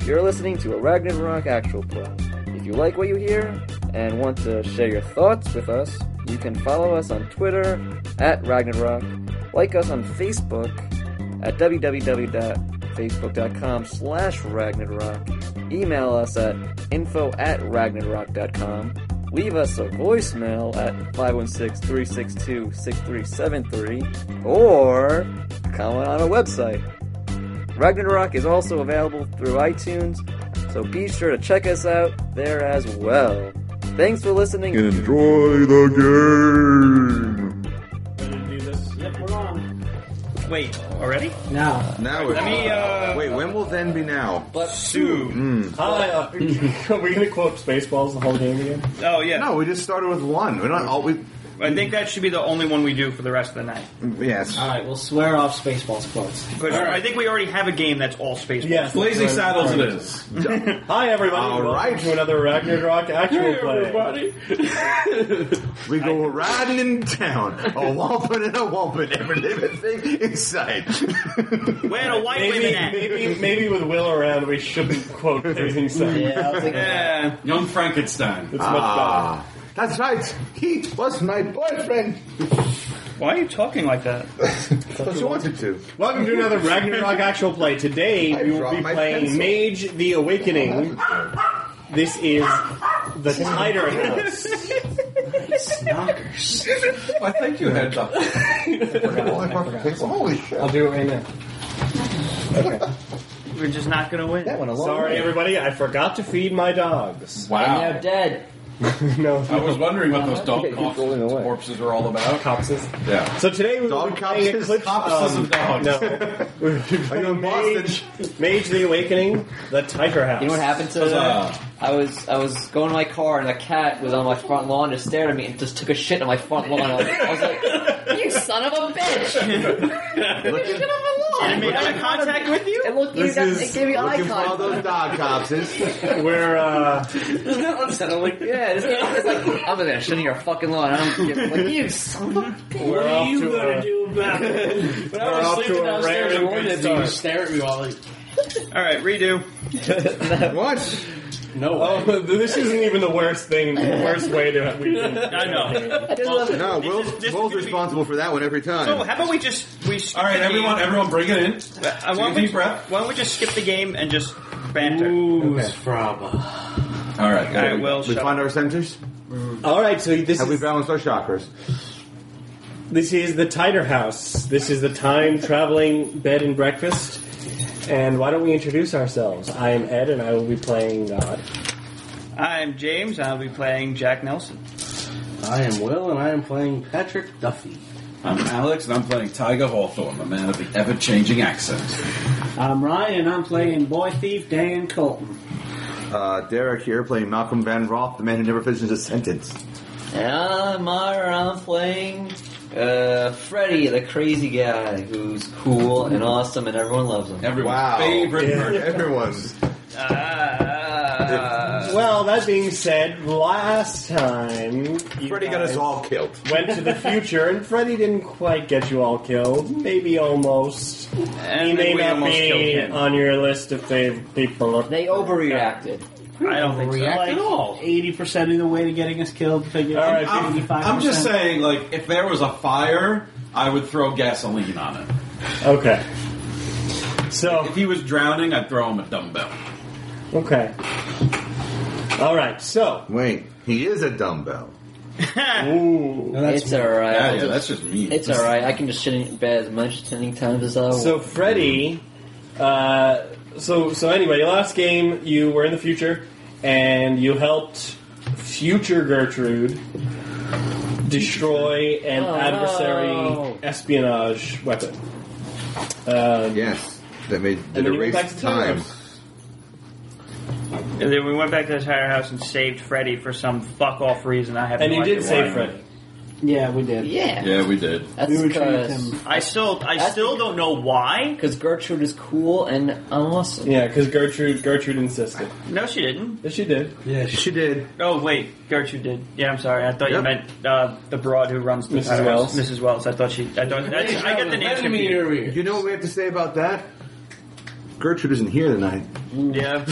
You're listening to a Ragnarok actual play. If you like what you hear and want to share your thoughts with us, you can follow us on Twitter at Ragnarok, like us on Facebook at www.facebook.com/Ragnarok, email us at info@ragnarok.com, leave us a voicemail at 516-362-6373, or comment on our website. Ragnarok is also available through iTunes, so be sure to check us out there as well. Thanks for listening. Enjoy the game. Ready to do this? Yep, we're on. Wait, already? Now. Now it's Let me, Wait, when will then be now? But Soon. Hi, are we going to quote Spaceballs the whole game again? Oh, yeah. No, we just started with one. We're not always. I think that should be the only one we do for the rest of the night. Yes. Alright, we'll swear off Spaceballs quotes. But I think we already have a game that's all space. Yes. Blazing Saddles it is. Hi, everybody. All Welcome right. to another Ragnarok actual play. We go riding in town, a whomping and a whomping, every living thing in sight. Where the white women at? Maybe with Will around, we shouldn't quote Blazing Saddles. Yeah, I was thinking Yeah. Young Frankenstein. It's much better. That's right. He was my boyfriend. Why are you talking like that? Because you wanted to. Welcome to another Ragnarok actual play. Today we will dropped be my playing pencil. Mage the Awakening. This is the Tider House. knockers. I think you had the. Holy shit. I'll do it right now. We're just not going to win. that went a long Sorry, way. everybody, I forgot to feed my dogs. And Wow. they're dead. No, I was wondering what those dog Keep rolling away. corpses are all about. copses. Yeah. So today we will Dog be playing copses? Eclipse. Copses of dogs. No. We're Are you in Mage, Mage the Awakening, the Tiger House. You know what happened to I was going to my car and a cat was on my front lawn, just stared at me and just took a shit on my front lawn. I was like, "You son of a bitch!" And it made eye contact with you? And look, This it is gave me eye Looking for all those contact. dog copses. We're Unsettling. Yeah, it's like I'm gonna shit on your fucking lawn. I don't give like you son of a bitch. we're off to a do about it? When I We're was off sleeping to a downstairs, rare I wanted good to start. stare at me while like, Alright, redo. What? no way. Oh, this isn't even the worst thing. The worst way to have. I know. I just love it. No, This Will's is gonna be- responsible for that one every time. So, how about we just... All right, everyone, bring it in. Why don't deep breath. we just skip the game and just banter? Ooh, Fraba. All right. Alright, Will, we shut find up. our centers? All right, so this Have we is balanced our chakras? the Tider House. This is the time traveling bed and breakfast. And why don't we introduce ourselves? I am Ed, and I will be playing God. I'm James, and I'll be playing Jack Nelson. I am Will, and I am playing Patrick Duffy. I'm Alex, and I'm playing Tiger Hawthorne, a man of the ever-changing accent. I'm Ryan, and I'm playing Boy Thief Dan Colton. Derek here playing Malcolm Van Roth, the man who never finishes a sentence. And I'm playing Freddy, the crazy guy who's cool and awesome and everyone loves him. Everyone's Wow. favorite Yeah. murder. Everyone's. Well, that being said, last time you Freddy got us guys all killed. went to the future, and Freddy didn't quite get you all killed. Maybe almost. And He may we not almost killed be him. on your list of favorite people. They overreacted. I don't think so. React Like at all. 80% of the way to getting us killed. Figure All right, 55%. I'm just saying, like, if there was a fire, I would throw gasoline on it. Okay. So, If he was drowning, I'd throw him a dumbbell. okay. All right, so. Wait, he is a dumbbell. Ooh. No, that's It's alright. Yeah, that's just mean. It's alright. I can just shit in bed as much many times as I want. So Freddy, so anyway, last game you were in the future, and you helped future Gertrude destroy an adversary espionage weapon. Yes. That made And that then you went back erased to time. time. And then we went back to the Tiger House and saved Freddy for some fuck-off reason. I have And no you idea did save why. Freddy. Yeah, we did. yeah. Yeah, we did. That's We were trying to because him. I still don't know why. Gertrude is cool and awesome. Yeah, because Gertrude insisted. No, she didn't. Yes, she did. yeah. She did. Oh, wait. Gertrude did. Yeah, I'm sorry. I thought you Yep. meant the broad who runs the Mrs. Tiger House. Wells. Mrs. Wells. I get the names confused. You know what we have to say about that? Gertrude isn't here tonight. Yeah.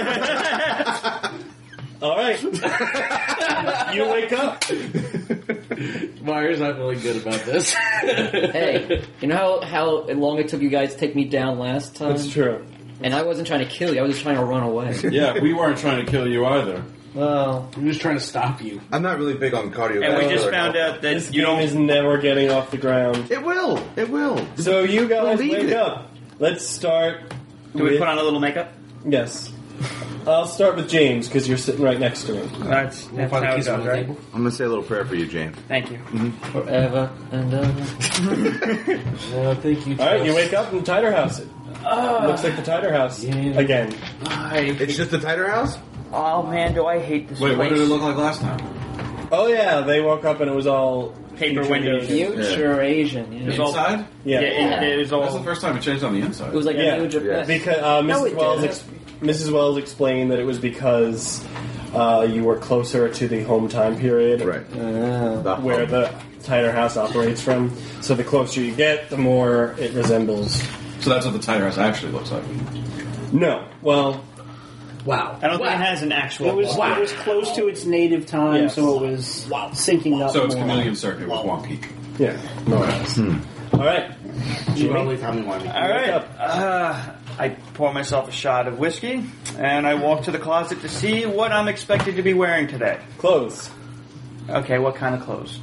All right. You wake up. Myers not really good about this. Hey, you know how long it took you guys to take me down last time? That's true. And I wasn't trying to kill you, I was just trying to run away. Yeah, we weren't trying to kill you either. Well, I'm just trying to stop you. I'm not really big on cardio. And we just found out that This you game don't. is never getting off the ground. It will. It will. So you guys Believe wake it. up. Let's start. Do we with- put on a little makeup? Yes. I'll start with James because you're sitting right next to me. That's We'll how find a it piece goes, on the right? table. I'm gonna say a little prayer for you, James. Thank you. forever and ever. No, thank you. All right, you wake up in the Titer house. Looks like the Titer house Yeah. again. It's just the Titer house? Oh man, do I hate this Wait, what place. did it look like last time? Oh yeah, they woke up and it was all Paper future windows. Asian. Future Asian, yeah. It's all- Inside? Yeah. it was That's the all. first time it changed on the inside. It was like Yeah. a new Japan. Because No, Mrs. it Wells, didn't. Mrs. Wells explained that it was because you were closer to the home time period, Right. where the Titer house operates from. So the closer you get, the more it resembles. So that's what the Titer house actually looks like. No, well, Wow. I don't think it has an actual. It was close to its native time, Yes. so it was syncing up. So it's more. Chameleon Circuit with wonky. yeah, more or less. All right, You probably found me one. All right. I pour myself a shot of whiskey, and I walk to the closet to see what I'm expected to be wearing today. clothes. Okay, what kind of clothes?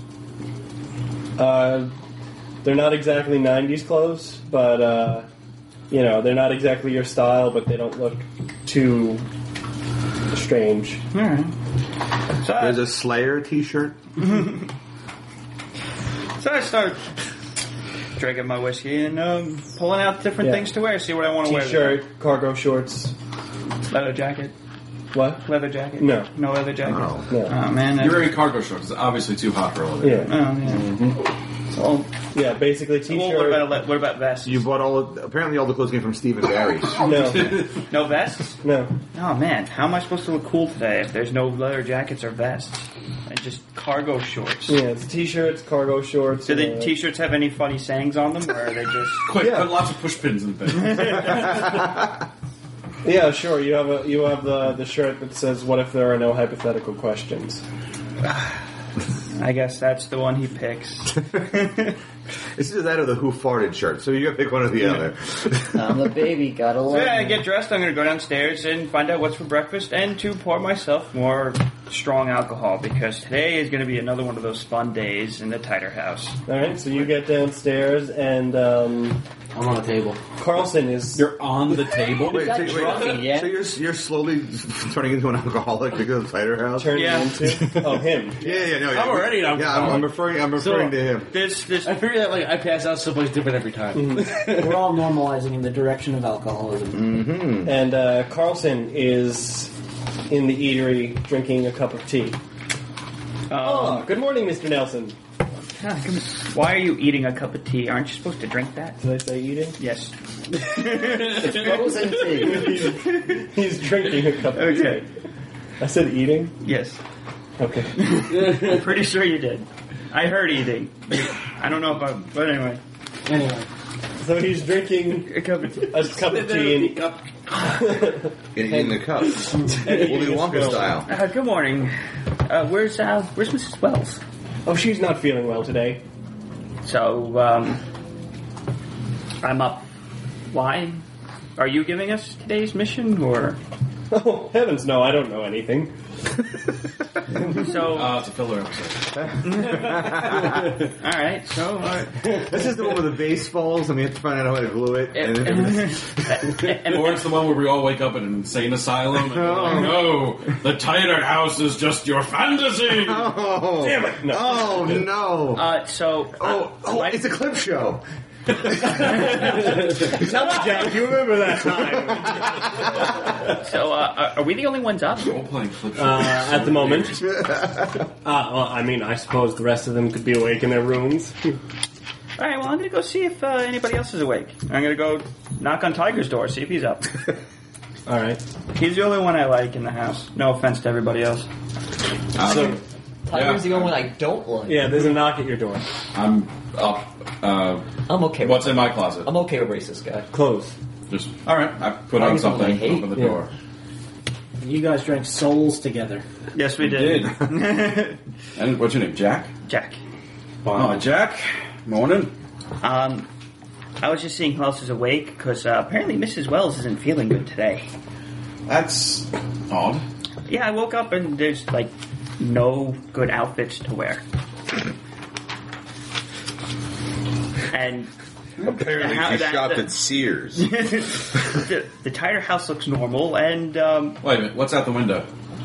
They're not exactly 90s clothes, but, they're not exactly your style, but they don't look too strange. All right. So There's a Slayer t-shirt. I start drinking my whiskey and pulling out different Yeah. things to wear. See what I want to wear. T-shirt, cargo shorts. Leather jacket. What? Leather jacket. No. No leather jacket. Oh. No. Oh man. You're wearing cargo shorts. It's obviously too hot for all of it. Yeah. Oh yeah. Well, Yeah, basically well, T-shirt. what about vests? You bought apparently all the clothes came from Stephen Barry's. No, No vests? no. Oh man, how am I supposed to look cool today if there's no leather jackets or vests and just cargo shorts? Yeah, it's T-shirts, cargo shorts. Do the t-shirts have any funny sayings on them, or are they just? Quick, Yeah. put lots of push pins in the thing. Yeah, sure. You have the shirt that says, "What if there are no hypothetical questions?" I guess that's the one he picks. It's either that or the Who Farted shirt. So you gotta pick one or the other. I'm the baby, gotta So love yeah, I me. get dressed. I'm going to go downstairs and find out what's for breakfast, and to pour myself more strong alcohol because today is going to be another one of those fun days in the Titer house. All right, so you get downstairs, and I'm on the table. Carlson is. You're on the table? got drunk, yeah? So you're slowly turning into an alcoholic because of the Cider House? Turned Yeah. into him. Yeah, no. I'm already an Yeah, alcoholic. I'm referring to him. This I figure that I pass out someplace different every time. We're all normalizing in the direction of alcoholism. And Carlson is in the eatery drinking a cup of tea. Oh, good morning, Mr. Nelson. why are you eating a cup of tea? Aren't you supposed to drink that? Did I say eating? Yes. It's frozen tea. He's drinking a cup of Okay. tea. I said eating? Yes. Okay. I'm pretty sure you did. I heard eating. I don't know if I... But anyway. Anyway, So he's drinking A cup of tea. a cup of tea and In the cup. Willy Wonka style. Good morning. Where's Mrs. Wells? oh, she's not feeling well today. So, I'm up. Why? Are you giving us today's mission, or... Oh, heavens no, I don't know anything. So, It's a filler episode. alright, so... This is the one where the base falls and we have to find out how to glue it. And then Or it's the one where we all wake up in an insane asylum and we're like, no, the Titer house is just your fantasy. oh, Damn it! No. oh no! It's a clip show. Tell me, Jack, you remember that time? So, are we the only ones up? Role playing clip show. At the moment. Well, I mean, I suppose the rest of them could be awake in their rooms. Alright, well, I'm gonna go see if anybody else is awake. I'm gonna go knock on Tiger's door, see if he's up. All right. He's the only one I like in the house. No offense to everybody else. So, Tiger's the only one I don't like. yeah, there's a knock at your door. I'm up. I'm okay What's with in my closet? I'm okay with racist guy. Close. Just all right. I put on something. Open the door. You guys drank souls together. Yes, we did. And what's your name? Jack? Jack. Oh, Jack. Morning. I was just seeing who else is awake, because apparently Mrs. Wells isn't feeling good today. That's odd. Yeah, I woke up and there's, like, no good outfits to wear. And Apparently she shopped at Sears. the Tire House looks normal, and Wait a minute. What's out the window?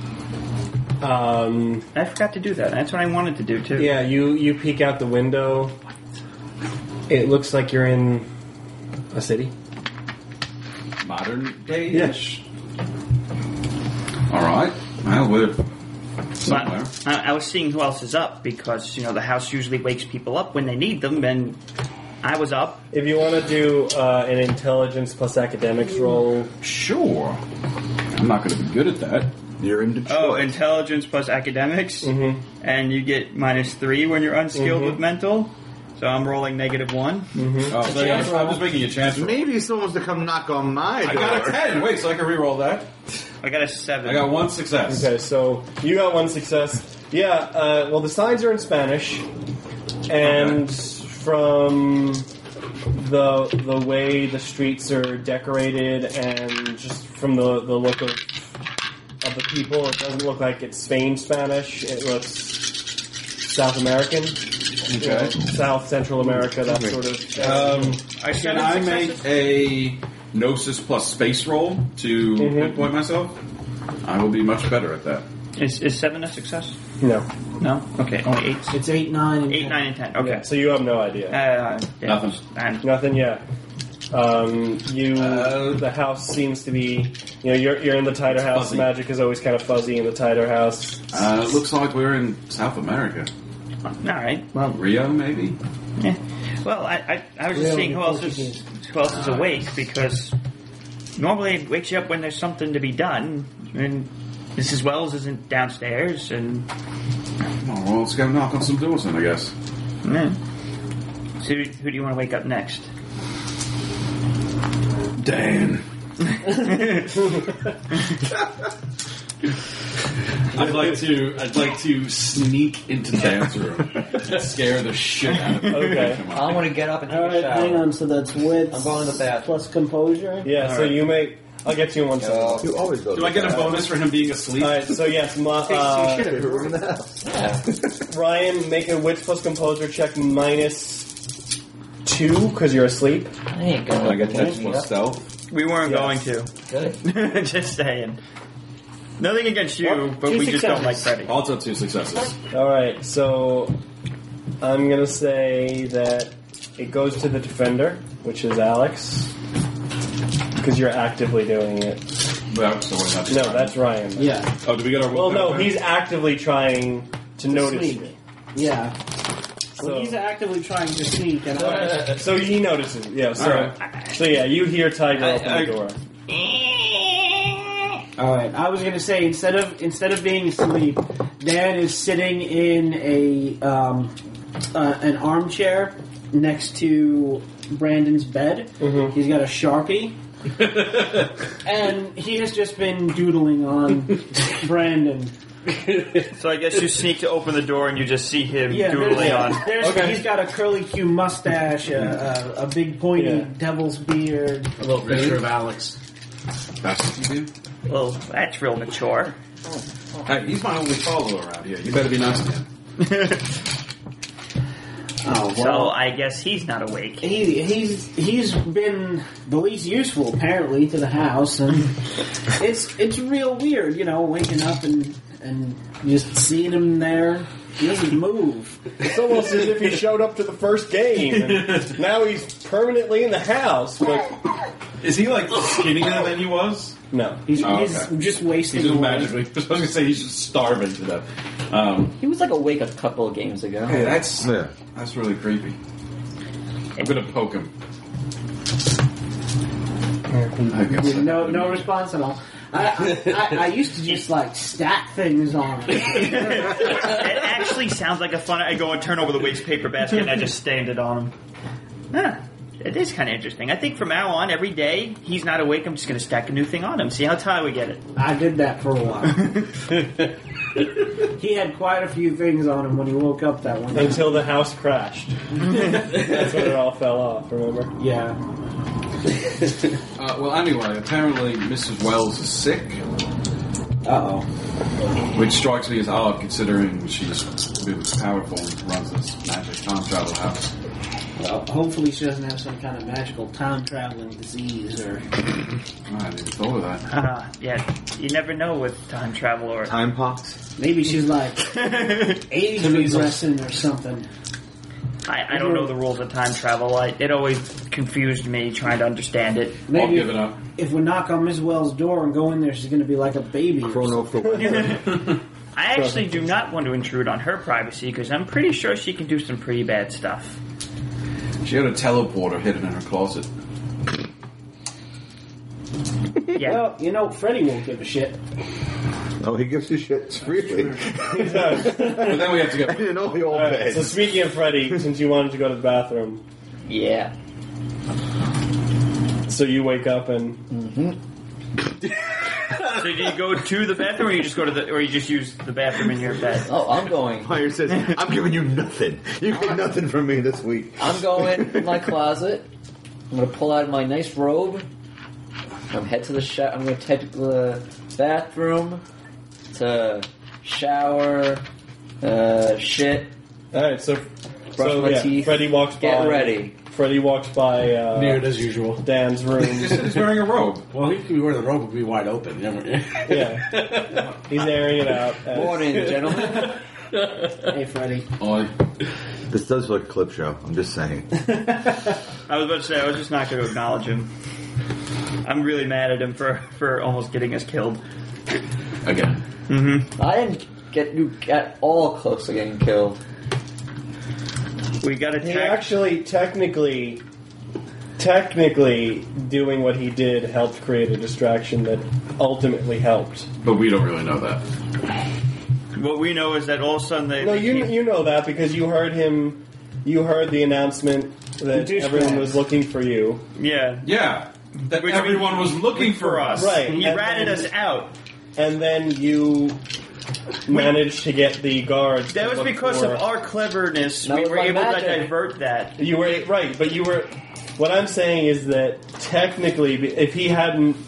I forgot to do that. That's what I wanted to do, too. Yeah, you peek out the window. It looks like you're in a city. Modern day-ish. All right. Well, we're somewhere. I was seeing who else is up, because, the house usually wakes people up when they need them, and I was up. If you want to do an intelligence plus academics roll, Sure. I'm not going to be good at that. You're in Detroit. Oh, intelligence plus academics, and you get -3 when you're unskilled with mental. So I'm rolling -1. Oh, so I'm just making a chance. Maybe someone's to come knock on my door. I got a 10. Wait, so I can re-roll that? I got a 7. I got 1 success. okay, so you got 1 success. Yeah, well, the signs are in Spanish, and from the way the streets are decorated, and just from the look of the people, it doesn't look like it's Spain Spanish. It looks South American. Okay. South Central America, that sort of. Can I make a Gnosis plus space roll to pinpoint myself? I will be much better at that. Is 7 a success? No. No? Okay, only 8. It's 8, 9, and 8, 10. 9, and 10. Okay. Yeah, so you have no idea. Yeah. Nothing. Nothing yet. The house seems to be, you're in the Titer house. fuzzy. Magic is always kind of fuzzy in the Titer house. It looks like we're in South America. All right. Well, Rio, maybe? yeah. Well, I was just seeing who else is awake, because normally it wakes you up when there's something to be done, and Mrs. Wells isn't downstairs, and Oh, well, let's go knock on some doors then, I guess. yeah. So who do you want to wake up next? Dan. I'd like to sneak into Dan's room and scare the shit out of him. Okay. I want to get up and take All a right, shower. hang on. So that's wit I'm going to the bathroom. plus composure. Yeah, so you may. I'll get to you in 1 second. You always go. Do I get a bonus for him being asleep? Alright, so yes, Shit, if you were in the house. Ryan, make a wits plus composure check -2 because you're asleep. I ain't Do going I get to that plus stealth? We weren't Yeah. going to. Good. Just saying. Nothing against you, Well, but 2 we just don't like successes. Freddy. Also 2 successes. Alright, so I'm gonna say that it goes to the defender, which is Alex. Because you're actively doing it. Well, so what about No, that's Ryan. Yeah. Oh, do we get our Well, no, willpower? he's actively trying to notice sneak. me. Yeah. So, Well, he's actively trying to sneak, and I... so he notices. Yeah. So, Alright. so yeah, you hear Tiger open the door. All right. I was gonna say instead of being asleep, Dan is sitting in an armchair next to Brandon's bed. He's got a Sharpie. And he has just been doodling on Brandon. So I guess you sneak to open the door and you just see him Yeah, doodling on. He's got a curly Q mustache, a big pointy devil's beard. A little picture of Alex. That's what you do? Well, that's real mature. Hey, he's my only follower around here. You better be nice to him. Oh, So I guess he's not awake. He's been the least useful apparently to the house, and it's real weird, waking up and just seeing him there. He doesn't move. It's almost as if he showed up to the first game. And now he's permanently in the house. But Is he like skinnier than he was? no. He's okay. just wasting He's just away. magically. I was going to say he's just starving to death. He was like awake a couple of games ago. Hey, that's Yeah. really creepy. I'm going to poke him. I guess No response at all. I used to just stack things on him. It actually sounds like a fun. I go and turn over the waste paper basket and I just stand it on him. It is kind of interesting. I think from now on, every day he's not awake, I'm just going to stack a new thing on him. See how high we get it. I did that for a while. He had quite a few things on him when he woke up that one night. Until the house crashed. That's when it all fell off, remember? Yeah. Well, anyway, apparently Mrs. Wells is sick, Uh-oh. which strikes me as odd considering she's really powerful and runs this magic time travel house. Well, hopefully she doesn't have some kind of magical time-traveling disease or... I hadn't even thought of that. Yeah, you never know with time travel or... Time pox. Maybe she's like age regressing or something. I don't know the rules of time travel. It always confused me trying to understand it. I'll Maybe give it up. if we knock on Miss Wells' door and go in there, she's going to be like a baby. or Chrono for weather. I actually do not want to intrude on her privacy because I'm pretty sure she can do some pretty bad stuff. She had a teleporter hidden in her closet. Yeah. Well, you know, Freddy won't give a shit. Oh, he gives you shit freely. He does. But then we have to get... In all the old Alright, beds. so speaking of Freddy, since you wanted to go to the bathroom, Yeah. so you wake up and So do you go to the bathroom, or you just go to the, or you just use the bathroom in your bed? Oh, I'm going. Fire says, I'm giving you nothing. You get nothing from me this week. I'm going in my closet. I'm going to pull out my nice robe. I'm going to head to the shower. I'm going to head to the bathroom to shower, shit, alright, so brush my teeth. Freddy walks by. Get ready. Freddy walks by Near it as usual. Dan's room. He's wearing a robe. Well, he could be wearing the robe would be wide open. You never- Yeah, he's airing it out. Morning, gentlemen. Hey, Freddy. Oh, This does look like a clip show. I'm just saying. I was about to say, I was just not going to acknowledge him. I'm really mad at him for almost getting us killed. again. I didn't get you at all close to getting killed. We got He attacked. actually, technically, doing what he did helped create a distraction that ultimately helped. But we don't really know that. What we know is that all of a sudden they... No, you know that because you heard him. You heard the announcement that The douchebag. everyone was looking for you. Yeah. Yeah. That Which everyone was looking for us. Right. He And ratted then- us out. And then you managed to get the guards. That to was look because for- of our cleverness. That We was were my able to magic. divert that. You were right, but you were. What I'm saying is that technically, if he hadn't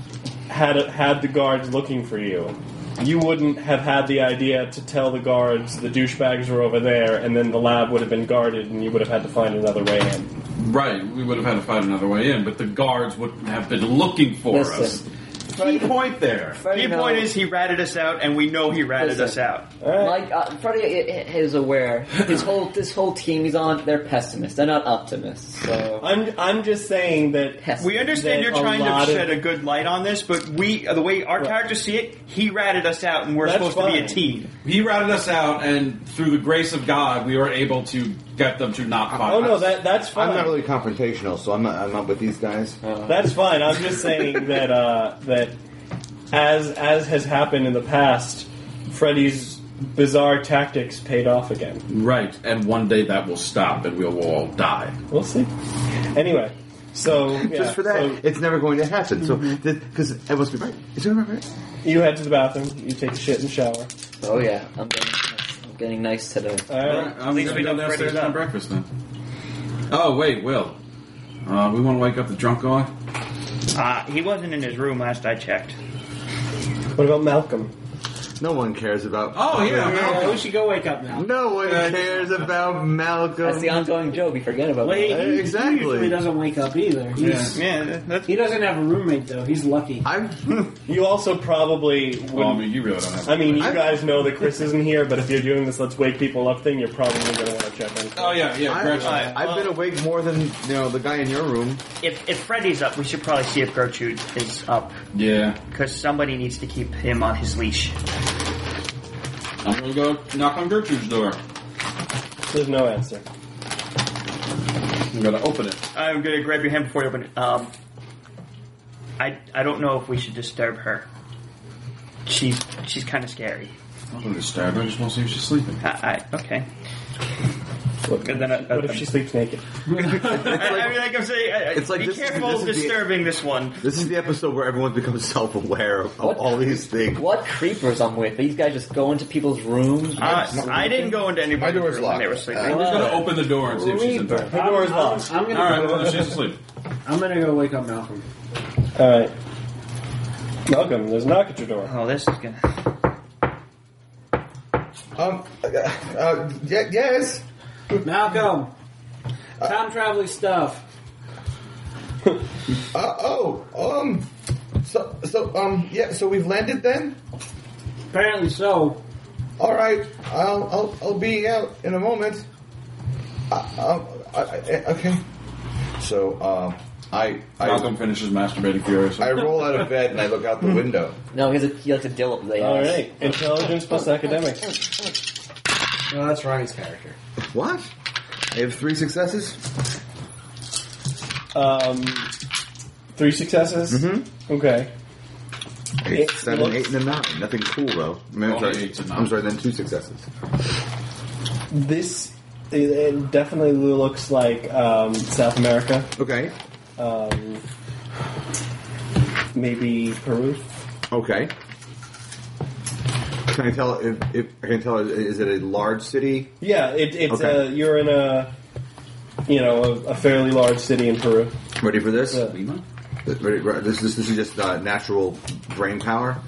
had the guards looking for you, you wouldn't have had the idea to tell the guards the douchebags were over there, and then the lab would have been guarded, and you would have had to find another way in. Right. We would have had to find another way in, but the guards would have been looking for us. Listen, Key point there. Freddie Key point is he ratted us out, and we know he ratted us Listen. out. Like Freddie is aware. This whole team he's on. They're pessimists. They're not optimists. So I'm just saying that pessimist. We understand That you're trying a lot to of- shed a good light on this, but the way our characters see it, he ratted us out, and we're That's supposed to be a fine. team. He ratted us out, and through the grace of God, we were able to get them to not fight Oh no, us. that's fine. I'm not really confrontational, so I'm not with these guys. That's fine. I'm just saying that that as has happened in the past, Freddy's bizarre tactics paid off again. Right, and one day that will stop, and we'll all die. We'll see. Anyway, so yeah, Just for that, so it's never going to happen. So, because it must be right. Is it right? you head to the bathroom. You take a shit and shower. Oh yeah, I'm getting nice today. All right. I'm least gonna we go know downstairs Freddy's for up. breakfast then. Oh wait, Will. We want to wake up the drunk guy. He wasn't in his room last I checked. What about Malcolm? No one cares about. Oh yeah, Yeah, we should go wake up now. No one cares about Malcolm. That's the ongoing joke. We forget about Well, that. he Exactly. usually doesn't wake up either. Yeah, that's... He doesn't have a roommate, though. He's lucky. You also probably would. Well, I mean, you really don't have. I mean, you guys know that Chris isn't here, but if you're doing this "let's wake people up" thing, you're probably going to want to check in. Oh yeah, Gretchen. I've been awake more than the guy in your room. If Freddy's up, we should probably see if Gertrude is up, Yeah, because somebody needs to keep him on his leash. I'm gonna go knock on Gertrude's door. There's no answer. I'm gonna open it. I'm gonna grab your hand before you open it. I don't know if we should disturb her. She's kind of scary. I'm gonna disturb her. I just want to see if she's sleeping. Okay. And then What if she sleeps naked? I mean, like I'm saying, It's like be this is- careful this is the- disturbing this one. This is the episode where everyone becomes self-aware of all these things. What creepers I'm with? These guys just go into people's rooms. I didn't go into anybody's My door's room when they were locked. sleeping. I'm just going to open the door and see if she's in there. Her door is locked. I'm gonna All right, go, well, she's asleep. I'm gonna go wake up Malcolm. All right. Malcolm, there's a knock at your door. Oh, this is gonna. Yes. Malcolm, time traveling stuff. So we've landed then. Apparently so. All right, I'll be out in a moment. Okay. So Malcolm finishes masturbating furiously. I roll out of bed and I look out the window. No, he likes a dill up the All ass. right. Intelligence plus academics. No, that's Ryan's character. What? I have 3 successes? 3 successes. Mm-hmm. Okay. 8, It 7, looks- 8, and a 9. Nothing cool, though. I mean, Only 8 and 9. I'm sorry, then 2 successes. This it definitely looks like South America. Okay. Maybe Peru. Okay. Can I tell if I can tell? Is it a large city? Yeah, it's Okay. you're in a fairly large city in Peru. Ready for this? Yeah. Lima? This is just natural brain power.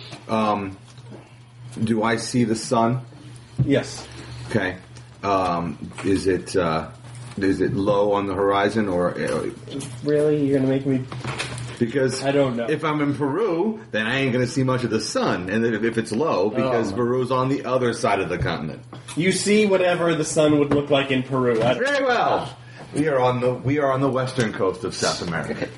Do I see the sun? Yes. Okay. Is it low on the horizon or? Really, you're gonna make me? Because I don't know. If I'm in Peru, then I ain't going to see much of the sun, and if it's low, because Peru's on the other side of the continent. You see whatever the sun would look like in Peru. Very well. We are on the western coast of South America.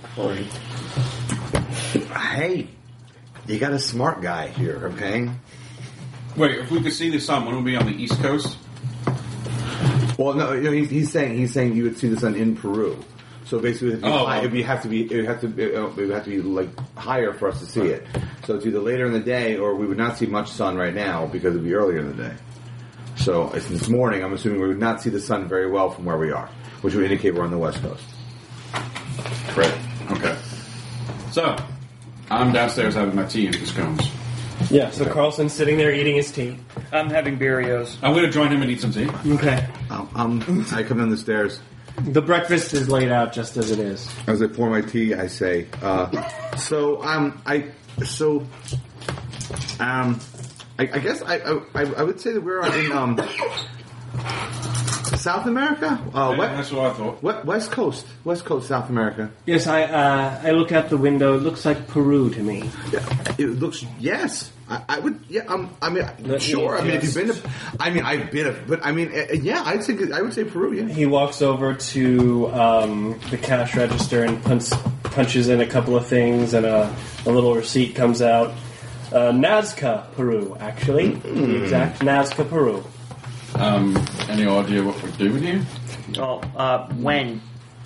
Hey, you got a smart guy here, okay? Wait, if we could see the sun, wouldn't we be on the east coast? Well, no, he's saying you would see the sun in Peru. So basically, it would have to be like higher for us to see it. So it's either later in the day, or we would not see much sun right now because it would be earlier in the day. So this morning, I'm assuming we would not see the sun very well from where we are, which would indicate we're on the west coast. Correct. Okay. So, I'm downstairs having my tea in scones. Yeah. So Carlson's sitting there eating his tea. I'm having birrios. I'm going to join him and eat some tea. Okay. I come down the stairs. The breakfast is laid out just as it is. As I pour my tea, I say, I guess I would say that we're in South America. That's what I thought. West Coast, South America. Yes, I look out the window. It looks like Peru to me. Yeah, it looks. Yes, I would. Yeah, sure. I mean, if you've been to, I've been, but yeah, I would say Peru. Yeah. He walks over to the cash register and punches in a couple of things, and a little receipt comes out. Nazca, Peru, actually. The exact Nazca, Peru. Any idea what we're doing here? Oh, when?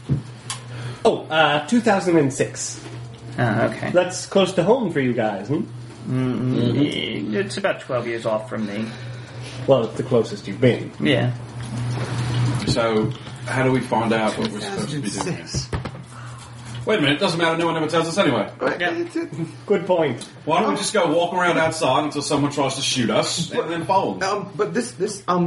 2006. Okay. That's close to home for you guys, hmm? It's about 12 years off from me. Well, it's the closest you've been. Yeah. So, how do we find out what we're supposed to be doing here? Wait a minute, it doesn't matter, no one ever tells us anyway. Good point. Why don't we just go walk around outside until someone tries to shoot us, and then follow them? But this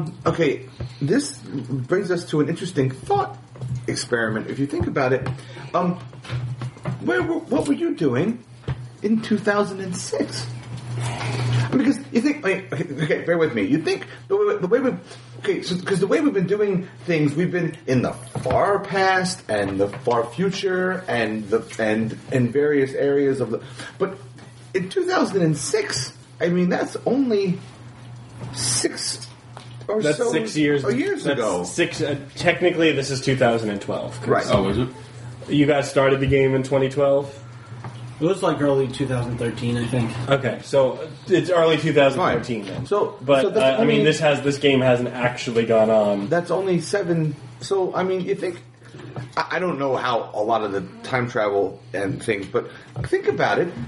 brings us to an interesting thought experiment. If you think about it, what were you doing in 2006? Because you think, okay, bear with me. You think the way we've been doing things, we've been in the far past and the far future and various areas of the. But in 2006, that's only 6 or That's so 6 years. years ago. Technically, this is 2012. Right. Oh, is it? You guys started the game in 2012. It was like early 2013, I think. Okay, so it's early 2013 then. But this game hasn't actually gone on. That's only 7. So you think. I don't know how a lot of the time travel and things, but think about it.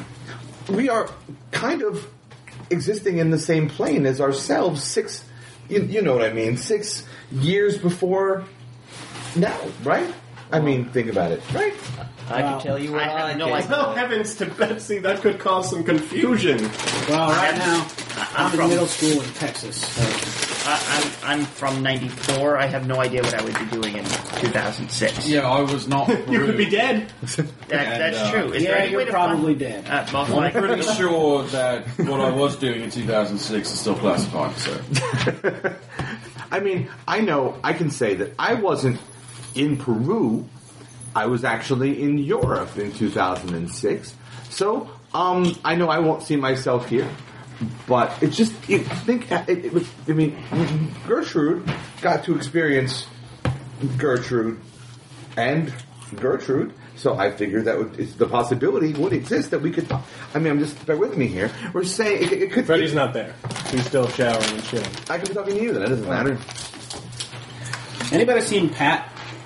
We are kind of existing in the same plane as ourselves 6 you know what I mean. 6 years before now, right? I mean, think about it, right? I can tell you what I have no can. idea. Oh, heavens to Betsy, that could cause some confusion. Well, right now, I'm I'm in from- middle school in Texas. So. I'm from '94. I have no idea what I would be doing in 2006. Yeah, I was not. You could be dead. That's true. Is there Yeah, any way you're to probably find- dead. most I'm likely. pretty sure that what I was doing in 2006 is still classified. So I mean, I know I can say that I wasn't in Peru. I was actually in Europe in 2006. So, I know I won't see myself here. But it's just, it was, I mean, Gertrude got to experience Gertrude and Gertrude. So I figured that the possibility would exist that we could. I mean, bear with me here. We're saying it could. Freddy's not there. He's still showering and chilling. I could be talking to you. Then that doesn't matter. Anybody seen Pat?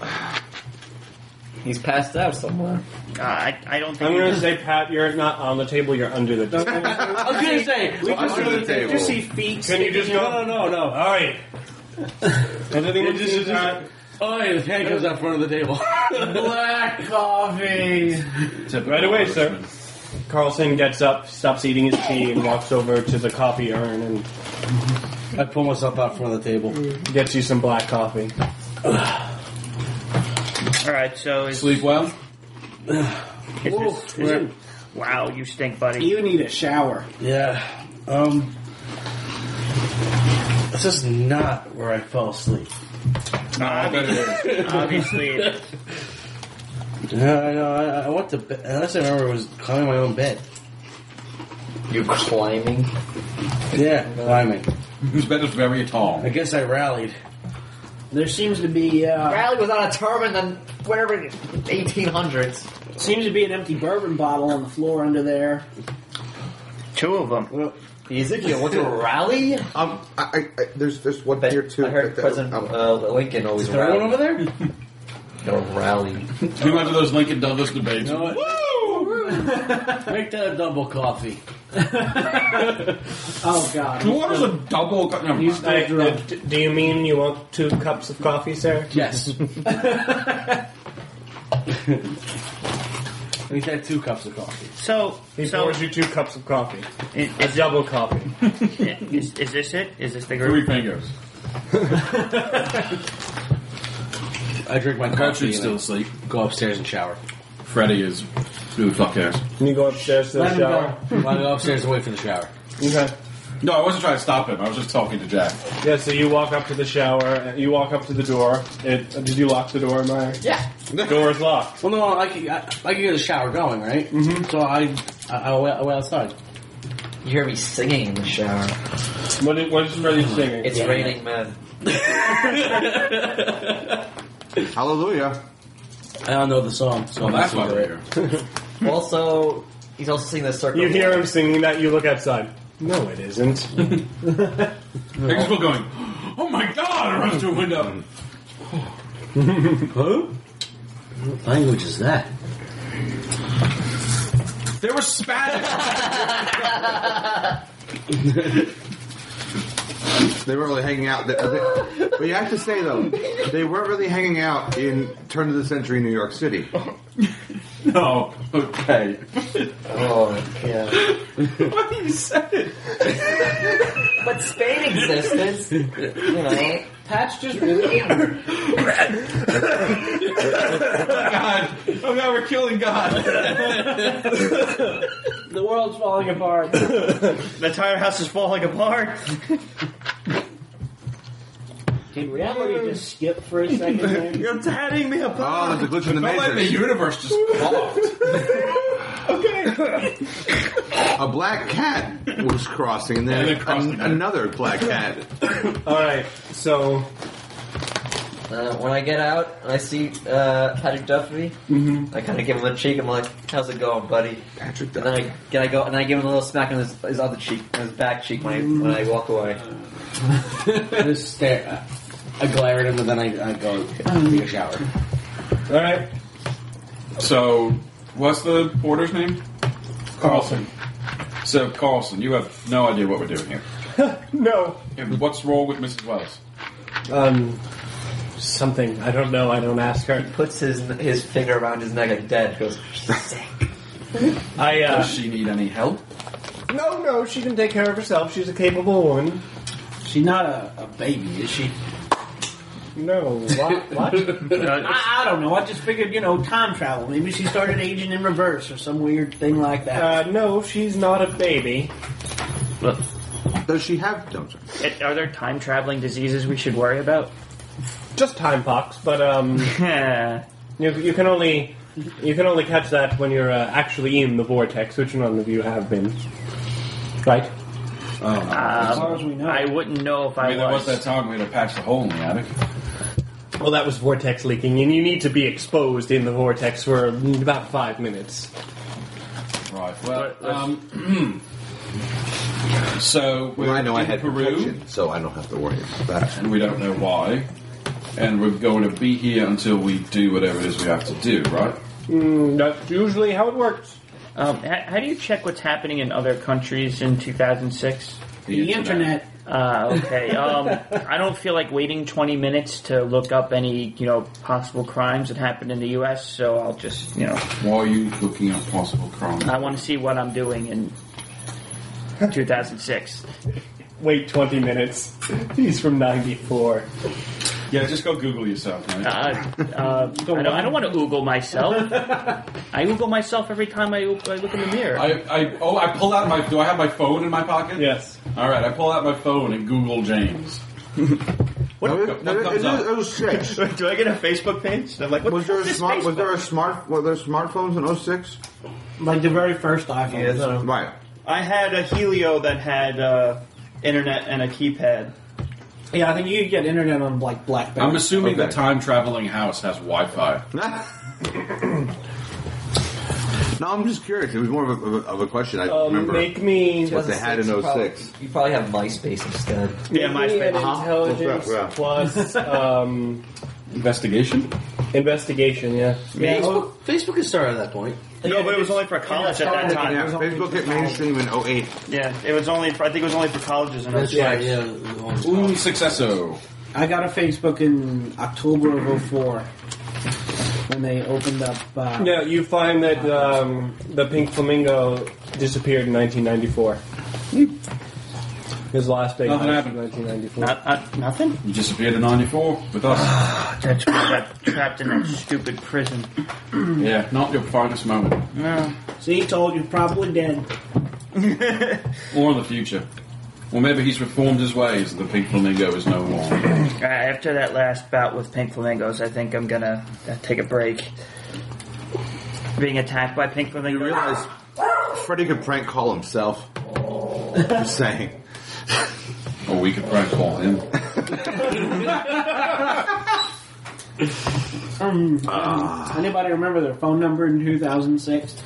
He's passed out somewhere. I don't think. I'm going to say, Pat, you're not on the table, you're under the table. I was going to say, we just under the table. Just see feet. Can you just go? No. Alright. Anything It just- Pat? Oh, yeah, the handcuffs out front of the table. Black coffee. Right away, sir. Carlson gets up, stops eating his tea, and walks over to the coffee urn and I pull myself out front of the table. gets you some black coffee. All right, so sleep well. wow, you stink, buddy. You need a shower. Yeah. This is not where I fell asleep. Obviously, it is. No, I went to bed. Unless I remember, it was climbing my own bed. You climbing? Yeah, climbing. Whose bed is very tall. I guess I rallied. There seems to be Rally was on a turban in whatever 1800s. seems to be an empty bourbon bottle on the floor under there. Two of them. Ezekiel went to a rally? There's one But here too. I heard President Lincoln always Is there one rallied. over there? A rally. We went to those Lincoln Douglas debates. You know what? Make that a double coffee. Oh God! What is a double? No, Do you mean you want 2 cups of coffee, sir? Yes. Make that 2 cups of coffee. So, He pours you 2 cups of coffee. A is, double coffee. is this it? Is this the 3 group? fingers. I drink my coffee Gertrude's and still I asleep. go upstairs and shower. Freddy is who the fuck cares? Can you go upstairs to the Let him shower? go. I go upstairs and wait for the shower. Okay. No, I wasn't trying to stop him. I was just talking to Jack. Yeah, so you walk up to the shower, and you walk up to the door. Did you lock the door, Meyer? Yeah. The door is locked. Well, no, I can get the shower going, right? Mm-hmm. So I wait outside. You hear me singing in the shower. What is Freddy singing? It's raining men. Hallelujah. I don't know the song, so Well, that's why not we're here. Also, he's also singing the circle. You of hear Life. him singing that, you look outside. No, it isn't. They're just going, oh my god, and runs to a window. Huh? What language is that? There was Spanish. They weren't really hanging out. But you have to say, though, they weren't really hanging out in turn of the century New York City. No. Okay. Oh, yeah. What you said? But Spain existed. You know. Pat's just really God. Oh god, we're killing God. the world's falling apart. The entire house is falling apart. Can reality just skip for a second there? You're tearing me apart. Oh, there's a glitch in the Felt like the matrix. universe just flopped. A black cat was crossing, and And then then crossing it. another black cat. Alright, so When I get out and I see Patrick Duffy, I kind of give him a cheek. I'm like, "How's it going, buddy?" Patrick And Duffy. then I give him a little smack on his other cheek, on his back cheek when I walk away. I just stare. I glare at him, and then I go take a shower. alright. So, what's the porter's name? Carlson. So, Carlson, you have no idea what we're doing here. No. Yeah, but what's wrong with Mrs. Wells? Something. I don't know. I don't ask her. He puts his finger around his neck like dead. Goes, she's sick. Does she need any help? No, she can take care of herself. She's a capable woman. She's not a baby, is she? No. What? I don't know. I just figured, time travel. Maybe she started aging in reverse or some weird thing like that. No, she's not a baby. Does she have... No, sorry. Are there time traveling diseases we should worry about? Just time pox, but you can only catch that when you're actually in the vortex, which none of you have been. Right? As far as we know. I wouldn't know if I I mean, there was that time we had to patch the hole in the attic. Well, that was vortex leaking, and you need to be exposed in the vortex for about 5 minutes. Right. Well, so we're Well, I know I in had Peru, protection, so I don't have to worry about that. and we don't know why. And we're going to be here until we do whatever it is we have to do, right? That's usually how it works. How do you check what's happening in other countries in 2006? The internet. Okay. I don't feel like waiting 20 minutes to look up any, possible crimes that happened in the U.S., so I'll just, Why are you looking at possible crimes? I want to see what I'm doing in 2006. Wait 20 minutes. He's from 94. Yeah, just go Google yourself, mate. I don't want to Google myself. I Google myself every time I look in the mirror. I pull out my... Do I have my phone in my pocket? Yes. All right, I pull out my phone and Google James. What comes up? It was 06. Do I get a Facebook page? I'm like, Was there smartphones in 06? Like the very first iPhone. Right. I had a Helio that had internet and a keypad. Yeah, I think you could get internet on like BlackBerry. I'm assuming the time-traveling house has Wi-Fi. No, I'm just curious. It was more of a question. I remember Make me what they had in 06. You probably have MySpace instead. Yeah, MySpace. Intelligence Yeah. plus Investigation? investigation. Yeah. Facebook had started at that point. No, but it was only for college at that time. Yeah, Facebook hit mainstream in 08. Yeah, it was only. I think it was only for colleges. And That's right, yeah. Un successo. I got a Facebook in October of 04 when they opened up. Yeah, you find that the pink flamingo disappeared in 1994. His last big Nothing heist happened. in 1994. Nothing? You disappeared in 94 with us. That's because I got trapped in that stupid prison. Yeah, not your finest moment. No. See, he told you, probably dead. Or in the future. Or maybe he's reformed his ways and the pink flamingo is no more. After that last bout with pink flamingos, I think I'm gonna take a break. Being attacked by pink flamingos. You realize Freddy could prank call himself. Just saying. Or we could prank call him. Anybody remember their phone number in 2006?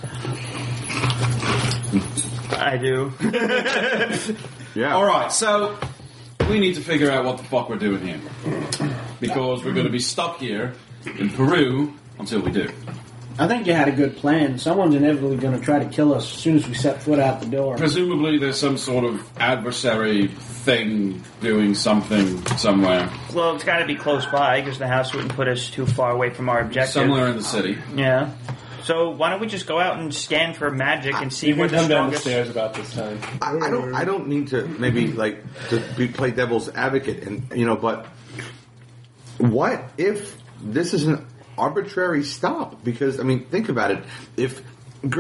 I do. Yeah. Alright, so we need to figure out what the fuck we're doing here. Because we're going to be stuck here in Peru until we do. I think you had a good plan. Someone's inevitably going to try to kill us as soon as we set foot out the door. Presumably there's some sort of adversary thing doing something somewhere. Well, it's got to be close by because the house wouldn't put us too far away from our objective. Somewhere in the city. Yeah. So why don't we just go out and scan for magic and see You where can the come down the strongest... stairs about this time. I don't mean to maybe like to play devil's advocate and but what if this is an arbitrary stop? Because I mean, think about it. If if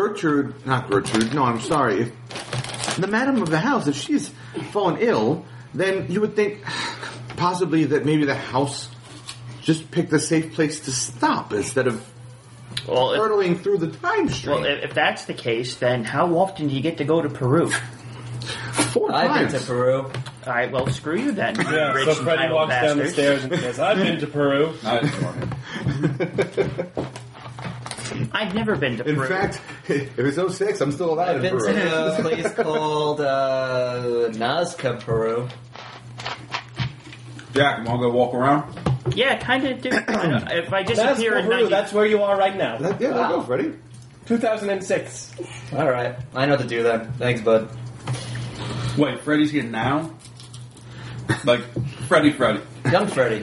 the madam of the house, if she's fallen ill, then you would think possibly that maybe the house just picked a safe place to stop instead of hurtling through the time stream. Well, if that's the case, then how often do you get to go to Peru? 4 I've times. been to Peru. All right, well, screw you then. Yeah, rich so and Freddy titled walks down the bastards. stairs and says, I've been to Peru. I've never been to In Peru. fact, if it's 06, I'm still alive I've in been Peru. to a place called Nazca, Peru. Jack, want to go walk around? Yeah, kind of do. If I That's disappear in Peru. 90... That's where you are right now. Yeah, let's go, Freddy. 2006. Alright, I know what to do then. Thanks, bud. Wait, Freddy's here now? Like, Freddy. Young Freddy.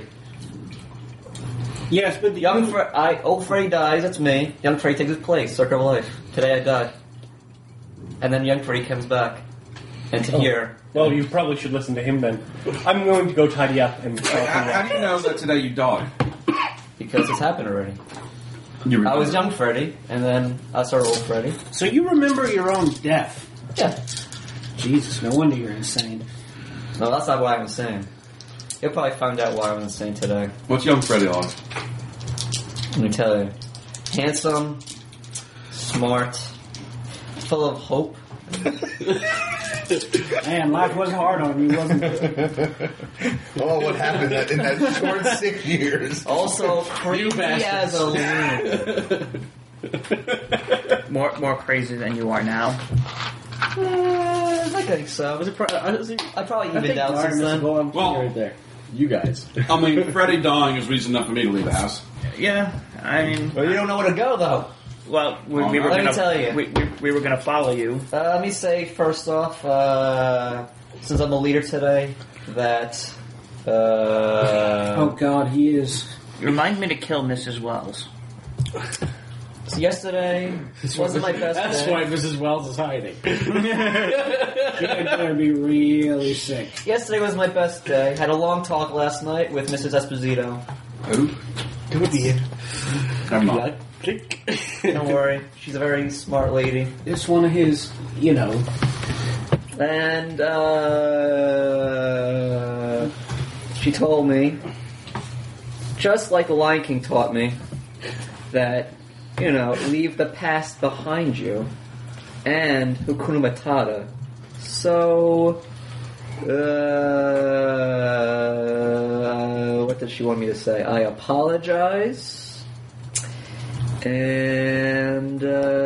Yes, but Old Freddy dies, that's me. Young Freddy takes his place, Circle of Life. Today I die. And then Young Freddy comes back. And to here. Well, you probably should listen to him then. I'm going to go tidy up and... How do you know that today you died? Because it's happened already. You I was Young Freddy, and then I started Old Freddy. So you remember your own death? Yeah. Jesus, no wonder you're insane. No, that's not why I'm insane. You'll probably find out why I'm insane today. What's Young Freddy like? Let me tell you. Handsome, smart, full of hope. Man, life was hard on you, wasn't it? Oh, what happened in that short 6 years? Also crazy as a loon. More crazy than you are now. I think so. I probably evened out since then. Well, right there. You guys. I mean, Freddy dying is reason enough for me to leave the house. Yeah, I mean... Well, you don't know where to go, though. Well, we were let gonna me tell you. We were going to follow you. Let me say, first off, since I'm the leader today, that... Oh, God, he is... Remind me to kill Mrs. Wells. So yesterday wasn't my best That's day. why Mrs. Wells is hiding. You're going to be really sick. Yesterday was my best day. Had a long talk last night with Mrs. Esposito. Who? I'm not. Don't worry. She's a very smart lady. It's one of his, you know... And, she told me, just like the Lion King taught me, that, you know, leave the past behind you, and Hakuna Matata. So, what did she want me to say? I apologize. And,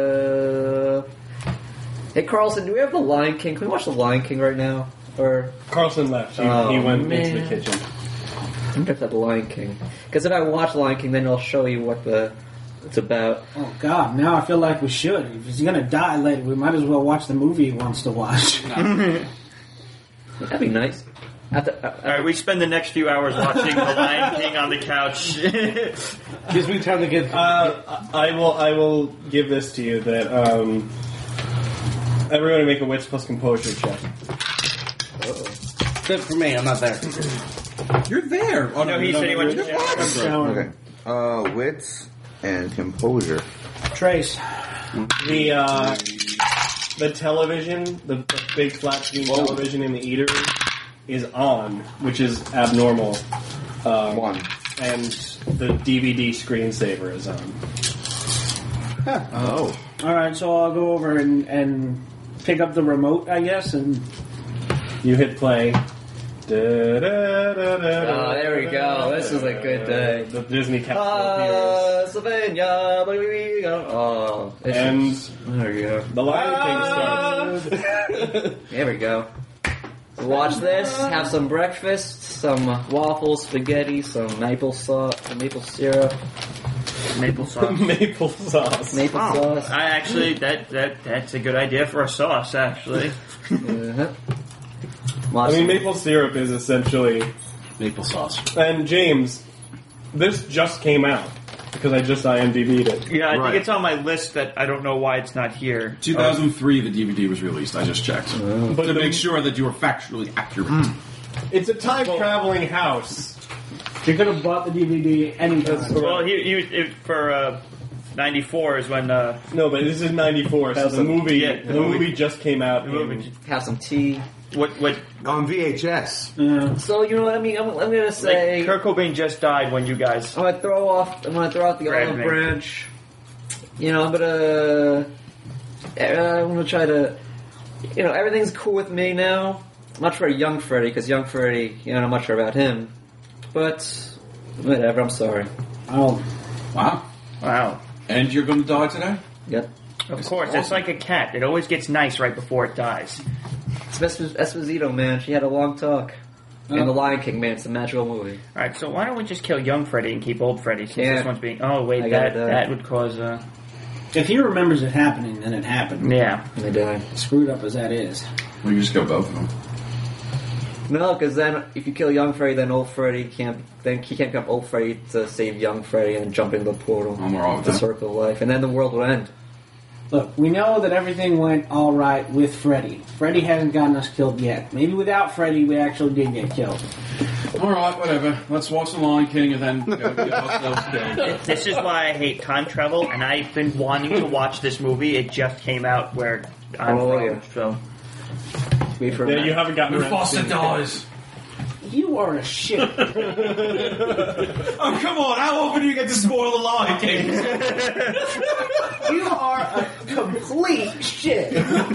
hey Carlson, do we have the Lion King? Can we watch the Lion King right now? Or Carlson left. He went into the kitchen. I'm gonna have to have the Lion King. Because if I watch Lion King, then I'll show you what it's about. Oh, God, now I feel like we should. If he's going to die later, we might as well watch the movie he wants to watch. That'd be nice. Alright, we spend the next few hours watching The Lion King on the couch. Gives me time to get... I will give this to you that everyone make a wits plus composure check. Good for me, I'm not there. You're there. Oh, No, he said he went to the shower. Okay. Wits and composure. Trace. The television, the big flat screen television in the eater is on, which is abnormal. One. And the DVD screensaver is on. Oh. Alright, so I'll go over and pick up the remote, I guess, and... You hit play. Oh, there we go. This is a good day. The Disney capsule Sylvania, oh, and there we go. the Lion King starts. There we go. So watch this. Have some breakfast, some waffles, spaghetti, some maple sauce, maple syrup, Maple sauce. Maple sauce. maple sauce. I actually, that's a good idea for a sauce, actually. Uh-huh. I mean, maple syrup is essentially... Maple sauce. And James, this just came out, because I just IMDb'd it. Yeah, I think it's on my list that I don't know why it's not here. 2003, the DVD was released. I just checked. But to make sure that you were factually accurate. It's a time-traveling house. You could have bought the DVD anytime. Well, for 94 is when... No, but this is 94, so the movie just came out. Have some tea. What? On VHS. Yeah. So you know what I mean? I'm gonna say Kurt Cobain just died when you guys... I'm gonna throw out the olive me. branch. You know, I'm gonna try to. You know, everything's cool with me now. I'm not sure about Young Freddy because Young Freddy, you know, I'm not sure about him. But whatever. I'm sorry. Oh. Wow. And you're going to die today? Yep. Of course, it's like a cat. It always gets nice right before it dies. It's Esposito, man. She had a long talk. And The Lion King, man. It's a magical movie. Alright, so why don't we just kill young Freddy and keep old Freddy since this one's being... Oh, wait, I gotta die. that would cause... If he remembers it happening, then it happened. Yeah. And they die. Screwed up as that is. Well, you just go both of them. No, because then if you kill young Freddy, then old Freddy can't. Then he can't pick up old Freddy to save young Freddy and jump into the portal. I'm all right with the that. circle of life, and then the world will end. Look, we know that everything went all right with Freddy. Freddy hasn't gotten us killed yet. Maybe without Freddy, we actually did get killed. All right, whatever. Let's watch The Lion King and then go get ourselves killed. This is why I hate time travel, and I've been wanting to watch this movie. It just came out where I'm from, yeah. so... Wait for Yeah, you haven't gotten around to Mufasa seeing it. dies. You are a shit. Oh, come on. How often do you get to spoil The Lion King? You are a complete shit.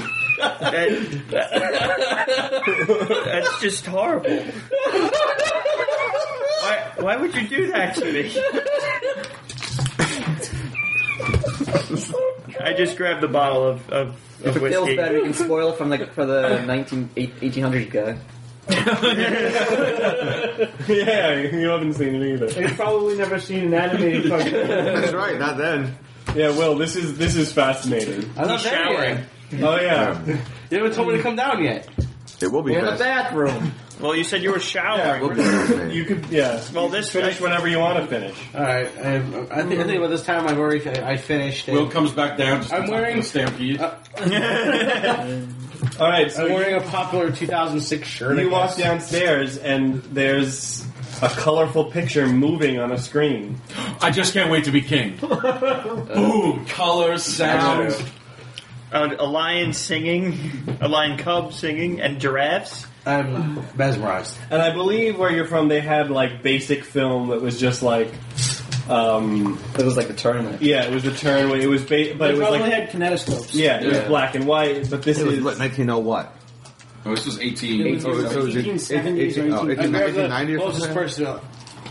That's just horrible. Why would you do that to me? I just grabbed the bottle of If it feels whiskey. better, you can spoil it for the 1800s guy. Yeah, you haven't seen it either. You've probably never seen an animated cartoon. That's right, not then. Yeah, Will, this is fascinating. I'm not He's there showering. yet. Oh yeah. You haven't told me to come down yet. It will be We're in the fast. bathroom. Well, you said you were showering. We'll be fast. You could, yeah. Well, this Finish whenever you want to finish. All right. I think by this time I've already finished. Will comes back down. Just I'm wearing- a stampede. All right, so I'm wearing a popular 2006 shirt. you I walk guess. downstairs and there's a colorful picture moving on a screen. I just can't wait to be king. Boom! Colors, sounds. a lion singing, a lion cub singing, and giraffes. I'm mesmerized. And I believe where you're from, they had like basic film that was just like, It was like the tournament. yeah, it was the turn. It was, but They it was probably like, had kinetoscopes. yeah, it was Yeah. black and white. But this It was is what, 1900 what? Oh, this was 18. It was 1870s or 1990 or Closest something? person up.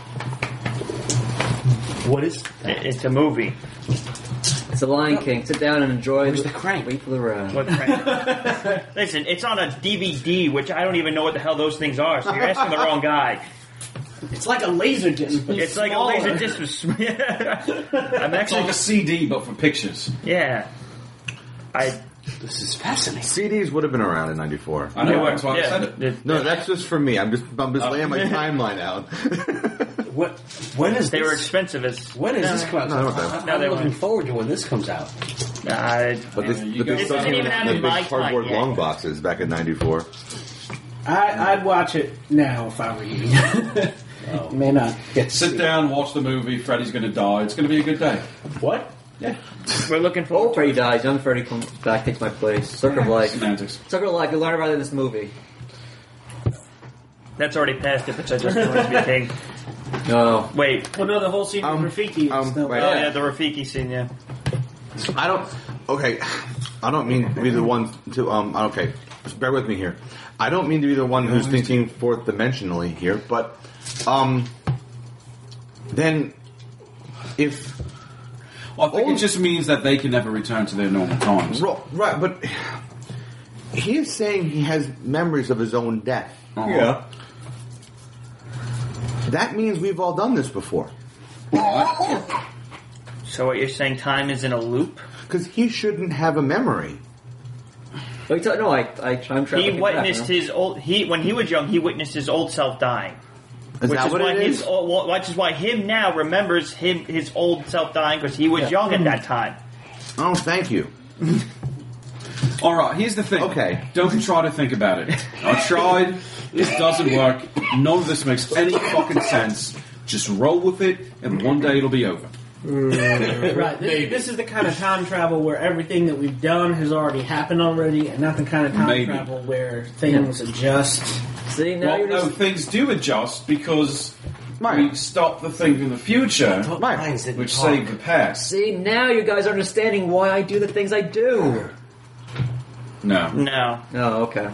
What is that? It's a movie. It's the Lion King. Sit down and enjoy. Where's the crank? Wait for the ride. What Listen, it's on a DVD, which I don't even know what the hell those things are. So you're asking the wrong guy. It's like a laser disc. But It's like a smaller. laser disc. I'm It's actually, like a CD, but for pictures. yeah. This is fascinating. CDs would have been around in 94. I know, that's why I said yeah. it. No, that's just for me. I'm just laying my timeline out. What? When is They this? were expensive as. When is this coming No, out? okay. No, they I'm looking weren't. forward to when this comes out. But this, you but this guys- stuff It didn't was even have in in the my big cardboard time yet. long boxes back in 94. I'd watch it now if I were you. May not get to Sit see down, watch the movie. Freddy's going to die. It's going to be a good day. it. What? We're looking Old forward to Freddy it. dies. Young Freddy comes back, takes my place. Circle of life. Semantics. Circle of life. You learn about it in this movie. That's already passed it, which I just wanted to be king. No. Wait. Well, no, the whole scene with Rafiki is still wait. Oh, yeah, the Rafiki scene, yeah. I don't. Okay, I don't mean to be the one to. Okay, just bear with me here. I don't mean to be the one who's thinking fourth dimensionally here, but then if Well, I think it just means that they can never return to their normal times. right, but he is saying he has memories of his own death. Yeah. That means we've all done this before. So what you're saying, time is in a loop? Because he shouldn't have a memory. Wait, no, I time travel. He witnessed his old. When he was young, he witnessed his old self dying. Is Which that is what why it is? which is why him now remembers his old self dying because he was young at that time. Oh, thank you. All right, here's the thing. Okay. Don't try to think about it. I tried. It doesn't work. None of this makes any fucking sense. Just roll with it, and one day it'll be over. Right. This is the kind of time travel where everything that we've done has already happened already, and not the kind of time Maybe. travel where things adjust. See, now Well, you're no, just... things do adjust because Right. we stop the thing in the future, Lines didn't which talk. save the past. See, now you guys are understanding why I do the things I do. No. No. Oh, okay.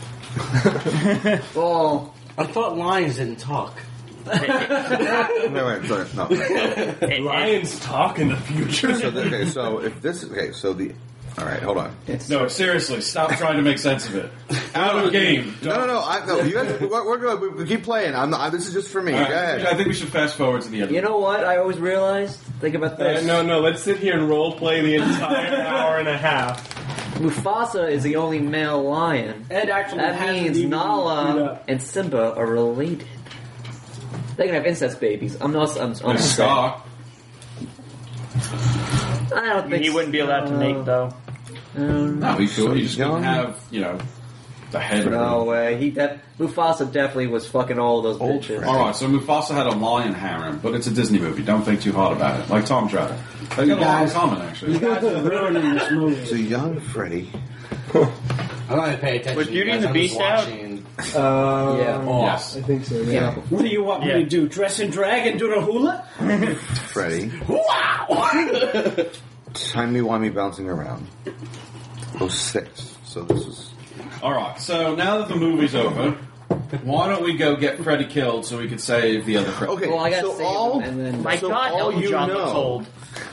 Well, I thought lions didn't talk. Wait, sorry, no. Lions talk in the future. So if this so the all right, hold on. No, seriously, stop trying to make sense of it. Out of the game. No. You guys, we're good. We keep playing. This is just for me. All right, Go ahead. I think we should fast forward to the end. you know what? I always realized. Think about this. No, let's sit here and role play the entire hour and a half. Mufasa is the only male lion. Ed actually That hasn't means even Nala screwed up. and Simba are related. They can have incest babies. I'm Scar. I don't think He wouldn't be allowed to mate, though. No, he could. He just young. couldn't have, the head of No it. way. Mufasa definitely was fucking all those bitches. Alright, so Mufasa had a lion harem, but it's a Disney movie. Don't think too hard about it. Like Tom Trotter. They got a lot in common, actually. You guys are ruining this movie. So young Freddy. I'm not going to pay attention. Was to you Beauty guys. and the I'm Beast just out? watching. Yeah. Yes. I think so. Yeah. Yeah. What do you want me to do? Dress and drag and do the hula? Freddy. Wow! Timey-wimey bouncing around. 06. So this is... Alright, so now that the movie's over, why don't we go get Freddy killed so we can save the other Freddy? Okay, Well, I got so saved all, and then My so God, all Elton you John know, looks old.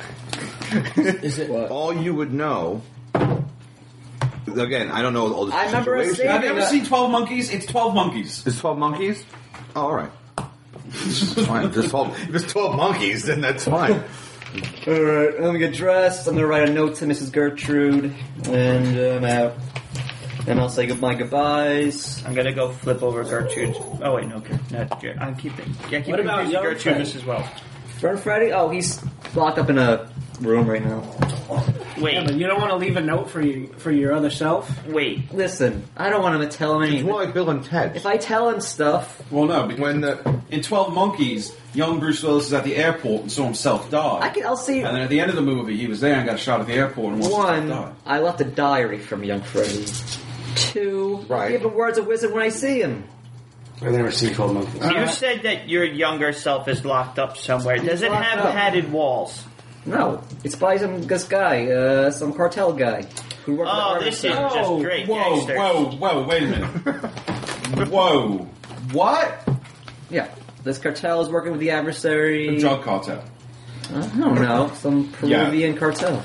all you would know... Again, I don't know all the I remember us situations. Have you ever seen 12 Monkeys? It's 12 Monkeys. It's 12 monkeys? Oh, all right. It's fine. If it's 12 monkeys, then that's fine. Alright, I'm gonna get dressed, I'm gonna write a note to Mrs. Gertrude, and I'm out. And I'll say my goodbyes. I'm gonna go flip over Gertrude. Oh wait, no, not Gertrude. I'm keeping. Yeah, keep What about confusing young Gertrude Freddy? as well. Friend Freddy? Oh, he's locked up in a room right now. Wait, Yeah, but you don't want to leave a note for your other self? wait. Listen, I don't want him to tell him It's anything. more like Bill and Ted. If I tell him stuff, Well, no, because When the... in 12 Monkeys, young Bruce Willis is at the airport and saw himself die. I'll see. And then at the end of the movie, he was there and got shot at the airport and watched One, himself die. I left a diary from young Freddy. Two, Right. give him words of wisdom when I see him. I've never seen 12 Monkeys. You said that your younger self is locked up somewhere. Does it locked have up. padded walls? No, it's by this guy, some cartel guy. Who worked Oh, at the this is Army just Oh, great Whoa, gangsters. whoa, wait a minute. Whoa. What? Yeah, this cartel is working with the adversary. The drug cartel. I don't know, some Peruvian cartel.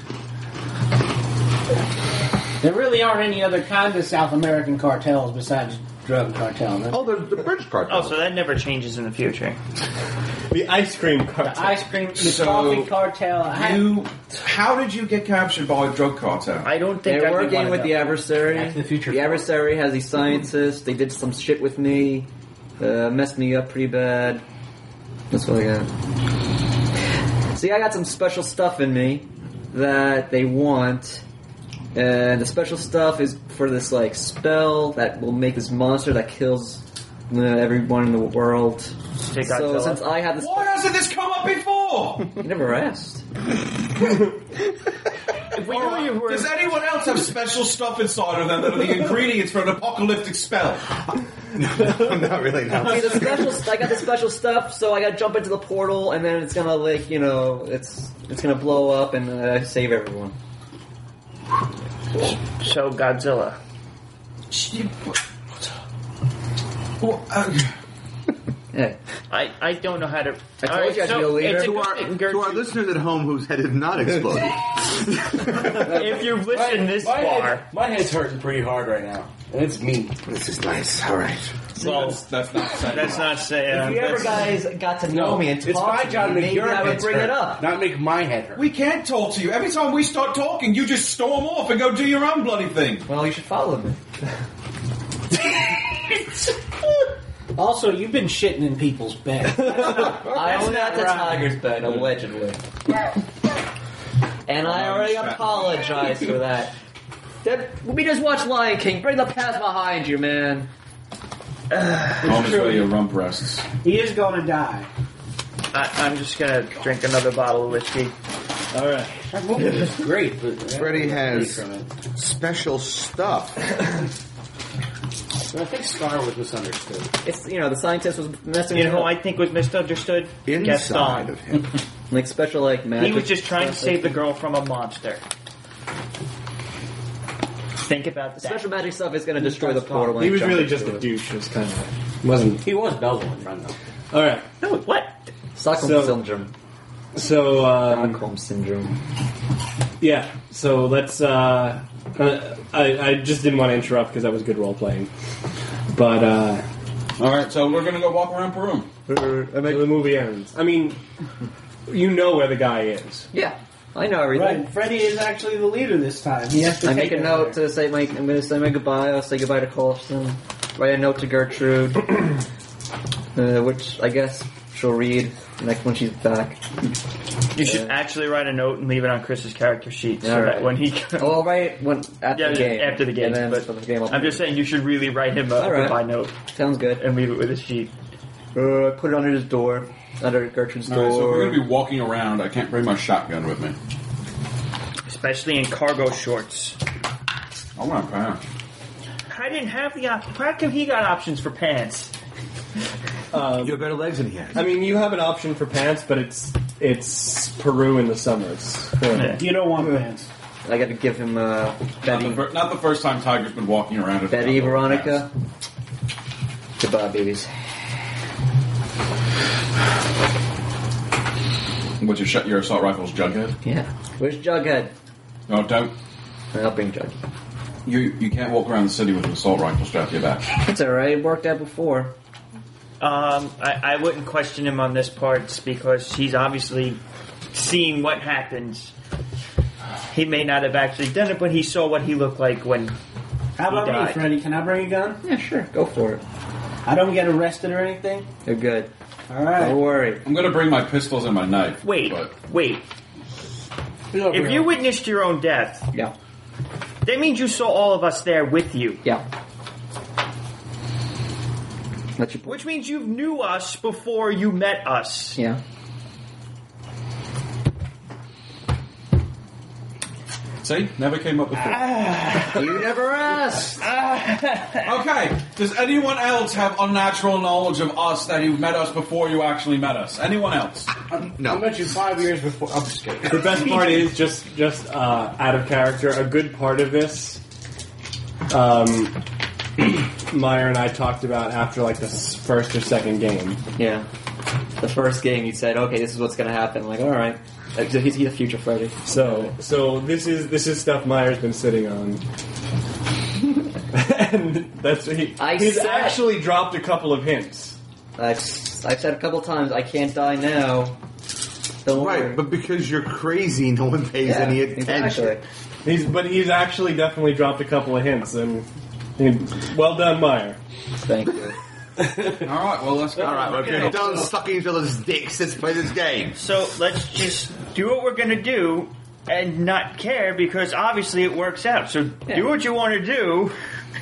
There really aren't any other kind of South American cartels besides drug cartels. Huh? Oh, the British cartel. Oh, so that never changes in the future. The ice cream The cartel. ice cream, the So, coffee cartel. How did you get captured by a drug cartel? I don't think They're I'd be working one with of the them. adversary. Back to the Future. The adversary has these scientists. They did some shit with me. Messed me up pretty bad. That's what I got. See, I got some special stuff in me that they want. And the special stuff is for this, like, spell that will make this monster that kills everyone in the world. Take So Godzilla. since I have this... Why hasn't this come up before? You never asked. If we knew you were... Does anyone else have special stuff inside of them that are the ingredients for an apocalyptic spell? Not really, no. See, the special, I got the special stuff, so I got to jump into the portal, and then it's gonna it's gonna blow up and save everyone. So Godzilla. Hey, I don't know how to... I told you I'd be a leader. It's a To good our, thing, to our Gertrude. listeners at home whose head has not exploded. If you've listened this far... My head's hurting pretty hard right now. And it's me. This is nice. All right. Well, That's not saying that's not saying... if you ever guys got to know me and it's talk my to job to me, make maybe your I would head bring hurt, it up. not make my head hurt. We can't talk to you. Every time we start talking, you just storm off and go do your own bloody thing. Well, you should follow me. Also, you've been shitting in people's bed. I only got the tiger's bed, allegedly. And I already apologized for that. We just watched Lion King. Bring the past behind you, man. Almost where your rump rests. He is going to die. I'm just gonna drink another bottle of whiskey. Alright. That movie is great, but Freddy has from it. special stuff. I think Scar was misunderstood. It's the scientist was messing You with know who him. I think was misunderstood? Inside Gaston. of him. Like special magic. He was just trying to save the girl from a monster. Think about that. Special magic stuff is going to destroy the portal. when He I was jump really into just a it. douche. It was kind of wasn't. He was Belgian friend though. All right. No, what? Stockholm So- syndrome. So Stockholm syndrome. yeah. So let's. I just didn't want to interrupt because that was good role playing. But Alright, so we're gonna go walk around Peru. so the movie ends. I mean, you know where the guy is. Yeah. I know everything. Right, Freddy is actually the leader this time. He has to I take make a it note there. to say I'm going to say my goodbye. I'll say goodbye to Colston. Write a note to Gertrude, which I guess she'll read next when she's back. You should actually write a note and leave it on Chris's character sheet so Alright. that when he Oh, I'll write it after the game. after the game. And then But for the game I'm just saying you should really write him a Alright. goodbye note sounds good. and leave it with his sheet. Put it under his door, under Gertrude's door. Alright, so if we're going to be walking around, I can't bring my shotgun with me. Especially in cargo shorts. I want pants. I didn't have the option. How come he got options for pants? You have better legs than he has. I mean, you have an option for pants, but it's Peru in the summers. You don't want pants. I got to give him Betty, Not the first time Tiger's been walking around. with Betty, pants. Veronica. Goodbye, babies. What's your assault rifle's Jughead? Yeah. Where's Jughead? No, don't. I'll bring Jughead. You can't walk around the city with an assault rifle strapped to your back. It's alright. It worked out before. I wouldn't question him on this part because he's obviously seeing what happens. He may not have actually done it, but he saw what he looked like when How about He me, died. Freddy? Can I bring a gun? Yeah, sure. Go for it. I don't get arrested or anything? You're good. All right. Don't worry. I'm going to bring my pistols and my knife. Wait, but wait. If you witnessed your own death, Yeah. that means you saw all of us there with you. Yeah. Let you. Which means you knew us before you met us. Yeah. See, never came up before. You never asked. Okay, does anyone else have unnatural knowledge of us that you've met us before you actually met us? Anyone else? I met you 5 years before. I'm just kidding. The best part is just out of character. A good part of this, Meyer and I talked about after like the first or second game. Yeah. The first game, you said, "Okay, this is what's gonna happen." I'm like, all right. He's the future Freddy. So this is stuff Meyer's been sitting on, and he's actually dropped a couple of hints. I've said a couple times, I can't die now. Don't worry. Right, but because you're crazy, no one pays any attention. Exactly. He's actually definitely dropped a couple of hints, and well done, Meyer. Thank you. Alright, well, let's go. Alright, well, if you're done sucking each other's dicks, let's play this game. So let's just do what we're gonna do and not care because obviously it works out. So do what you want to do.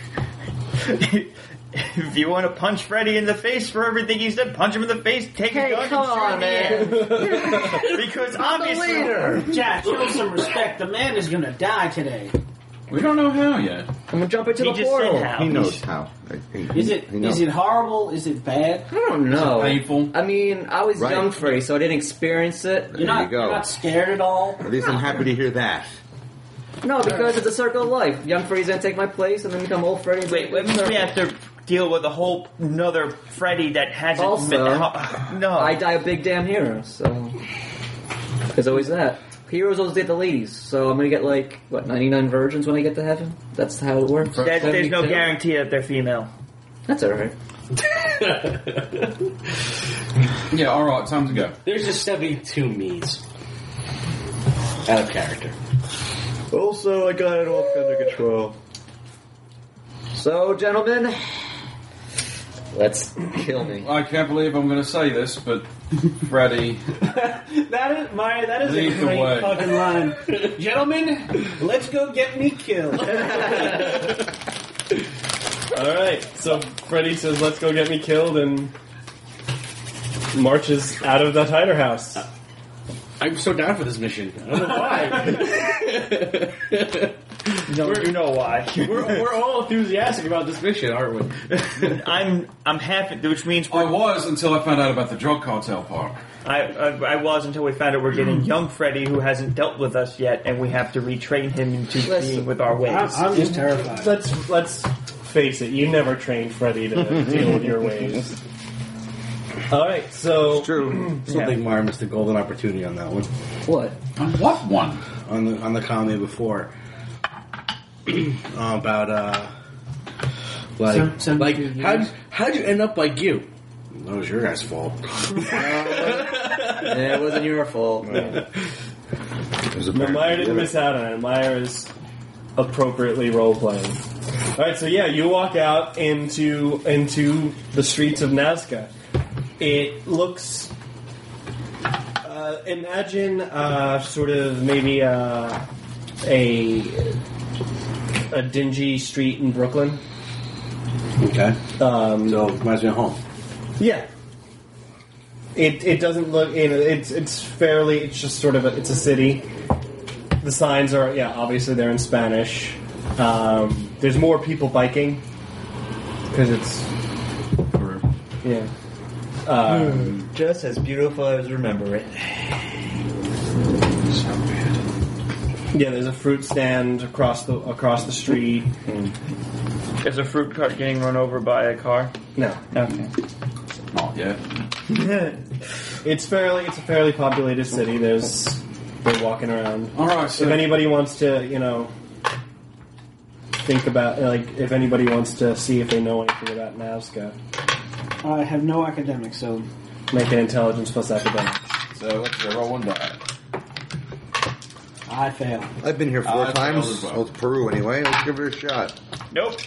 If you want to punch Freddy in the face for everything he's done, punch him in the face, take a gun come and shoot on, him in the air. Because obviously... Jack, show some respect. The man is going to die today. We don't know how yet. I'm gonna jump into He the just portal. said how. He knows how. Is it horrible? Is it bad? I don't know. Painful. I mean, I was Right. young Freddy, so I didn't experience it. You're not, go. you're not scared at all? At least I'm happy to hear that. No, because it's a circle of life. Young Freddy's gonna take my place, and then become old Freddy. Wait, that means we have to deal with a whole another Freddy that hasn't... Also, no. I die a big damn hero, so there's always that. Heroes always get the ladies, so I'm gonna get 99 virgins when I get to heaven. That's how it works. There's no 72? guarantee that they're female. That's alright. Yeah, alright, time to go. There's just 72 me's. Out of character. Also, I got it all under control. So, gentlemen, let's kill me. I can't believe I'm going to say this, but Freddy, That is Lead a the great way. fucking line. Gentlemen, let's go get me killed. Alright, so Freddy says, let's go get me killed, and marches out of the Tider house. I'm so down for this mission. I don't know why. No, you know why. we're all enthusiastic about this mission, aren't we? I'm happy, which means I was until I found out about the drug cartel part. I was until we found out we're getting young Freddy who hasn't dealt with us yet, and we have to retrain him into being with our ways. I'm just terrified. Let's face it, you never trained Freddy to deal with your ways. Alright, so... True. I think Meyer missed a golden opportunity on that one. What? On what one? On the comedy before. About how'd you end up like you? That was your guys' fault. Yeah, it wasn't your fault. Man. No, Meyer didn't miss out on it. Meyer is appropriately role-playing. Alright, so yeah, you walk out into the streets of Nazca. It looks... imagine sort of maybe a dingy street in Brooklyn. Okay. So reminds me of home. Yeah. It doesn't look... It's fairly... It's just sort of... it's a city. The signs are... Yeah, obviously they're in Spanish. There's more people biking. Because it's... Yeah. Just as beautiful as remember it. So weird. Yeah, there's a fruit stand across the street. Is a fruit cart getting run over by a car? No. Okay. Not yet. It's a fairly populated city. They're walking around. All right. So If anybody wants to, think about, if anybody wants to see if they know anything about Nazca, I have no academics, so... make an intelligence plus academics. So let's roll one die. I fail. I've been here 4 I times. failed as well. Well, it's Peru anyway. Let's give it a shot. Nope.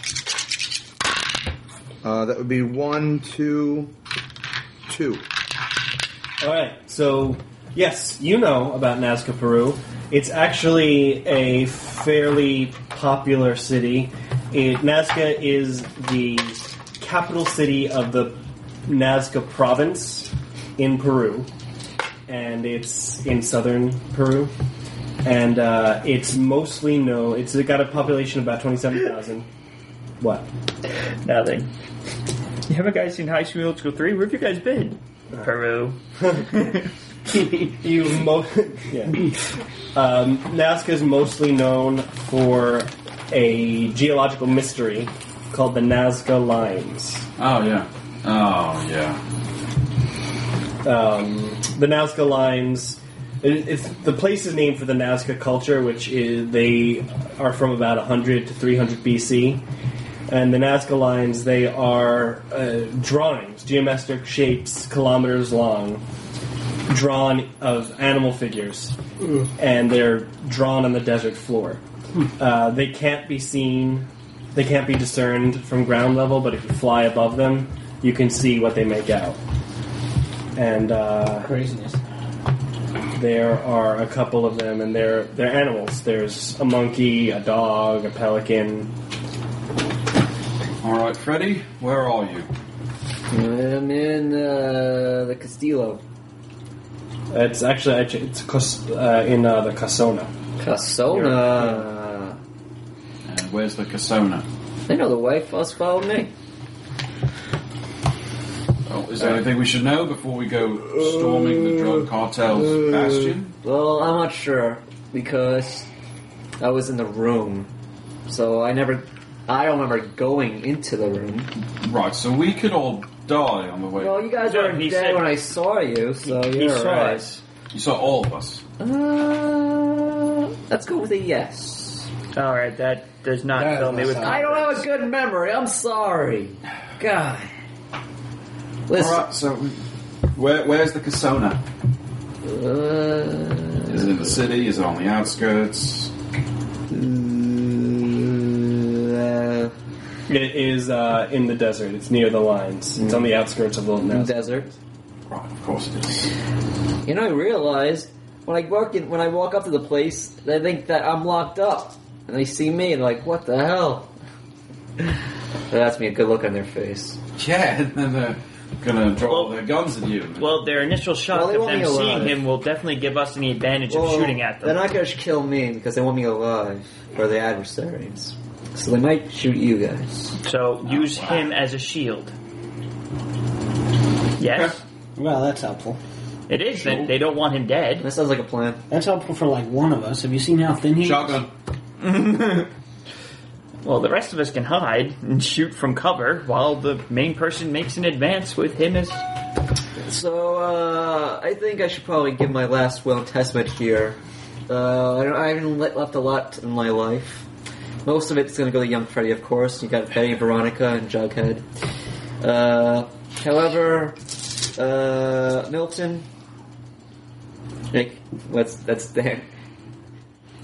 That would be 1, 2, 2. Alright, so, yes, you know about Nazca, Peru. It's actually a fairly popular city. Nazca is the capital city of the Nazca province in Peru. And it's in southern Peru. And it's mostly known... It's got a population of about 27,000. What? Nothing. You haven't guys seen High School Musical 3? Where have you guys been? Peru. Nazca is mostly known for a geological mystery called the Nazca Lines. Oh yeah. Oh yeah. The Nazca Lines... the place is named for the Nazca culture, which they are from about 100 to 300 BC. And the Nazca Lines, they are drawings, geometric shapes, kilometers long, drawn of animal figures. And they're drawn on the desert floor. They can't be seen, they can't be discerned from ground level, but if you fly above them, you can see what they make out. And Craziness. there are a couple of them, and they're animals. There's a monkey, a dog, a pelican. All right, Freddy, where are you? I'm in the Castillo. It's actually in the Casona. Casona. And where's the Casona? I know the wife must follow me. Oh, is there anything we should know before we go storming the drug cartel's bastion? Well, I'm not sure because I was in the room, so I don't remember going into the room. Right, so we could all die on the way. Well, you guys weren't dead when I saw you, so He you're saw right. us. You saw all of us. Let's go with a yes. Alright, that does not That fill me with does I don't have a good memory. I'm sorry. God. Listen. All right, so where's the Casona? Is it in the city? Is it on the outskirts? It is in the desert. It's near the lines. It's on the outskirts of Little Nazca. Desert. Right, of course it is. You know, I realized when I walk up to the place, they think that I'm locked up, and they see me and like, what the hell? That's me a good look on their face. Yeah, and then they're gonna draw their guns at you. Well, their initial shock Well, they of want them me seeing alive. him will definitely give us any advantage of shooting at them. They're not going to kill me because they want me alive for the adversaries. So they might shoot you guys. So use him as a shield. Yes? Well, that's helpful. It is. They don't want him dead. That sounds like a plan. That's helpful for like one of us. Have you seen how thin he is? Shotgun. Well, the rest of us can hide and shoot from cover while the main person makes an advance with him as... So, I think I should probably give my last will and testament here. I haven't left a lot in my life. Most of it's going to go to young Freddy, of course. You got Betty, Veronica, and Jughead. However, Milton, Nick, that's there.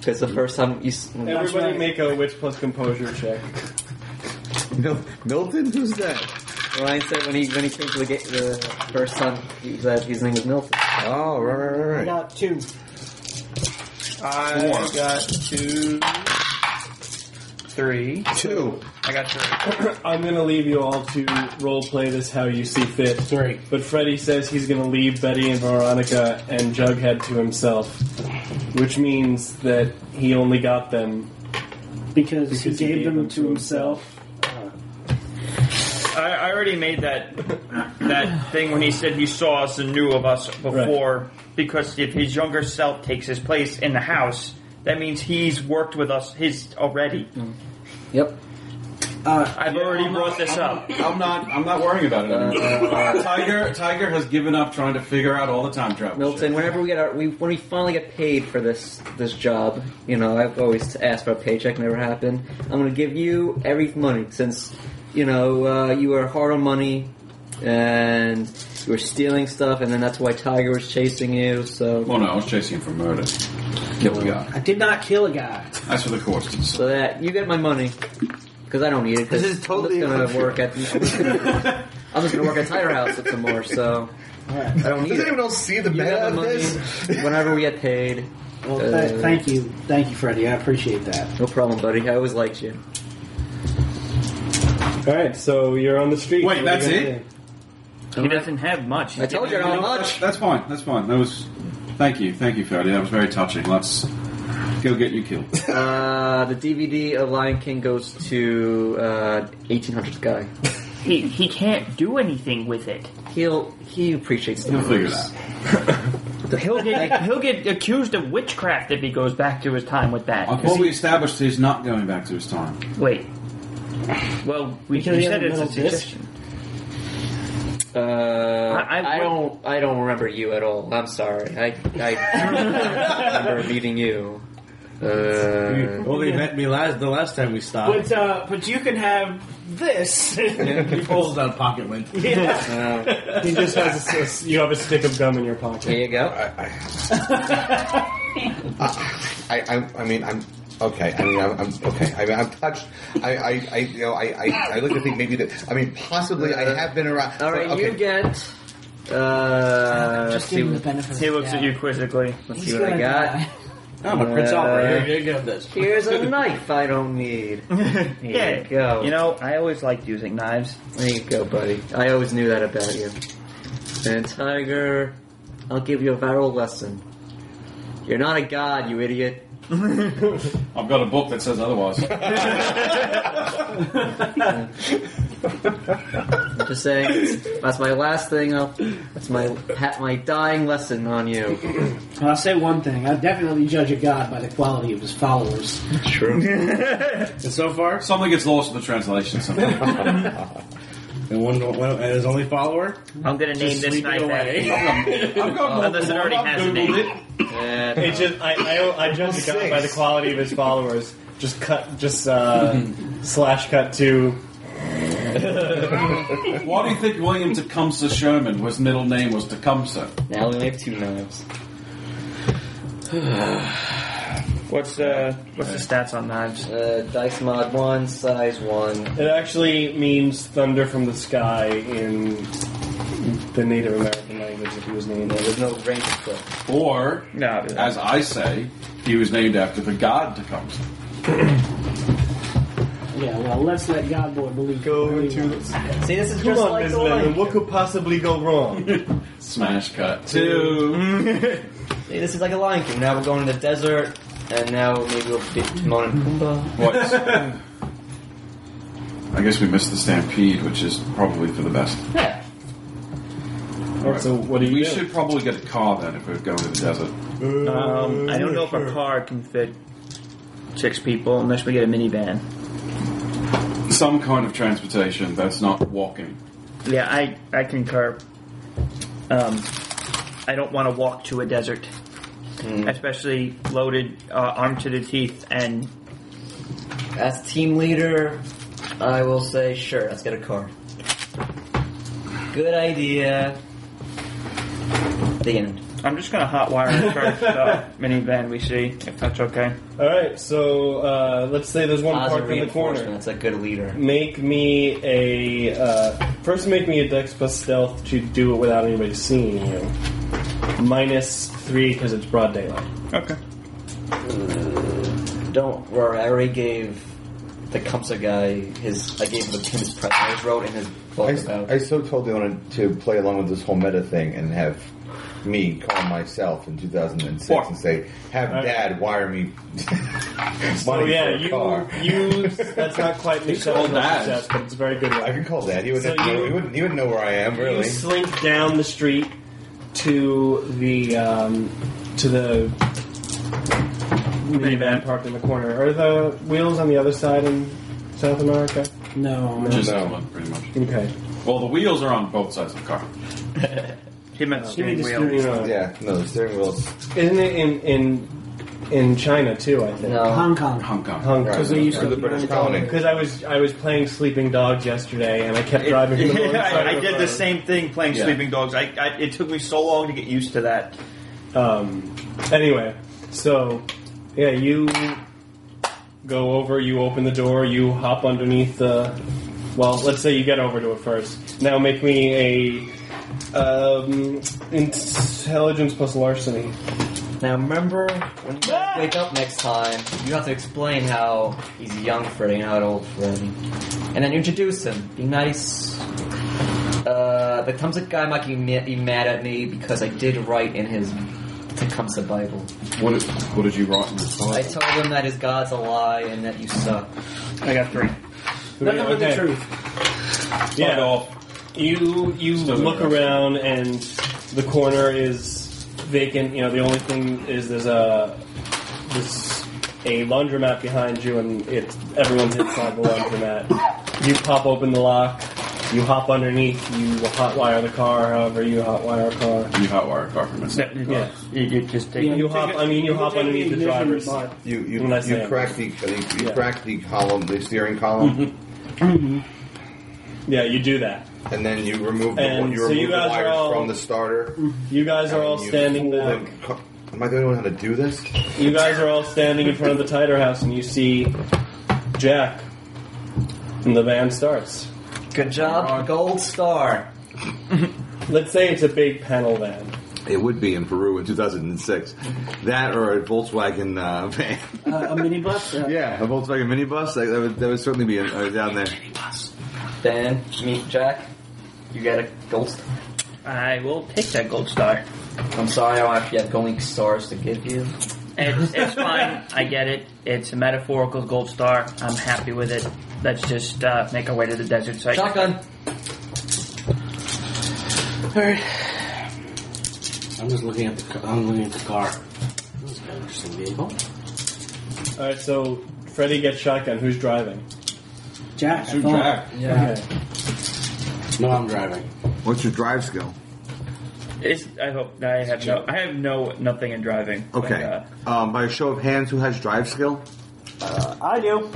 Because the first time you... Everybody make a wits plus composure check. Milton? Who's that? Ryan said when he came to the first time, he said his name was Milton. Oh, I right. got 2. I got 2, 3. 2. I got 3. I'm going to leave you all to role play this how you see fit. 3. But Freddy says he's going to leave Betty and Veronica and Jughead to himself, which means that he only got them Because he gave them to himself. I already made that thing when he said he saw us and knew of us before. Right. Because if his younger self takes his place in the house, that means he's worked with us already. Yep. I've already brought this up. I'm not worrying about it anymore. Tiger has given up trying to figure out all the time travel. Milton, whenever when we finally get paid for this job, I've always asked for a paycheck, never happened. I'm going to give you every money since you were hard on money and you were stealing stuff, and then that's why Tiger was chasing you. So, well, no, I was chasing him for murder. Killed a guy. I did not kill a guy. That's for the courts to decide. So that you get my money. Because I don't need it. This is totally I'm just going to work at Tire House with some more. So I don't need it. Does anyone see the bad out of this? Whenever we get paid. Well, thank you, Freddie. I appreciate that. No problem, buddy. I always liked you. All right, so you're on the street. Wait, that's it? He doesn't have much. I told you I don't have much. That's fine. That was. Thank you, Freddie. That was very touching. Let's go get you killed. The DVD of Lion King goes to 1800s guy. He can't do anything with it. He appreciates the He'll figure it out. He'll get accused of witchcraft if he goes back to his time with that. I thought we established he's not going back to his time. Wait. Well, we said it's a suggestion. I don't remember you at all. I'm sorry. I remember meeting you. You only met me the last time we stopped. But you can have this. He pulls out a pocket lint. Yeah. He just has you have a stick of gum in your pocket. There you go. I'm okay. I'm okay. I'm touched. I like to think maybe that. Possibly I have been around. All right, okay. you get. Just give him the benefit. He looks at you quizzically. Let's see what I got. I'm a Prince Albert. Here, you have this. Here's a knife I don't need. Here you go. I always liked using knives. There you go, buddy. I always knew that about you. And Tiger, I'll give you a viral lesson. You're not a god, you idiot. I've got a book that says otherwise. I'm just saying, that's my last thing. That's my dying lesson on you. I'll say one thing. I definitely judge a god by the quality of his followers. True. And so far, Something gets lost in the translation. and and his only follower. I'm going to name this knife away. I've got unless it already has a name. It's just I judge the guy by the quality of his followers. Just slash cut to. Why do you think William Tecumseh Sherman, his middle name was Tecumseh? Now we only have 2 knives. What's the stats on knives? Dice mod 1, size 1. It actually means thunder from the sky in the Native American language that he was named. There's no range of stuff. Or, No, as I say, he was named after the god Tecumseh. Yeah, well, let's let God Boy believe. See, this is Come just on, like Ms. the Lemon, Lion what could possibly go wrong? Smash cut 2. See, this is like a Lion King. Now we're going to the desert, and now maybe we'll beat Timon and Pumbaa. What? I guess we missed the stampede, which is probably for the best. Yeah. Alright, so what do you We do? should probably get a car then if we're going to the desert. I don't know if a car can fit 6 people unless we get a minivan. Some kind of transportation that's not walking. Yeah, I concur. I don't want to walk to a desert, especially loaded, armed to the teeth, and As team leader, I will say, sure, let's get a car. Good idea. The end. I'm just going to hotwire the first minivan we see, if that's okay. Alright, so let's say there's one Positive parked in the corner. reinforcement. That's a good leader. Make me a... first make me a Dex plus Stealth to do it without anybody seeing you. -3 because it's broad daylight. Okay. Don't worry, I already gave the Kamsa guy I gave him his present. I just wrote in his book about. I so totally wanted to play along with this whole meta thing and have me call myself in 2006 and say, have Dad wire me So money yeah, for a car. that's not quite the success, but it's a very good one. I can call Dad. He So wouldn't know where I am, You really. slink down the street to the minivan parked in the corner. Are the wheels on the other side in South America? No. Just No. one, pretty much. Okay. Well, the wheels are on both sides of the car. He meant steering wheel. Yeah, no, the steering wheel's... Isn't it in China too? I think. No. Hong Kong. Hong Kong. Hong Kong. Because they used Or to the British colony. Because I was playing Sleeping Dogs yesterday, and I kept driving. in the wrong side I of did road. the same thing playing Yeah. Sleeping Dogs. It took me so long to get used to that. Anyway, so yeah, you go over, you open the door, you hop underneath the. Well, let's say you get over to it first. Now make me a intelligence plus larceny. Now remember, when you guys wake up next time, you have to explain how he's young Freddy, not old Freddy. And then you introduce him. Be nice. The Tecumseh guy might be mad at me because I did write in his Tecumseh Bible. What did you write in the I Bible? told him that his God's a lie and that you suck. I got 3. Nothing but the Okay. truth. Yeah. You Still look interesting. around and the corner is vacant. You know, the only thing is there's a laundromat behind you, and everyone's inside the laundromat. You pop open the lock. You hop underneath. You hotwire the car. However, you hotwire a car. You hotwire a car from inside. Yeah. You just take Yeah, You take hop. it- I mean, you you hop take underneath the ignition, driver's but- seat. You When I say crack the Yeah. crack the column, the steering column, Yeah, you do that. and then you remove the, And you so remove you the guys are wires all- from the starter. You guys are all and you standing pull back. them- Am I the only one how to do this? You guys are all standing in front of the Titer house, and you see Jack. And the van starts. Good job, Gold Star. Let's say it's a big panel van. It would be in Peru in 2006. That or a Volkswagen van. A minibus. Yeah, a Volkswagen minibus. That would certainly be down there. Then, meet Jack. You get a Gold Star. I will take that Gold Star. I'm sorry, I don't actually have Gold Stars to give you. It's fine. I get it. It's a metaphorical Gold Star. I'm happy with it. Let's just make our way to the desert site. Shotgun. Alright. I'm looking at the car. This is an interesting vehicle. Alright, so Freddy gets shotgun. Who's driving? Jack. I Shoot thought. Jack. Yeah. Okay. No, I'm driving. What's your drive skill? I hope I have nothing in driving. Okay. But, By a show of hands, who has drive skill? I do.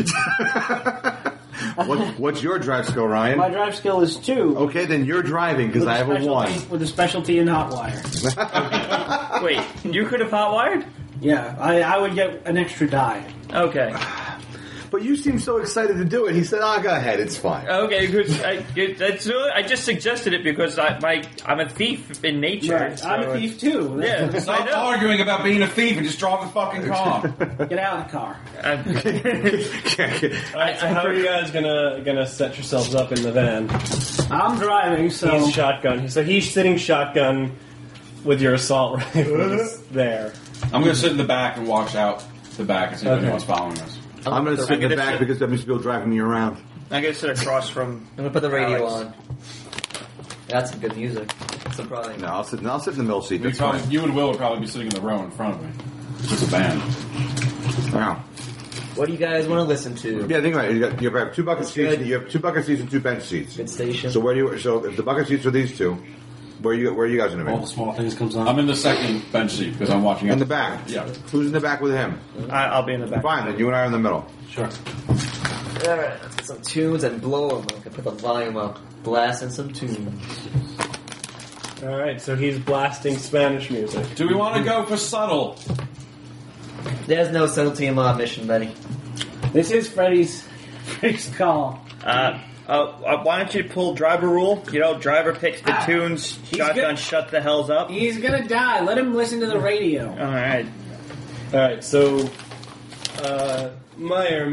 What's your drive skill, Ryan? My drive skill is 2. Okay, then you're driving because with I have a specialty- 1. With a specialty in hot wire. wait, you could have hotwired? Yeah, I would get an extra die. Okay. But you seem so excited to do it. He said, "Oh, go ahead, it's fine." Okay, good. I just suggested it because I'm a thief in nature. Right. I'm a thief too. Yeah, I Stop know. arguing about being a thief and just drive the fucking car. Get out of the car. Alright, so how are you guys gonna set yourselves up in the van? I'm driving, so He's shotgun. So he's sitting shotgun with your assault rifles there. I'm going to sit in the back and watch out the back and see if Okay. anyone's following us. I'm going to sit in the gonna back sit- because that means people driving me around. I'm gonna sit across from. I'm gonna put the radio Alex. on. That's some good music. Surprising. No, I'll sit in the middle seat. That's Because fine. you and Will would probably be sitting in the row in front of me. It's a band. Wow. What do you guys want to listen to? Yeah, think about it. You have 2 bucket seats. good. You have 2 bucket seats and 2 bench seats. Good station. So if the bucket seats are these 2, where are you guys going to All be? the small things comes on. I'm in the second bench seat because I'm watching In out the back. Yeah. Who's in the back with him? I'll be in the back. Fine, then you and I are in the middle. Sure. Alright, let's get some tunes and blow them. I can put the volume up. Blasting some tunes. All right, so he's blasting Spanish music. Do we want to go for subtle? There's no subtlety in my mission, Benny. This is Freddy's call. Why don't you pull driver rule? You know, driver picks the tunes, shotgun shut the hells up. He's gonna die. Let him listen to the radio. Alright. Alright, so Meyer,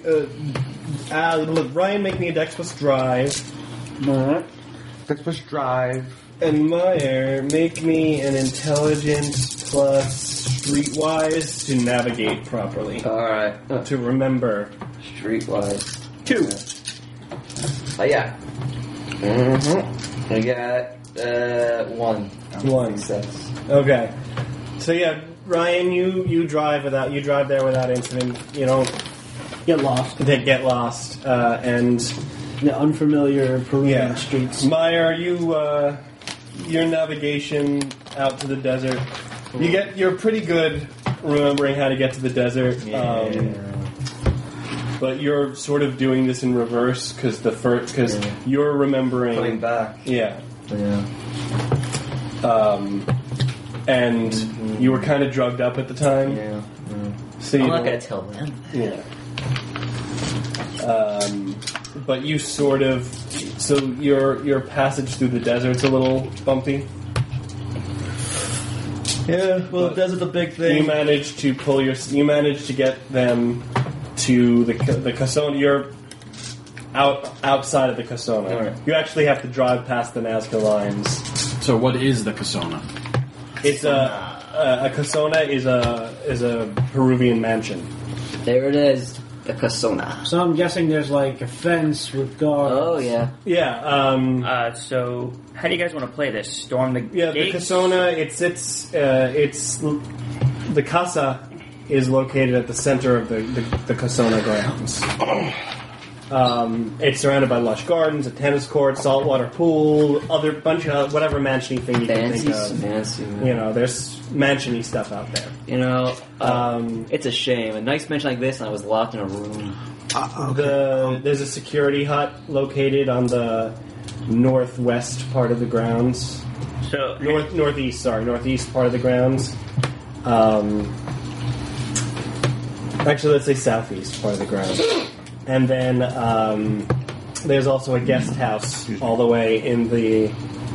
Ryan, make me a Dex plus Drive. Alright. Dex plus Drive. And Meyer, make me an Intelligence plus Streetwise to navigate properly. Alright. To remember. Streetwise. 2. Yeah. Mm-hmm. I got 1. 1. Success. Okay. So yeah, Ryan, you drive there without incident. You don't Get lost. get lost, and The unfamiliar Peruvian streets. Meyer, your navigation out to the desert. You're pretty good remembering how to get to the desert. But you're sort of doing this in reverse because you're remembering Coming back. Yeah. Yeah. And you were kind of drugged up at the time. Yeah. So I'm you not don't- gonna tell them. Yeah. But you sort of, so your passage through the desert's a little bumpy. Yeah, well, the desert's a big thing. You managed to get them to the Casona. You're outside of the Casona. All right. You actually have to drive past the Nazca lines. So what is the Casona? It's a Casona is a Peruvian mansion. There it is, the Casona. So I'm guessing there's like a fence with guards. Oh yeah. Yeah. So, how do you guys want to play this? Storm the The gates? Casona. It's the casa is located at the center of the Casona grounds. It's surrounded by lush gardens, a tennis court, saltwater pool, other bunch of whatever mansion-y thing you can think of. Fancy. You know, there's mansion-y stuff out there. You know, it's a shame. A nice mansion like this, and I was locked in a room. There's a security hut located on the northwest part of the grounds. So, Northeast part of the grounds. Actually, let's say southeast part of the grounds. And then there's also a guest house all the way in the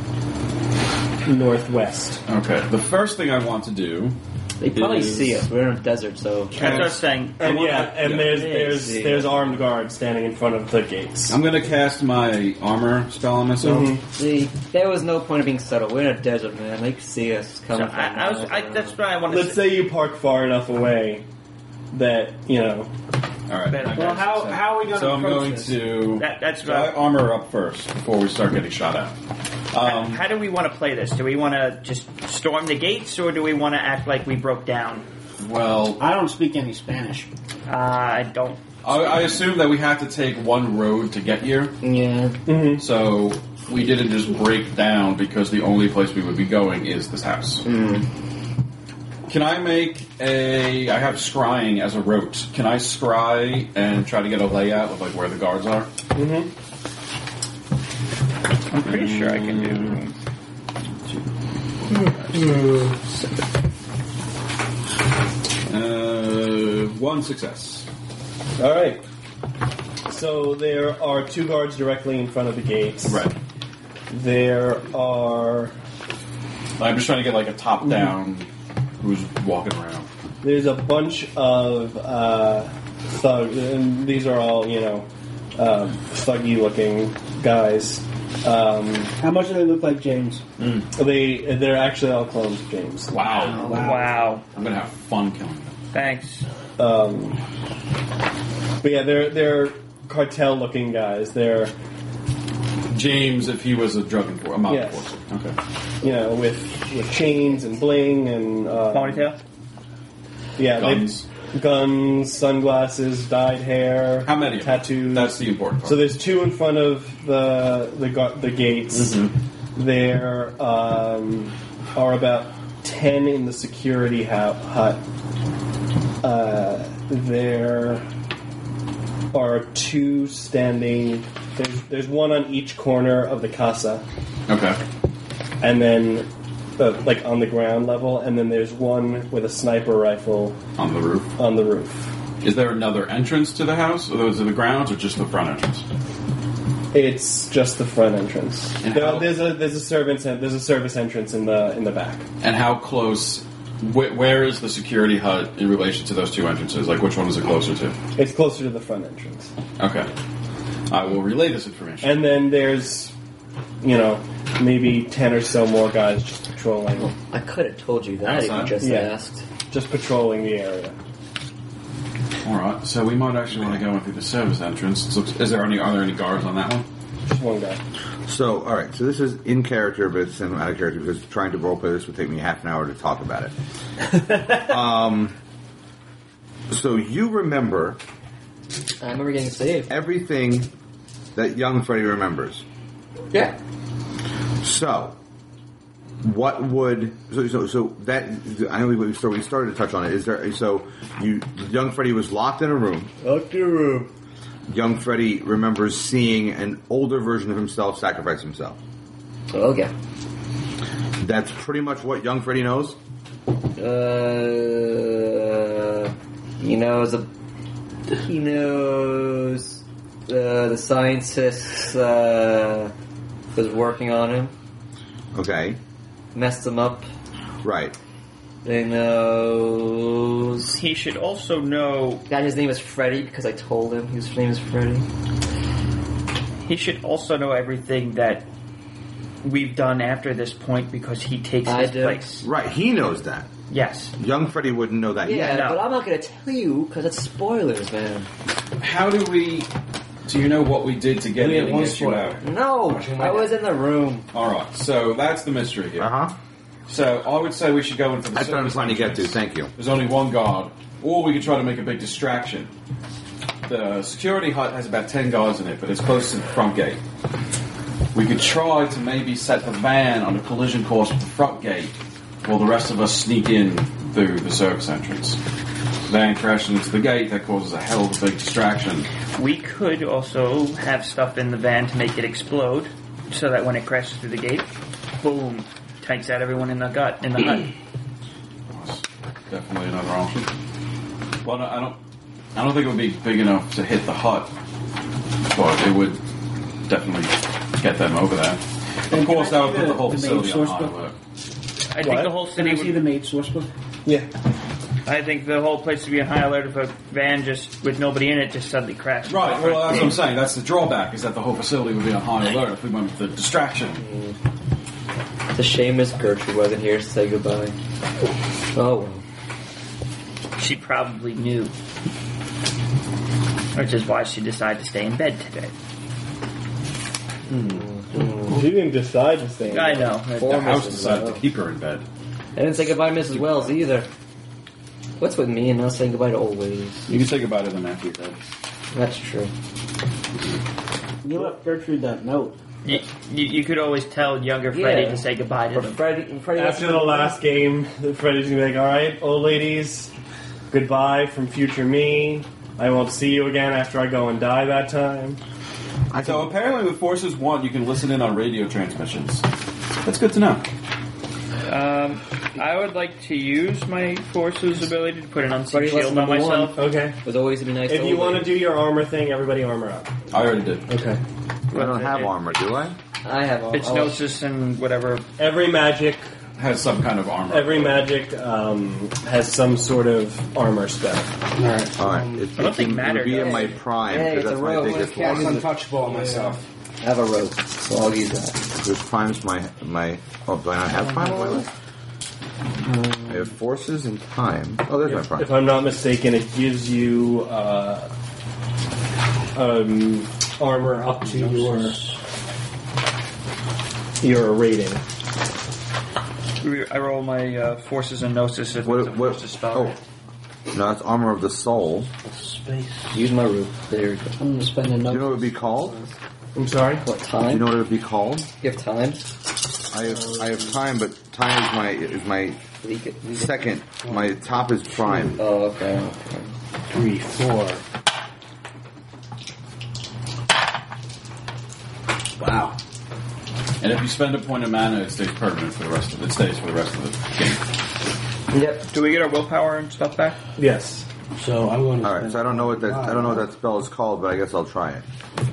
northwest. Okay. The first thing I want to do. They probably is- see us. We're in a desert, so. that's what I was saying. And Yeah. there's armed guards standing in front of the gates. I'm going to cast my armor spell on myself. See, there was no point of being subtle. We're in a desert, man. They could see us So coming from miles around. that's what I want to Let's say you park far enough away that, you know... All right. Well, how are we going So to I'm approach going this? to. That's So I armor up first before we start getting shot at. How do we want to play this? Do we want to just storm the gates, or do we want to act like we broke down? Well, I don't speak any Spanish. I don't. I assume that we have to take one road to get here. Yeah. So we didn't just break down because the only place we would be going is this house. Can I make I have scrying as a rote. Can I scry and try to get a layout of like where the guards are? I'm pretty sure I can do. One success. All right. So there are 2 guards directly in front of the gates. Right. There are... I'm just trying to get like a top down who's walking around. There's a bunch of thugs, and these are all, you know, thuggy-looking guys. How much do they look like James? They're actually all clones of James. Wow. Wow. I'm gonna have fun killing them. Thanks. But yeah, they're cartel-looking guys. They're, James, if he was a drug enforcer, a mob Yes. enforcer. Okay. you know, with chains and bling and Ponytail? yeah, Guns. guns, sunglasses, dyed hair, How many? of them? tattoos. That's the important part. So there's 2 in front of the gates. There are about 10 in the security hut. There are 2 standing. There's one on each corner of the casa. Okay. and then like on the ground level, and then there's one with a sniper rifle On the roof. on the roof. Is there another entrance to the house, or those are the grounds, or just the front entrance? It's just the front entrance. And how- There's a service entrance in the back. And how close? Where is the security hut in relation to those two entrances? Like, which one is it closer to? It's closer to the front entrance. Okay, I will relay this information. And then there's, maybe 10 or so more guys just patrolling. I could have told you that if you Outside? just Yeah. asked. Just patrolling the area. All right, so we might actually want to go in through the service entrance. Are there any guards on that one? Just one guy. So, all right. So this is in character, but it's out of character because trying to roleplay this would take me half an hour to talk about it. So you remember I remember getting saved. everything that young Freddy remembers. Yeah. So, what would so that I know we started to touch on it. Is there young Freddy was locked in a room. Locked in a room. Young Freddy remembers seeing an older version of himself sacrifice himself. Okay. That's pretty much what young Freddy knows. He knows the scientist was working on him, Okay, messed him up. right. He knows. He should also know. That his name is Freddy because I told him his name is Freddy. He should also know everything that we've done after this point because he takes I his do. place. Right, he knows that. Yes. Young Freddy wouldn't know that Yeah, yet. no. but I'm not going to tell you because it's spoilers, man. How do we? Do you know what we did to get We in have and one get you spoiler. out? No, I was in the room. All right, so that's the mystery here. Uh huh. So I would say we should go in for the That's what I'm service trying to get to. entrance. Thank you. There's only one guard, or we could try to make a big distraction. The security hut has about 10 guards in it, but it's close to the front gate. We could try to maybe set the van on a collision course with the front gate, while the rest of us sneak in through the service entrance. Van crashing into the gate, that causes a hell of a big distraction. We could also have stuff in the van to make it explode, so that when it crashes through the gate, boom, takes out everyone in the hut. That's definitely another option. Well, no, I don't think it would be big enough to hit the hut, but it would definitely get them over there. Of course, that would put the whole the main facility on source high book? alert. I think the whole Can city I see the would. maid source book? Yeah. I think the whole place would be on high alert if a van just with nobody in it just suddenly crashed. Right, well, that's what I'm saying. That's the drawback, is that the whole facility would be on high alert if we went with the distraction. It's a shame Miss Gertrude wasn't here to say goodbye. Oh well. She probably knew, which is why she decided to stay in bed today. She didn't decide to stay in I there. know. The house decided to keep her in bed. I didn't say goodbye to Mrs. Wells either. What's with me and not saying goodbye to old ladies? You can say goodbye to them after you're dead. That's true. You left Gertrude that note. You could always tell younger Freddy Yeah. to say goodbye to Or them. Freddy After the last game, Freddy's gonna be like, "Alright, old ladies, goodbye from future me. I won't see you again after I go and die that time." So apparently with Forces 1, you can listen in on radio transmissions. That's good to know. I would like to use my forces ability to put an unseen Freddy shield lesson on number myself. Okay. It was always to be nice. If to you old want to ladies. do your armor thing, everybody armor up. I already did. Okay. I don't have armor, do I? I have all. It's gnosis and whatever. Every magic Has some kind of armor. has some sort of armor spell. Alright. All right. I don't think matter It would be in does. my prime Hey, because it's that's a my rogue. biggest Cast one. untouchable on myself. I have a rope, so I'll use that. Because prime's my. Oh, do I not have prime on my list? I have forces and time. Oh, there's my prime. If I'm not mistaken, it gives you armor up to your rating. I roll my forces and gnosis if it's a forces spell. Oh, no, it's armor of the soul. Use my rope. There we go. I'm going to spend Do you know another. what it would be called? I'm sorry? What Do you time? know what it would be called? You have time? I have time, but time is my Leak it. second. My top is prime. Oh, okay. 3, 4. Wow. And if you spend a point of mana, it stays permanent for the rest of the game. Yep. Do we get our willpower and stuff back? Yes. So I'm going to. All right. So I don't know what that spell is called, but I guess I'll try it.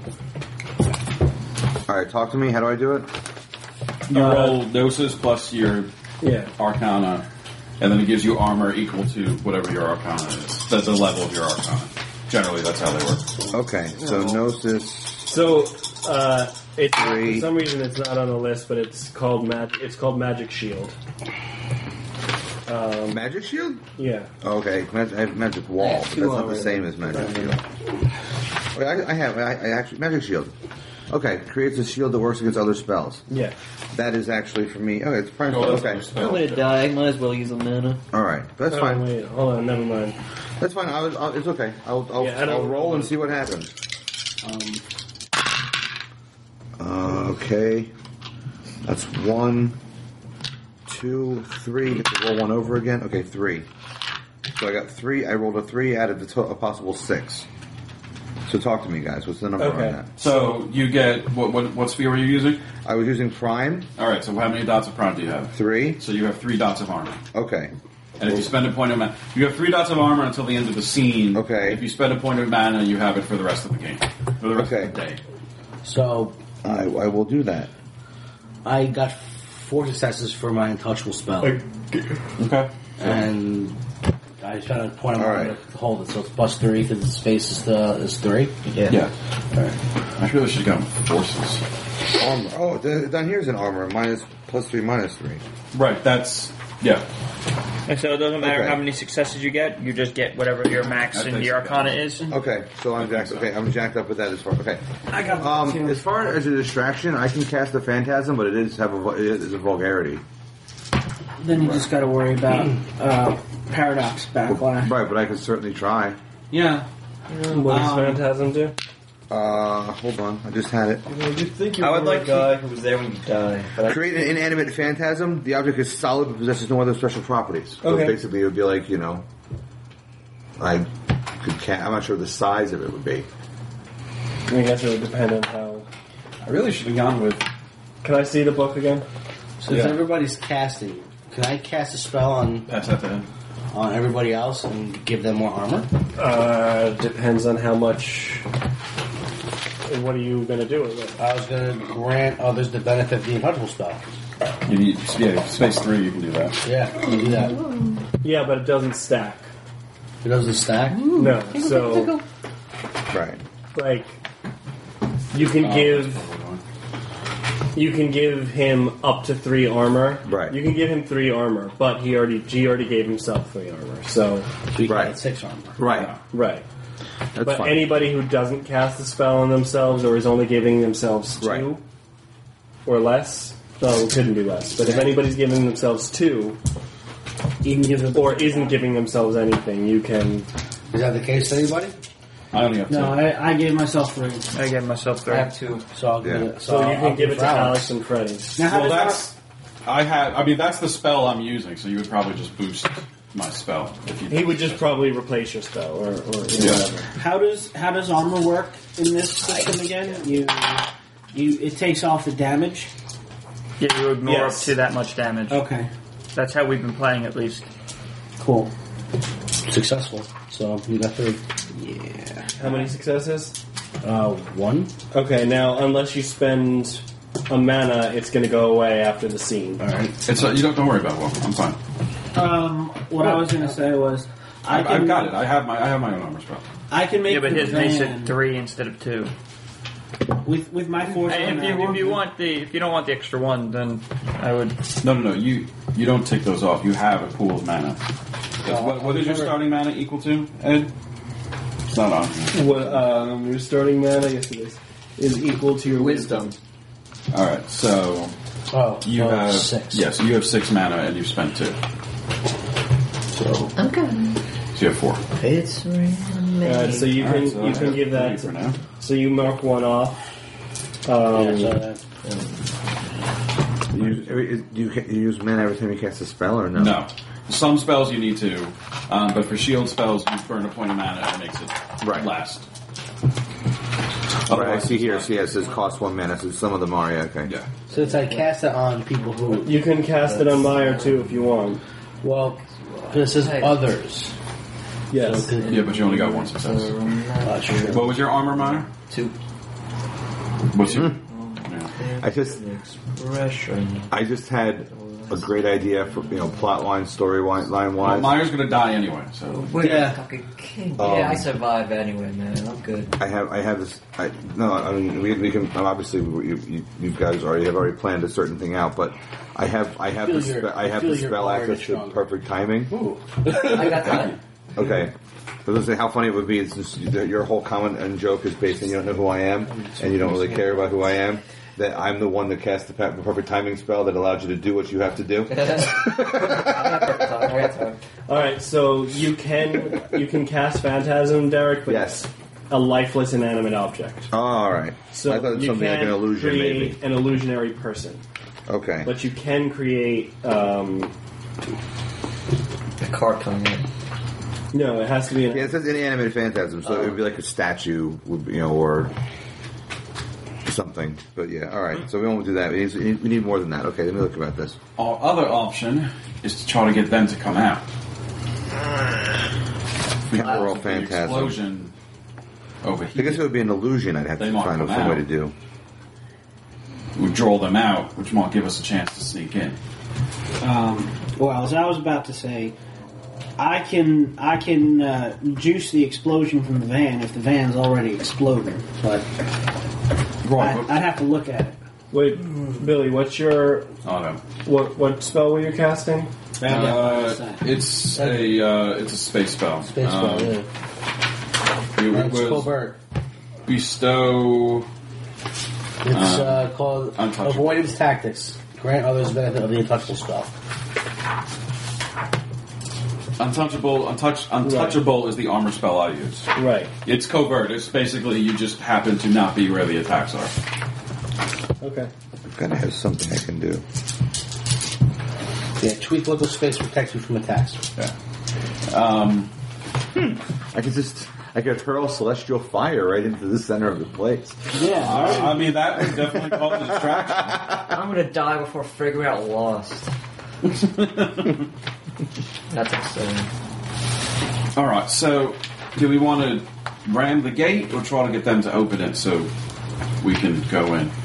All right. Talk to me. How do I do it? You roll Gnosis plus your Yeah. Arcana, and then it gives you armor equal to whatever your Arcana is. That's the level of your Arcana. Generally, that's how they work. Okay. So Gnosis. So it's 3. for some reason it's not on the list, but it's called Magic Shield. Magic Shield? Yeah. Okay. I have Magic Wall, but that's not the same as Magic Shield. Wait, I actually Magic Shield. Okay, creates a shield that works against other spells. Yeah. That is actually for me. Okay, it's prime. Oh, Okay. that's I'm gonna die. I might as well use a mana. All right, that's Oh, fine. wait, hold on, never mind. That's fine. It's okay. I'll Yeah, I don't- I'll roll and see what happens. Okay, that's 1, 2, 3. Get to roll one over again. Okay, 3. So I got 3. I rolled a 3, added a possible 6. So talk to me, guys. What's the number Okay. on that? So you get what sphere were you using? I was using prime. All right. So how many dots of prime do you have? 3. So you have 3 dots of armor. Okay. And if you spend a point of mana, you have 3 dots of armor until the end of the scene. Okay. If you spend a point of mana, you have it for the rest of the game, for the rest Okay. of the day. So I will do that. I got 4 successes for my untouchable spell, Okay. and I spent a point of All mana right. to hold it. So it's plus 3 because the space is 3. Yeah. I really should have gone with forces. Armor. Oh, down here's an armor. +3, -3. Right. That's yeah. And so it doesn't matter Okay. how many successes you get. You just get whatever your max That in takes your it Arcana down. is. Okay, so I'm jacked. Okay, I'm jacked up with that as far. Okay. I got As far as a distraction, I can cast a phantasm, but it is a vulgarity. Then you just got to worry about paradox backlash. Right, but I can certainly try. Yeah. What does Phantasm do? Hold on, I just had it. You think I would like guy who was there when you die. But Create an inanimate phantasm. The object is solid but possesses no other special properties. So Okay. basically, it would be like, I could I'm not sure the size of it would be. I guess it would depend on how. I really should have gone with. Can I see the book again? So if everybody's casting, can I cast a spell Pass that to him. on everybody else and give them more armor? Depends on how much. What are you going to do with it? I was going to grant others the benefit of the untouchable spell. You need space 3. You can do that. Yeah, you do that. Yeah, but it doesn't stack. It doesn't stack. No, so Right. like you can give him up to 3 armor. Right. You can give him 3 armor, but he already gave himself 3 armor. So So you Right. got 6 armor. Right. right. That's But fine. anybody who doesn't cast a spell on themselves or is only giving themselves 2 Right. or less, well, it couldn't be less. But if anybody's giving themselves 2 You can give them. or isn't giving themselves anything, you can. Is that the case to anybody? I only have 2. No, I gave myself 3. I gave myself 3. I have 2, so I'll give Yeah. it. So you I'll can give it to Alex. Alex and Freddie. Now, how Well, does that's the spell I'm using. So you would probably just boost my spell if you. He would just probably replace your spell or Yeah. whatever. how does armor work in this system again? It takes off the damage. Yeah, you ignore Yes. up to that much damage. Okay, That's how we've been playing, at least. cool, successful. So you got 3. How many successes? 1. Okay, now unless you spend a mana, it's going to go away after the scene. All right. It's you don't worry about it. I'm fine. What I was going to say was, I've got it. I have my own armor spell. I can make Yeah, but the his makes van it 3 instead of 2. with my force. Hey, if you don't want the extra 1, then I would. No. You don't take those off. You have a pool of mana. What is your starting mana equal to, Ed? It's not on here. What, your starting mana, yes it is equal to your wisdom. All right. So you have 6. Yes, you have 6 mana and you've spent 2. So okay. you have 4. It's really So you can Alright, so I you can have give 3 that. for now. So you mark 1 off. You use mana every time you cast a spell, or no? No. Some spells you need to, but for shield spells, you burn a point of mana and it makes it Right. last. Right, I see here. See, it says cost 1 mana. So some of them are. Yeah, okay. Yeah. So it's like cast it on people who. You can cast it on Meyer too if you want. Well, this is others. Yes. So Yeah, but you only got 1 success. sure. What was your armor, Meyer? 2. What's your... I just had a great idea for plot line, story line Well, wise. Meyer's going to die anyway, so... Wait, Yeah. fucking king. Yeah, I survive anyway, man. I'm good. I have this. I mean, we can obviously you guys already planned a certain thing out, but I have feel the your- I have feel the your spell bard access is to stronger. perfect timing. I got that. Okay. But let's say how funny it would be is just, your whole comment and joke is based on you don't know who I am and you don't really care about who I am. That I'm the one that cast the perfect timing spell that allows you to do what you have to do. All right, so you can cast Phantasm, Derek, but Yes. a lifeless inanimate object. Oh, all right. So I thought it was you something like can't an illusion, create maybe. an illusionary person, Okay. but you can create. The card coming in. No, it has to be. Yeah, it says inanimate phantasm, so it would be like a statue, or something. But yeah, all right. So we won't do that. We need more than that. Okay, let me look about this. Our other option is to try to get them to come out. Temporal The phantasm. explosion over I here guess it would be an illusion. I'd have They to might find come some way out. to do. would draw them out, which might give us a chance to sneak in. Well, as I was about to say, I can juice the explosion from the van if the van's already exploding, but I'd have to look at it. Wait, Billy, what's your Oh no. what spell were you casting? It's a space spell. Space spell, yeah. It It's was covert. bestow. It's called Untouchable. Avoidance Tactics. Grant others the benefit of the untouchable spell. Untouchable is the armor spell I use. Right. It's covert. It's basically you just happen to not be where the attacks are. Okay. I've got to have something I can do. Yeah, tweak local space protects you from attacks. Yeah. I could hurl celestial fire right into the center of the place. Yeah, I mean, that would definitely cause a distraction. I'm gonna die before figuring out Lost. That's insane. Alright, so do we want to ram the gate or try to get them to open it so we can go in?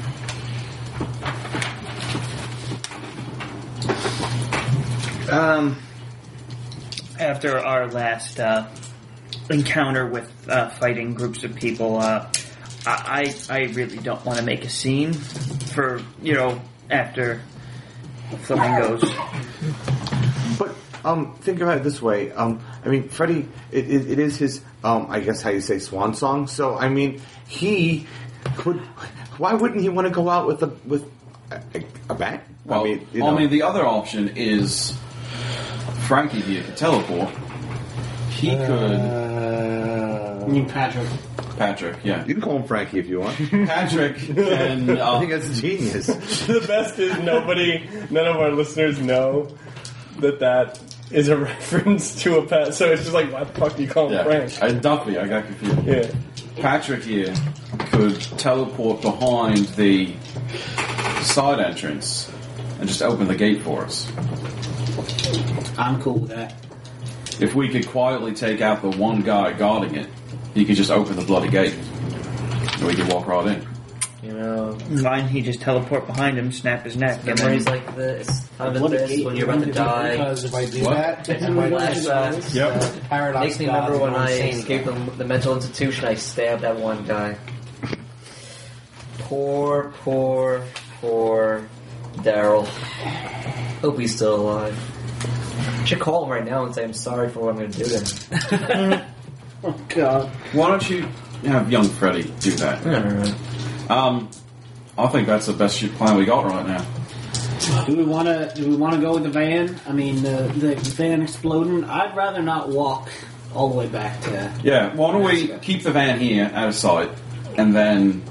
After our last encounter with fighting groups of people, I really don't want to make a scene for, after Flamingos. But think about it this way. I mean, Freddy, it is his. I guess how you say swan song. So I mean, he could. Why wouldn't he want to go out with a bat? Well, I mean, the other option is Frankie here could teleport. He could. You mean Patrick? Patrick, yeah. you can call him Frankie if you want. Patrick can. I think that's genius. The best is none of our listeners know that is a reference to a pet. So it's just like, why the fuck do you call him Frank? Duffy, I got confused. Yeah. Patrick here could teleport behind the side entrance and just open the gate for us. I'm cool with that. If we could quietly take out the one guy guarding it, he could just open the bloody gate. And we could walk right in. Fine, he just teleport behind him, snap his neck, and Memories then like this, time of this, when you're about to die. Because if I do What? that, Flashbacks. Makes me remember when I escaped the mental institution, I stabbed that one guy. Poor Daryl. Hope he's still alive. I should call him right now and say I'm sorry for what I'm going to do to him. Oh God! Why don't you have young Freddy do that? I think that's the best plan we got right now. Do we want to go with the van? I mean, the van exploding. I'd rather not walk all the way back to. Yeah, why don't we keep the van here out of sight, and then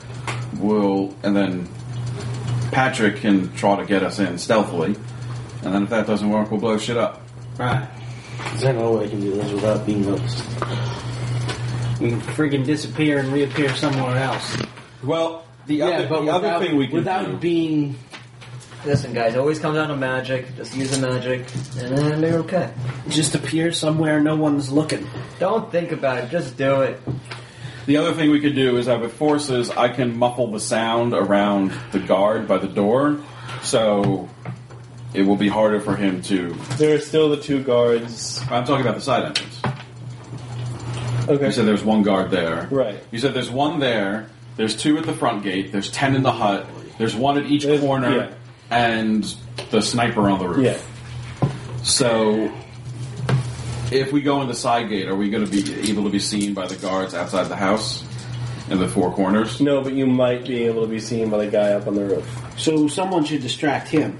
Patrick can try to get us in stealthily, and then if that doesn't work, we'll blow shit up. Right. Is there no way I can do this without being noticed? You can friggin' disappear and reappear somewhere else. Well, the other thing we can without do... being... Listen, guys, always come down to magic. Just use the magic, and then you're okay. Just appear somewhere no one's looking. Don't think about it. Just do it. The other thing we could do is that with forces, I can muffle the sound around the guard by the door, so it will be harder for him to... There are still the 2 guards. I'm talking about the side entrance. Okay. You said there's 1 guard there. Right. You said there's 1 there, there's 2 at the front gate, there's 10 in the hut, there's 1 at each corner, yeah. and the sniper on the roof. Yeah. So, if we go in the side gate, are we going to be able to be seen by the guards outside the house in the 4 corners? No, but you might be able to be seen by the guy up on the roof. So someone should distract him.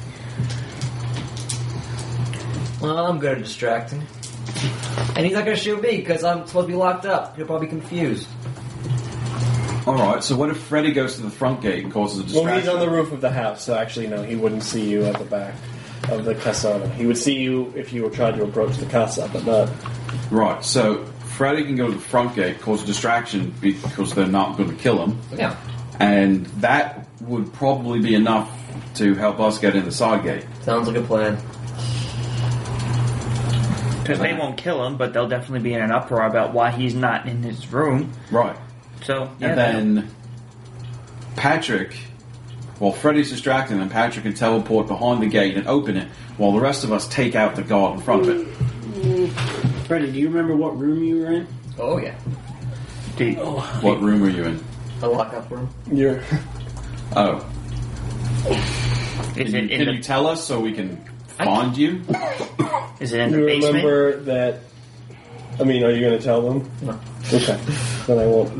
Well, I'm good at distracting. And he's not going to shoot me because I'm supposed to be locked up. He'll probably be confused. Alright, so what if Freddy goes to the front gate and causes a distraction? Well, he's on the roof of the house, so actually, no, he wouldn't see you at the back of the casana. He would see you if you were trying to approach the casa, but not... Right, so Freddy can go to the front gate, cause a distraction because they're not going to kill him. Yeah. And that would probably be enough to help us get in the side gate. Sounds like a plan. Because they won't kill him, but they'll definitely be in an uproar about why he's not in his room. Right. So, yeah. And then Patrick, while Freddy's distracting them, Patrick can teleport behind the gate and open it, while the rest of us take out the guard in front of it. Freddy, do you remember what room you were in? Oh, yeah. What room are you in? The lock-up room. You're... Oh. Is Can you tell us so we can find you? Is it in the You basement? remember that... I mean, are you going to tell them? No. Okay. Then I won't.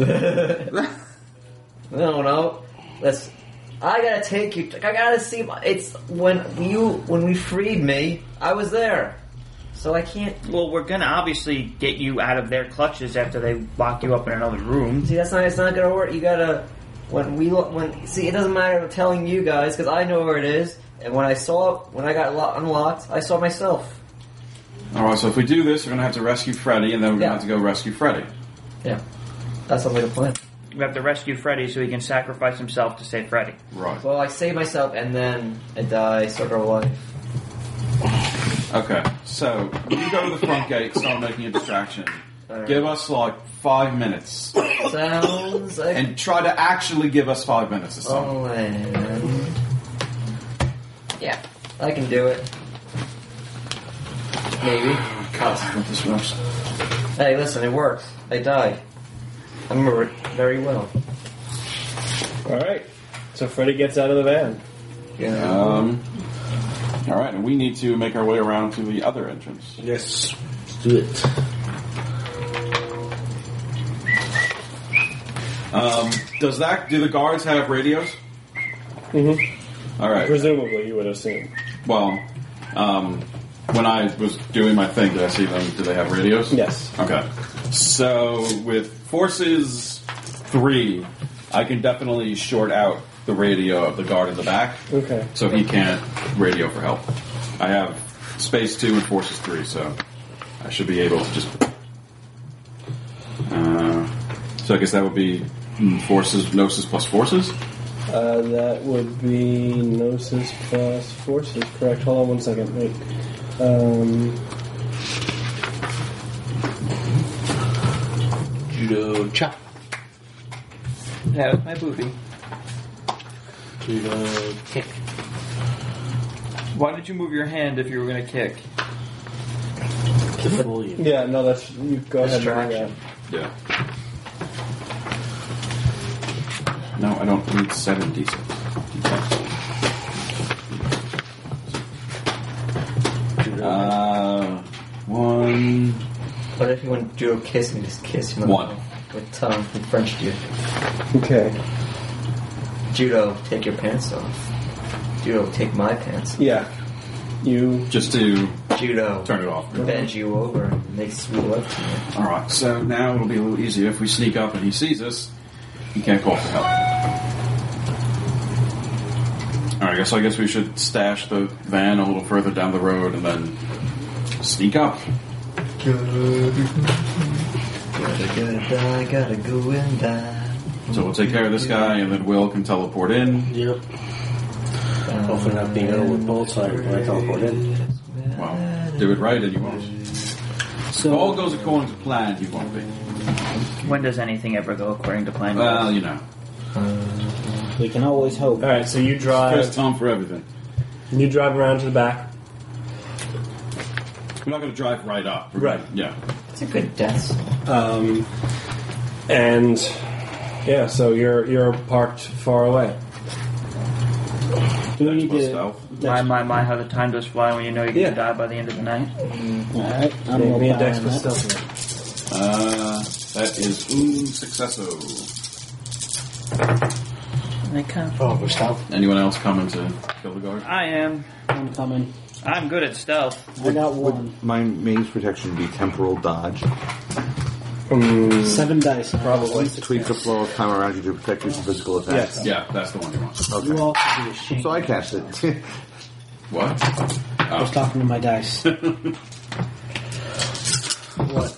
No. I gotta take you. I gotta see. It's when we freed me. I was there, so I can't. Well, we're gonna obviously get you out of their clutches after they lock you up in another room. See, it's not gonna work. You gotta see. It doesn't matter telling you guys because I know where it is. And when I got unlocked, I saw myself. Alright, so if we do this, we're going to have to rescue Freddy, and then we're going to have to go rescue Freddy. Yeah, that sounds like a plan. We have to rescue Freddy so he can sacrifice himself to save Freddy. Right. Well, I save myself and then I die. Circle of life. Okay, so you go to the front gate, start making a distraction. Right. Give us like 5 minutes. Sounds like... And try to actually give us 5 minutes or something. Oh, man. Yeah, I can do it. Maybe. God, this works. Hey, listen, it works. I died. I remember it very well. Alright. So Freddy gets out of the van. Yeah. Alright, and we need to make our way around to the other entrance. Yes. Let's do it. Do the guards have radios? Mm-hmm. Alright. Presumably, you would assume. Well, when I was doing my thing, did I see them? Do they have radios? Yes. Okay. So with Forces 3, I can definitely short out the radio of the guard in the back. Okay. So he can't radio for help. I have Space 2 and Forces 3, so I should be able to just... so I guess that would be Forces, Gnosis plus Forces? That would be Gnosis plus Forces, correct? Hold on 1 second, wait. Judo chop. Yeah, with my booty. Judo kick. Why did you move your hand if you were going to kick? To fool you. Yeah, no, that's... You go ahead and Distraction. do Yeah. No, I don't need 7 d6. One. What if you want to do a kiss and just kiss him? One. With tongue and French dude. that. Okay. Judo, take your pants off. Judo, take my pants off. Yeah. You... Just to Judo, turn it off. bend you over and make sweet love to me. Alright, so now it'll be a little easier. If we sneak up and he sees us, he can't call for help. Alright, so I guess we should stash the van a little further down the road and then sneak up. Gotta go and die. So we'll take care of this guy, and then Will can teleport in. Yep. Hopefully not being ill with both sides when I teleport in. Well, do it right and you won't. If all goes according to plan, you won't be. When does anything ever go according to plan? Well, you know. We can always hope. All right, so you drive. First time for everything. You drive around to the back. We're not going to drive right up. Right. Yeah. It's a good death. And yeah, so you're parked far away. Do we need Plus to? stealth. My, how the time does fly when you know you're Yeah. going to die by the end of the night. Alright, I'm Make gonna me a buy dex on plus that. stealth. That is un successo. They come. Oh, we're stealth. Anyone else coming to kill the guard? I am. I'm coming. I'm good at stealth. I got one. My maze protection be temporal dodge. 7 dice, probably. Tweak the flow of time around you to protect you from physical attacks. Yes. Yeah, that's the one you want. You all should be ashamed. So I cast it. What? I was talking to my dice. What?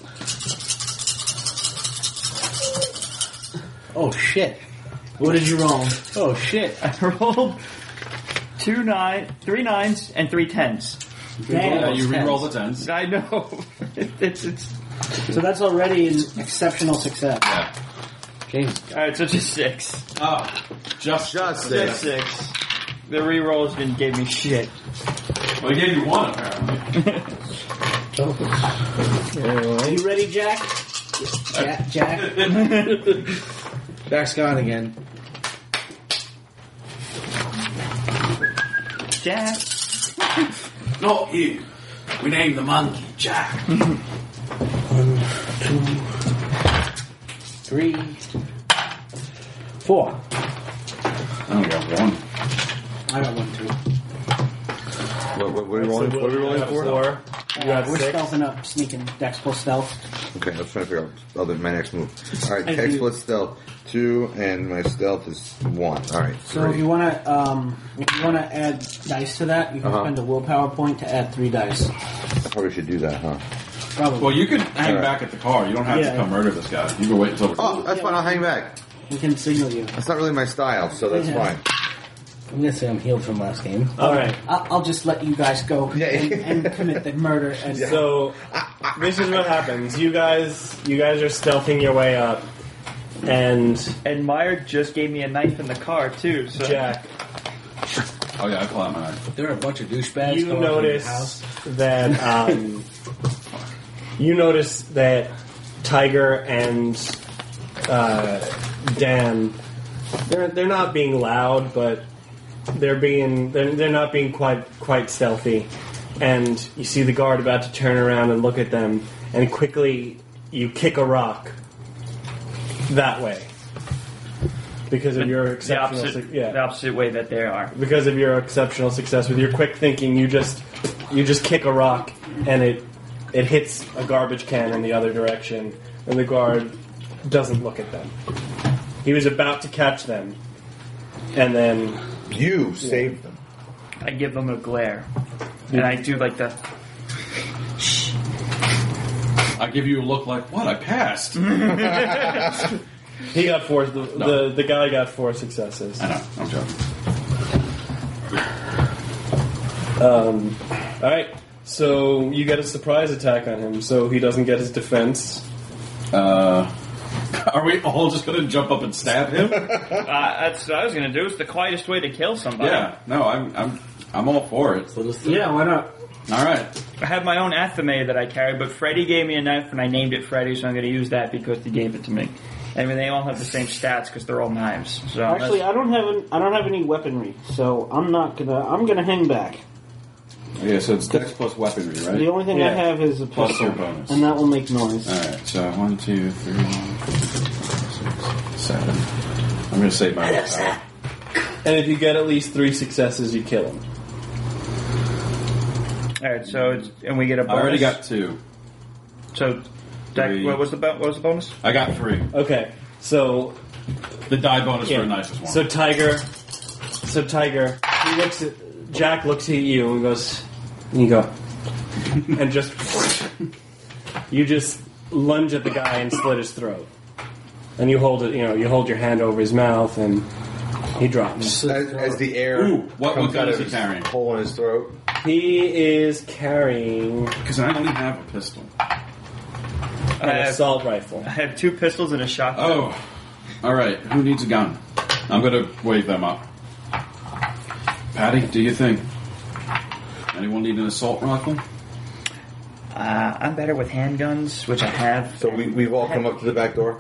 Oh shit! What did you roll? Oh shit! I rolled 3 9s, and 3 10s. Damn. You re-roll the tens. I know. It's. So that's already an exceptional success. Yeah. James. Alright, so just 6. Oh, just Just 6. The re-rolls didn't give me shit. Well, he gave you one apparently. Are you ready, Jack? Jack? Jack's gone again. Jack. Not you. We named the monkey Jack. 1, 2, 3, 4. I only got one. I got one, too. What are we rolling? What are we rolling for? 4. You got We're 6. stealthing up, sneaking. Dex plus stealth. Okay, I was trying to figure out my next move. All right, Thank text you. plus stealth 2, and my stealth is 1. All right, So 3. if you wanna add dice to that, you can spend a willpower point to add 3 dice. I probably should do that, huh? Probably. Well, you can hang Alright. back at the car. You don't have Yeah. to come murder this guy. You can wait until the Oh, that's fine. I'll hang back. We can signal you. That's not really my style, so that's Yeah. fine. I'm gonna say I'm healed from last game. All right. I'll just let you guys go Yeah. and commit the murder. And So this is what happens. You guys are stealthing your way up, and And Meyer just gave me a knife in the car, too. So Jack, Oh yeah, I pull out my knife. There are a bunch of douchebags you going through your notice house. that Tiger and Dan, they're not being loud, but they're not being quite stealthy. And you see the guard about to turn around and look at them, and quickly you kick a rock that way because of your the exceptional the opposite way that they are. because of your exceptional success with your quick thinking. You just kick a rock and it hits a garbage can in the other direction, and the guard doesn't look at them. He was about to catch them, and then You saved them. I give them a glare. And I do like the... I give you a look like, what? I passed. he got 4. No. The guy got 4 successes. I know. I'm joking. All right, so you get a surprise attack on him, so he doesn't get his defense. Are we all just going to jump up and stab him? that's what I was going to do. It's the quietest way to kill somebody. Yeah. No, I'm all for it. yeah, why not? All right. I have my own athame that I carry, but Freddy gave me a knife and I named it Freddy, so I'm going to use that because he gave it to me. I mean, they all have the same stats because they're all knives. So Actually, I don't have any weaponry, so I'm gonna hang back. Yeah, so it's dex plus weaponry, right? The only thing I Yeah. have is a Plus pistol, your bonus. and that will make noise. Alright, so 1, 2, 3, 4, 5, 6, 7. I'm going to save my willpower. And if you get at least 3 successes, you kill him. all right, so and we get a I bonus. already got 2. So, Three. what was the bonus? I got 3. Okay, so The die bonus yeah. for the nicest one. So Tiger, Jack looks at you and goes, and you go, and you just lunge at the guy and slit his throat. And you hold it. You hold your hand over his mouth, and he drops. As the air Ooh, what comes gun out is of he his carrying? hole in his throat. He is carrying Because I only have a pistol. an assault rifle. I have 2 pistols and a shotgun. Oh, all right. Who needs a gun? I'm going to wave them up. Patty, do you think? Anyone need an assault rifle? I'm better with handguns, which I have. So we've all come up to the back door.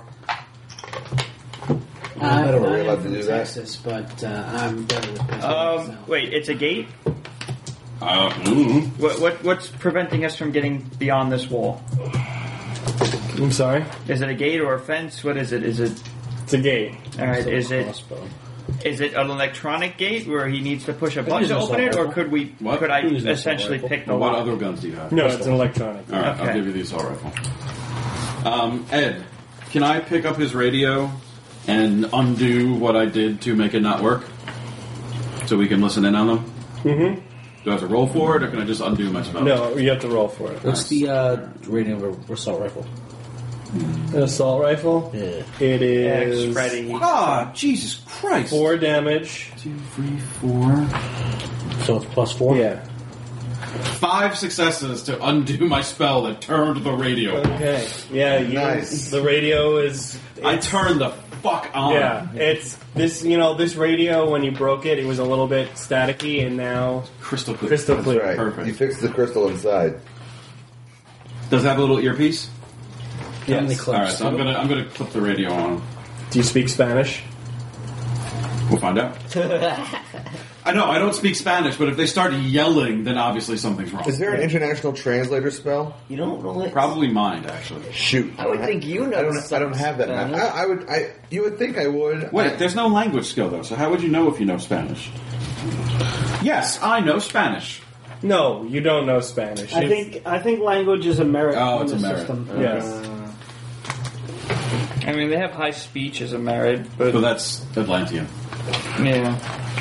I don't know, we're allowed am to from do that? Texas, but I'm better with pistols. so. Wait, it's a gate? Mm. What's preventing us from getting beyond this wall? I'm sorry. Is it a gate or a fence? What is it? Is it? It's a gate. All right. Is it? Crossbow. Is it an electronic gate where he needs to push a button use to an open it, assault or could we? What? Could I You use an assault essentially rifle. pick the What lock? other guns do you have? No, it's an electronic. All right, Okay. I'll give you the assault rifle. Ed, can I pick up his radio and undo what I did to make it not work? So we can listen in on them? Mm-hmm. Do I have to roll for it, or can I just undo my spell? No, you have to roll for it. What's the rating of an assault rifle? An assault rifle. Yeah. It is Freddy. Ah, Jesus Christ. 4 damage. 2, 3, 4. So it's +4? Yeah. 5 successes to undo my spell that turned the radio. Okay. Yeah. Nice. The radio is. I turned the fuck on. Yeah. It's this. This radio when you broke it, it was a little bit staticky, and now Crystal clear. crystal That's clear. right. Perfect. You fixed the crystal inside. Does it have a little earpiece? How many Yes. clips? All right, so I'm gonna clip the radio on. Do you speak Spanish? We'll find out. I know I don't speak Spanish, but if they start yelling, then obviously something's wrong. Is there an international translator spell? You don't really... Probably mind, actually. Shoot. I would think you know I don't some have that. Spanish. I would. You would think I would. Wait, there's no language skill though, so how would you know if you know Spanish? Yes, I know Spanish. No, you don't know Spanish. I It's- think language is a merit Oh, in it's the a merit. system. Yes. I mean, they have high speech as a merit, but So that's Atlantean. yeah.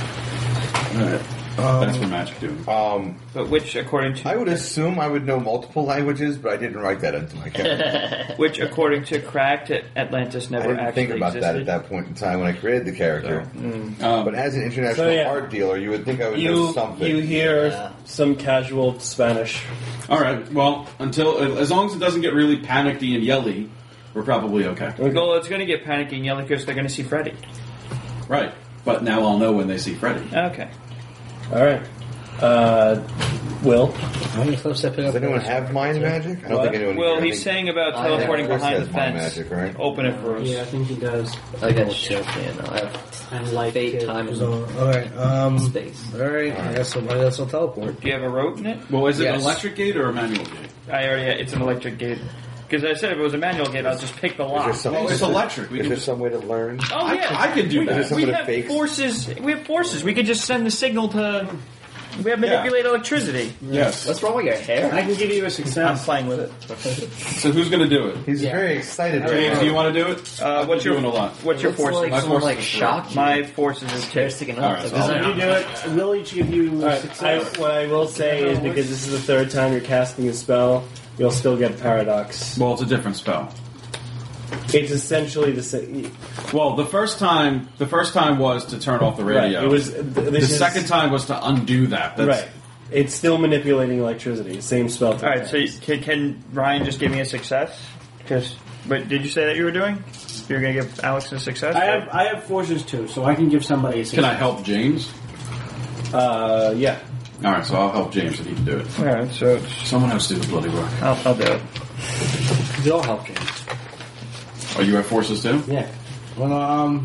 That's what magic doing. But which, according to I would assume I would know multiple languages, but I didn't write that into my character. which, according to Cracked, Atlantis I never didn't actually think about that at existed. that point in time when I created the character. But as an international So, yeah. art dealer, you would think I would know You something. hear some casual Spanish. All right. Well, as long as it doesn't get really panicky and yelly, we're probably okay. Well, it's going to get panicky and yelling because they're going to see Freddy. Right. But now I'll know when they see Freddy. Okay. All right. Will. How many clips I pick up? Does anyone have mind magic? I don't What? think anyone. Well, I he's think- saying about I teleporting Chris behind has the mind fence. magic, right? Open it for us. Yeah, I think he does. I got shit, man. I have And like fate, it. time, and Alright, space. Alright, I guess I'll teleport. Do you have a rope in it? Well, is it an Yes. electric gate or a manual gate? I already. It's an electric gate. Because I said if it was a manual gate, I'll just pick the Is lock. there some, Well, it's electric. We Is can there just, some way to learn? Oh yeah, I could do we, that. Is there We someone have that fakes? forces. We have forces. We could just send the signal to. We have manipulate electricity. Yes. What's wrong with your hair? I can give you a I'm success. playing with it. So who's going to do it? He's very excited. James, do you want to do it? What's your doing a lot? What's your Looks forces? like My someone forces like is shocked you. My forces is Hair 2. sticking All up. right, Like, so this I'll- is- You do it. We'll each give you All right. success. What I will say is because this is the third time you're casting a spell, you'll still get paradox. Well, it's a different spell. It's essentially the same. Well, the first time was to turn off the radio. Right. It was. The second time was to undo that. That's, Right. It's still manipulating electricity. Same spell. All right. So can Ryan just give me a success? But did you say that you were doing? You're going to give Alex a success? I have forces too, so I can give somebody a success. Can I help James? Yeah. All right, so I'll help James if he can do it. All right. So Someone else do the bloody work. I'll do it. They all help James. Oh, you have forces too? Yeah. Well,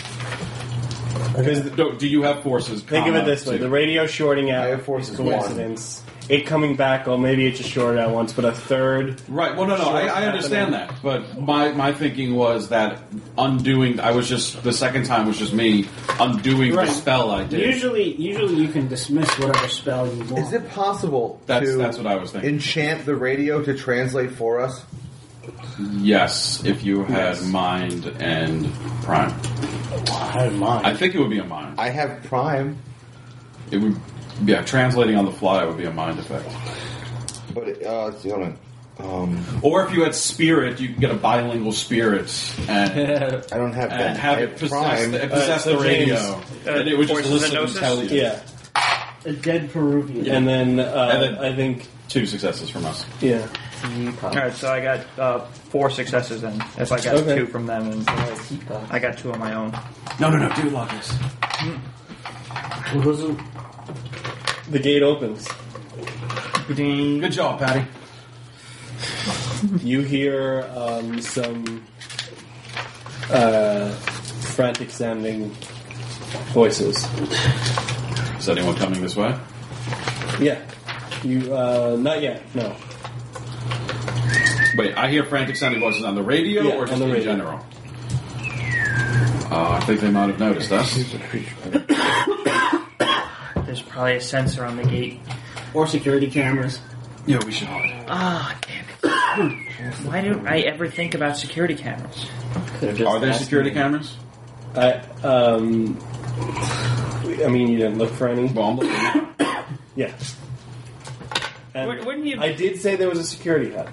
Do you have forces? Think of it this way: two? the radio shorting out I have forces is coincidence. It coming back, or maybe it just shorted out once, but a third. Right. Well, no, I understand that, but my thinking was that undoing. I was just the second time was just me undoing Right. the spell I did. Usually you can dismiss whatever spell you want. Is it possible That's to what I was thinking. enchant the radio to translate for us? Yes, if you had mind and prime, I had mine. I think it would be a mind. I have Prime, It would, yeah. Translating on the fly would be a mind effect. but let's see, hold on. Or if you had spirit, you could get a bilingual spirit and, I don't have that. and have I it have possess so the radio. James, and it would just voices listen and and tell you. Yeah. A dead Peruvian. And then, then- I think, 2 successes from us. yeah. Alright, so I got 4 successes then. If I got Okay. 2 from them, and I got 2 on my own. No, do Lucas. The gate opens. Good job, Patty. You hear some frantic sounding voices. Is anyone coming this way? Yeah. You, not yet, no. Wait, I hear frantic sounding voices on the radio Yeah, or just on the in radio. general? I think they might have noticed us. There's probably a sensor on the gate. Or security cameras. Yeah, we should hide. Ah, damn it. Why don't I ever think about security cameras? Are there security cameras? I mean, you didn't look for any? Well, I'm looking now. Yeah. And Wouldn't you... I did say there was a security hut.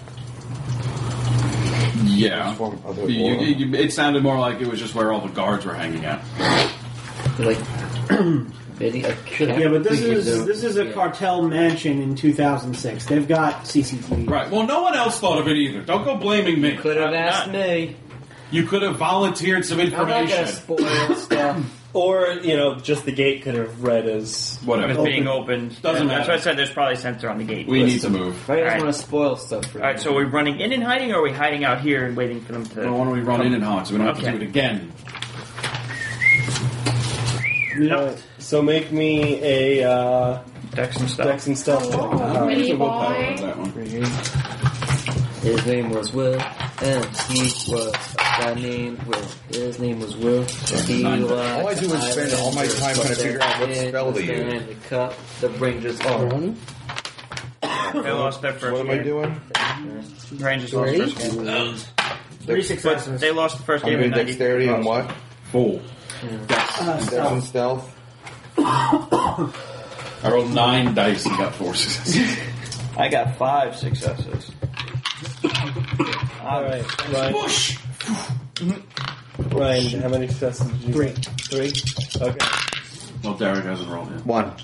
Yeah. Other It sounded more like it was just where all the guards were hanging out. Like, Yeah, but this is a cartel mansion in 2006. They've got CCTV. Right. Well, no one else thought of it either. Don't go blaming me. could have asked me. You could have volunteered some I'm not gonna information. spoil stuff. Or, just the gate could have read as... Whatever. It's being opened. Doesn't That's matter. why I said there's probably a sensor on the gate. We need to move. I just Alright. want to spoil stuff for you. Alright, so are we running in and hiding, or are we hiding out here and waiting for them to... Well, why don't we run in and hide so we don't have to Okay. do it again? So make me a Dex and stuff. Dex and Stealth check. There's a willpower on that one. His name was Will, and he was a guy named Will. His name was Will. He was All I do is spend all my time trying to figure out what spell to use. The cup, the Rangers on. They lost their first What am I game. doing? Rangers lost first game. 3 successes. They lost the first I'm game in doing 90. dexterity and what? Fool. Dex and stealth. I rolled 9 dice and got 4 successes. I got 5 successes. Alright, Ryan. Ryan, how many successes did you get? 3? Okay. Well, Derek hasn't rolled yet. 1.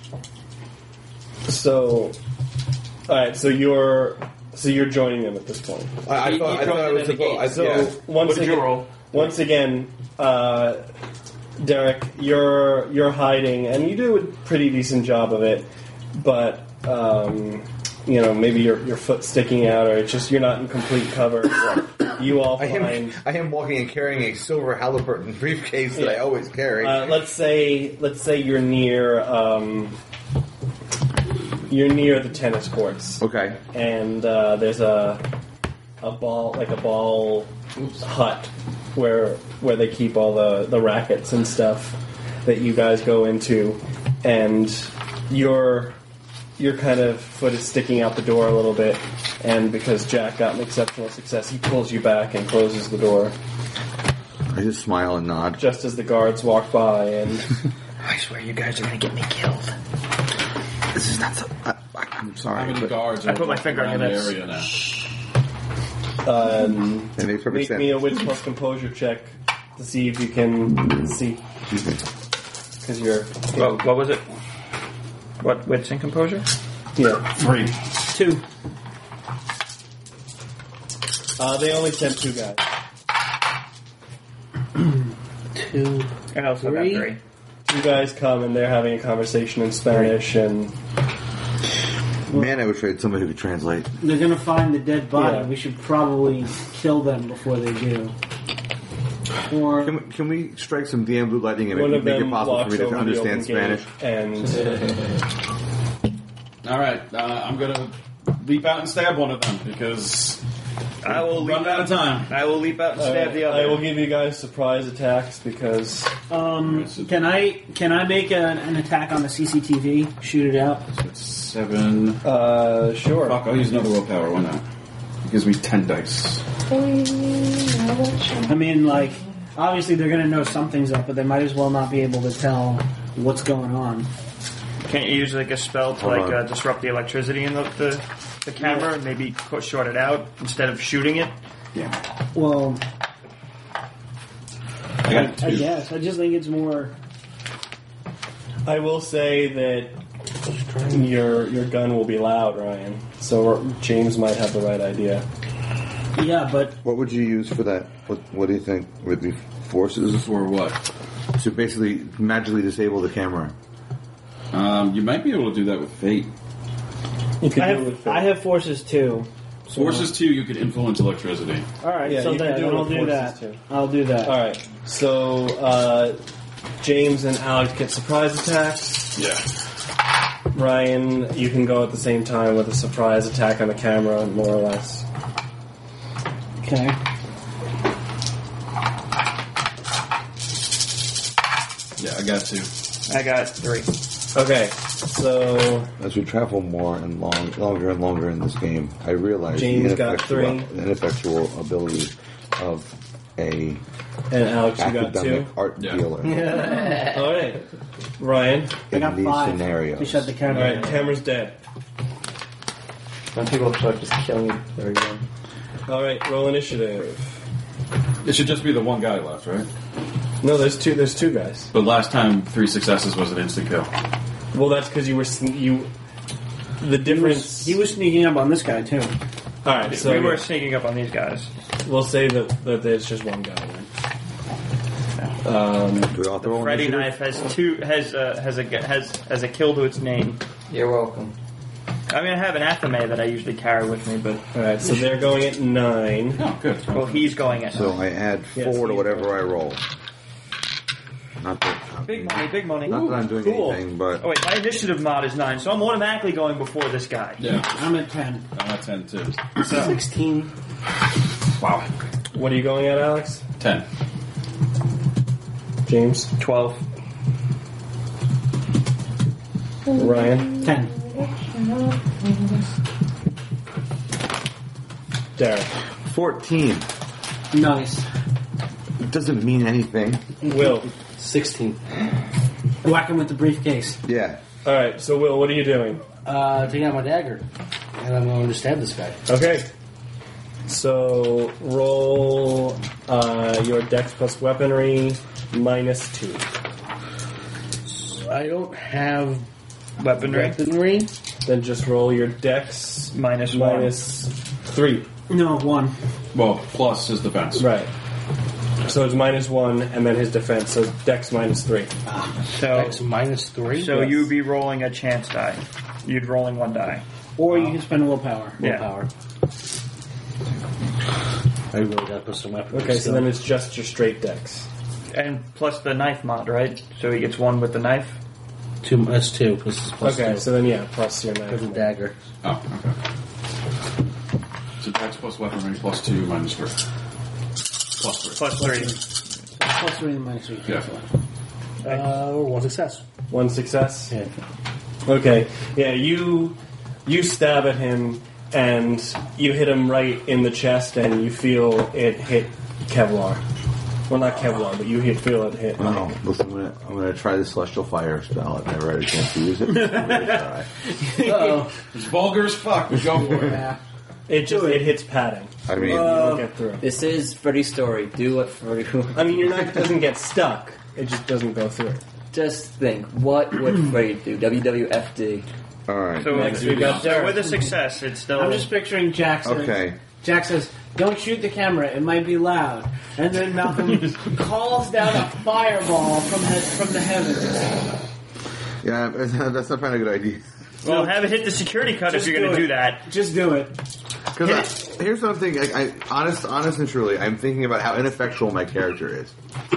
So, alright, so you're joining them at this point. I thought I was supposed. So once again, Derek, you're hiding, and you do a pretty decent job of it, but maybe your foot sticking out, or it's just you're not in complete cover. You all find. I am walking and carrying a silver Halliburton briefcase that I always carry. Let's say you're near the tennis courts. Okay. And there's a ball hut where they keep all the rackets and stuff that you guys go into, and your kind of foot is sticking out the door a little bit, and because Jack got an exceptional success, he pulls you back and closes the door I just smile and nod. just as the guards walk by. And I swear you guys are going to get me killed. This is not so. I'm sorry. How many but guards I are put my finger around on the your lips. area now? That makes perfect make sense. me a wit plus composure check to see if you can see, because you're What was it? What, wits and composure? yeah. 3. 2. They only sent 2 guys. 2. I also got 3. 2 guys come and they're having a conversation in Spanish, and Man, I wish I had somebody who could translate. They're going to find the dead body. Yeah. We should probably kill them before they do. Or Can we strike some DM blue lightning and one make of it them possible for walks me to over the understand open Spanish? gate, and All right, I'm going to leap out and stab one of them because I will run out of time. I will leap out and stab the other. I will give you guys surprise attacks because can I make an attack on the CCTV? Shoot it out. It's 7. sure. Fuck, I'll use another willpower. Why not? It gives me 10 dice. I mean, like, obviously they're going to know something's up, but they might as well not be able to tell what's going on. Can't you use like a spell to Hold on. disrupt the electricity in the the camera and maybe short it out instead of shooting it? Well, I got I two. guess. I just think it's more. I will say that your gun will be loud, Ryan. So James might have the right idea. Yeah, but What would you use for that? What do you think? Would it be forces For what? to basically magically disable the camera? You might be able to do that with Fate. You could I do it with have, I have forces too. So. Forces 2, you could influence electricity. All right, Yeah, so you can then do it I'll with do forces that. too. I'll do that. All right. So James and Alex get surprise attacks. Yeah. Ryan, you can go at the same time with a surprise attack on the camera, more or less. Okay. Yeah, I got 2. I got 3. Okay, so As we travel more and longer and longer in this game, I realize James the got 3. ineffectual ability of a and Alex, you got academic 2. art Yeah. dealer All right, Ryan. I in got these 5 scenarios. to shut the All camera. right, camera's dead. Some people start just killing everyone. All right, roll initiative. It should just be the one guy left, right? No, there's two. There's 2 guys. But last time, 3 successes was an instant kill. Well, that's because you were The difference. He was sneaking up on this guy too. All right, so we were sneaking up on these guys. we'll say that there's just one guy. Then. Do we all throw Freddy initiative? knife has a kill to its name. You're welcome. I mean, I have an Athame that I usually carry with me, but All right, so they're going at 9. Oh, good. well, he's going at So I add 4 to whatever I roll. Not that, big money, big money. not that I'm doing cool. anything, but Oh wait, my initiative mod is 9, so I'm automatically going before this guy. Yeah, I'm at 10. I'm at 10 too. 16. Wow. What are you going at, Alex? 10. James, 12. Ryan, 10. Derek, 14. Nice. It doesn't mean anything. Will. 16. Whack him with the briefcase. Yeah. All right, so Will, what are you doing? Take out my dagger. And I'm going to stab this guy. Okay. So roll your Dex plus weaponry -2. I don't have Weaponry weaponry. Then just roll your Dex -1. -3. No, 1. Well, plus his defense. Right. So it's -1, and then his defense. So Dex -3. So Dex -3. so you'd be rolling a chance die. You'd rolling 1 die. Or you can spend willpower. Yeah. Willpower. I really got to put some weaponry. Okay, so then it's just your straight Dex. And plus the knife mod, right? So he gets 1 with the knife. That's 2. Plus plus Okay, 2. so then yeah, plus your For the knife. dagger. Oh, okay. So Dex plus weaponry plus 2 minus 3. Plus 3. Plus 3. Plus 3 and minus 3. Yeah. 1 success. 1 success. Yeah. Okay. Yeah, you stab at him and you hit him right in the chest, and you feel it hit Kevlar. Well, not Kevlar, but you feel it hit. Oh, listen, I'm gonna try the Celestial Fire spell. I've never had a chance to use it. I'm gonna try. Uh-oh. It's vulgar as fuck, but go for it. Yeah. It hits padding. I mean, You don't get through. This is Freddy's story. Do what Freddy I mean, your knife doesn't get stuck. It just doesn't go through. Just think, what would Freddy do? WWFD. all right. So Next we got so Derek. with a success, it's still. I'm just picturing Jack says, Okay. Jack says, "Don't shoot the camera; it might be loud." And then Malcolm calls down a fireball from the heavens. Yeah, that's not a good idea. Well, have it hit the security cut if Just you're going to do do it. that. Just do it. Because here's what I'm thinking. Honest and truly, I'm thinking about how ineffectual my character is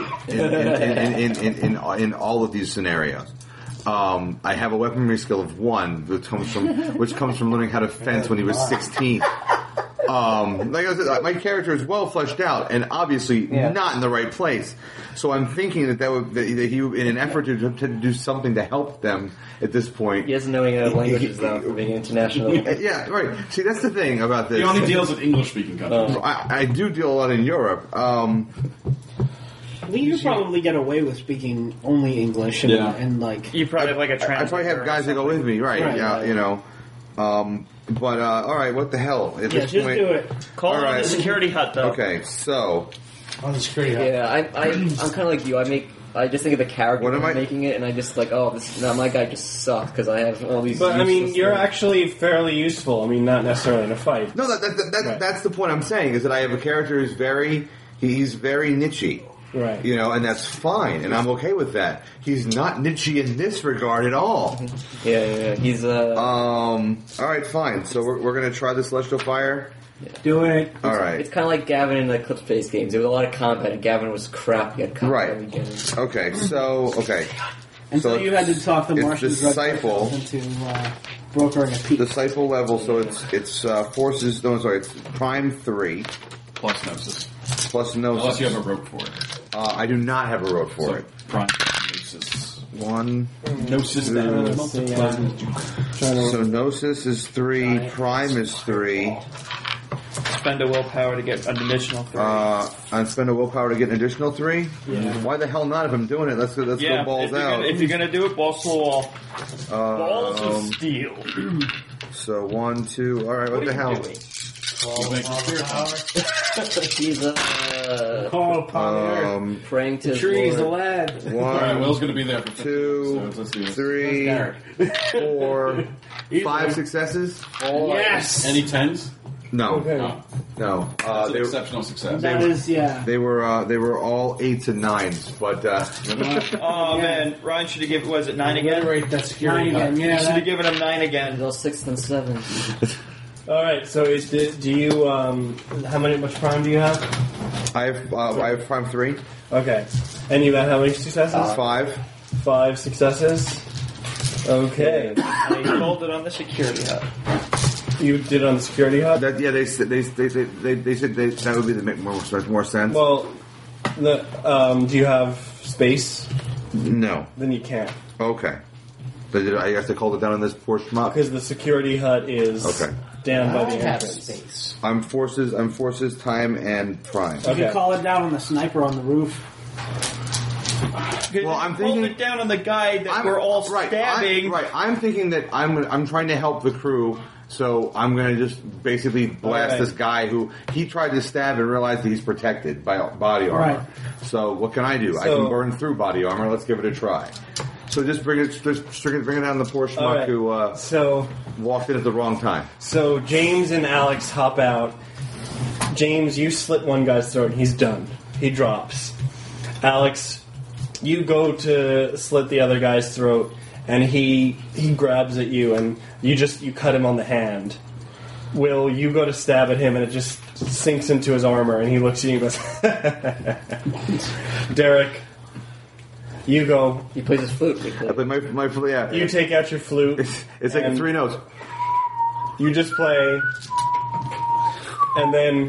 in all of these scenarios. I have a weaponry skill of 1, which comes from learning how to fence when he was 16. Like I said, my character is well fleshed out and obviously not in the right place. So I'm thinking that he, in an effort to do something to help them at this point. He doesn't know any other languages, though, for being international. Yeah, right. See, that's the thing about this. He only deals with English-speaking countries. I do deal a lot in Europe. I think you probably get away with speaking only English and, Yeah. and like You probably have like a I probably translator. have guys that go with me, right? Right, Yeah, right. you know. But all right, what the hell? At Yeah, this just point, do it. Call All it on right. the security hut, though. Okay, so On the security hut. Yeah, I'm kind of like you. I just think of the character What am I- making it, and I just like, oh, my guy just sucks because I have all these. But I mean, useless you're things. actually fairly useful. I mean, not necessarily in a fight. no, that's the point I'm saying is that I have a character who's he's very niche-y. Right. You know, and that's fine, and I'm okay with that. He's not niche-y in this regard at all. Yeah. He's All right, fine. So we're gonna try the Celestial Fire. Do it. All right. It's kind of like Gavin in the Eclipse Space games. There was a lot of combat, and Gavin was crappy at combat. Right. at the beginning. Okay. So And so So you had to talk the it's Martian disciple. into brokering a peace. disciple level. So it's forces. No, sorry. It's Prime 3 Plus Gnosis. plus Gnosis. Unless you have a rope for it. I do not have a road for So, it. Prime Gnosis. 1. Gnosis Two. damage multiplied. So Gnosis is 3. Prime is 3. Spend a willpower to get an additional 3. I spend a willpower to get an additional 3. Yeah. Why the hell not? If I'm doing it, let's go balls out. If you're gonna do it, balls to the wall. Balls of Um, steel. So 1, 2. All right. What the hell? He's Oh, Potter. praying to his Trees, the Lord. lad. Alright, 1, Will's going to be there for 15 2, minutes, so let's do this. 3, 4, 5 successes. Yes. Any 10s? No, No. no. That's an They, exceptional success. That is, yeah. they were all 8s and 9s, but Oh man, Ryan should have given. Was it 9 again? Right, that's security 9 hut. again, You yeah. should have given him 9 again. Those 6th and 7th. All right. So do you? How much prime do you have? I have Prime 3, Okay. And you got how many successes? 5. 5 successes. Okay. And he rolled it on the security hut. You did it on the security hut. They said that would be the make more sense. Well, do you have space? No. Then you can't, Okay. But I guess they called it down on this poor schmuck. because the security hut is Okay. down by I the have entrance. space. I'm forces, time, and prime. You Okay. can call it down on the sniper on the roof. Well, I'm Hold thinking- it down on the guy that we're all stabbing. I'm thinking that I'm trying to help the crew, so I'm going to just basically blast Alright. this guy who he tried to stab and realized that he's protected by body armor. Right. So what can I do? I So- can burn through body armor. Let's give it a try. So just bring it down the poor schmuck Alright. who So walked in at the wrong time. So James and Alex hop out. James, you slit one guy's throat and he's done. He drops. Alex, you go to slit the other guy's throat and he grabs at you and you cut him on the hand. Will, you go to stab at him and it just sinks into his armor and he looks at you and goes, Derek, you go. He plays his flute. I play my yeah. You take out your flute. It's like and 3 notes. You just play, and then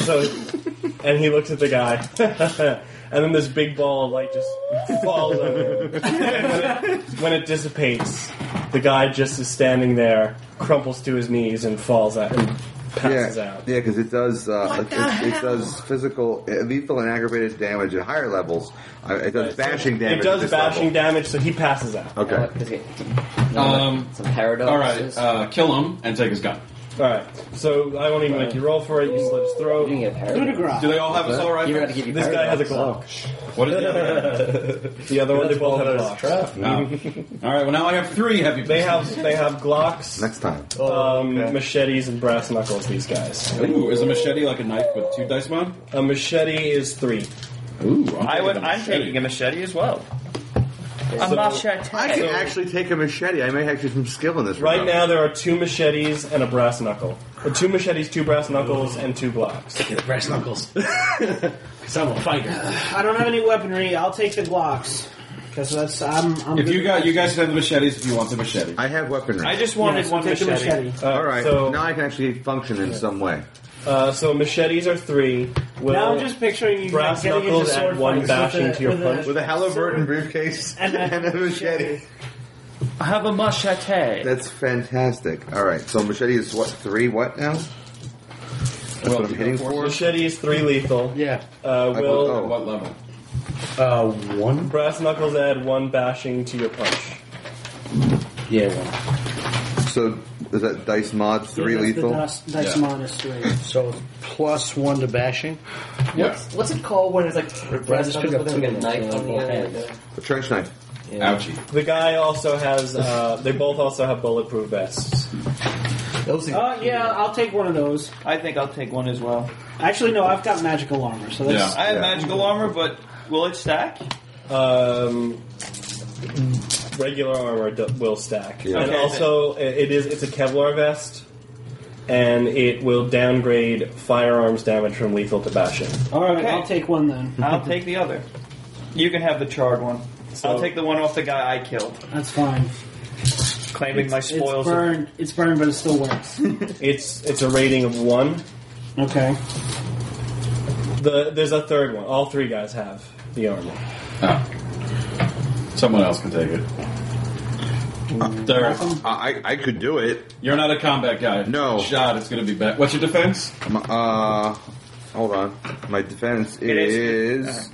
and he looks at the guy, and then this big ball just falls on him. And when it dissipates, the guy just is standing there, crumples to his knees, and falls out and passes out. Yeah, because it does it does physical, lethal, and aggravated damage at higher levels. It does bashing damage. It does at this bashing level. damage, so he passes out. Okay. Some paradox. Alright, kill him and take his gun. All right, so I won't even make you roll for it. You slit his throat. You can get paradox. Ludicrous. Do they all have assault You rifles? gotta give you This guy has a paradox. Glock. What is the other guy? The other one, they both have That's Glocks. Oh. Alright, well now I have 3 heavy They pistols. have Glocks, Next time. machetes, and brass knuckles. These guys. Ooh, is a machete like a knife with 2 dice on? A machete is 3. Ooh, I'm taking a machete as well. A machete. I can actually take a machete. I may actually some skill in this. Right regard. now, there are 2 machetes and a brass knuckle. 2 machetes, 2 brass knuckles, and 2 Glocks. Get the brass knuckles. Because I'm a fighter. I don't have any weaponry. I'll take the Glocks. Because that's, I'm If good. you guys have the machetes if you want the machete. I have weaponry. I just wanted Yes, one take the machete. All right. So, now I can actually function in some way. so machetes are 3. Now I'm just picturing you brass getting into knuckles sword add 1 fights bashing with to your a- punch. With a Halliburton briefcase And a- a machete. I have a machete. That's fantastic. All right. So machete is what 3? What now? That's what I'm hitting for. Machete is 3 lethal. Yeah. Will Oh. What level? 1? brass knuckles add 1 bashing to your punch. Yeah, 1. So Is that dice mod 3 Yeah, that's lethal? The dice Yeah. minus 3. So +1 to bashing. Yeah. What's it called when it's like Let's pick up with two like a of knife those, on the both end? hands. A trench knife. Yeah. Ouchie. The guy also has. They both also have bulletproof vests. Those things Yeah, I'll take one of those. I think I'll take one as well. Actually, no, I've got magical armor, so that's... Yeah. I have Yeah. magical armor, but will it stack? Regular armor will stack, Yeah. and Okay, also it's a Kevlar vest, and it will downgrade firearms damage from lethal to bashing. Alright, Okay. I'll take one then. I'll take the other. You can have the charred one. So- I'll take the one off the guy I killed, That's fine. claiming my It's spoils. burned. It's burned, but it still works. It's a rating of 1. Okay. There's a third one. All 3 guys have the armor. Oh. Someone else can take it. Derek, I could do it. you're not a combat guy. No. Shot, it's going to be bad. What's your defense? Hold on. My defense It is- is.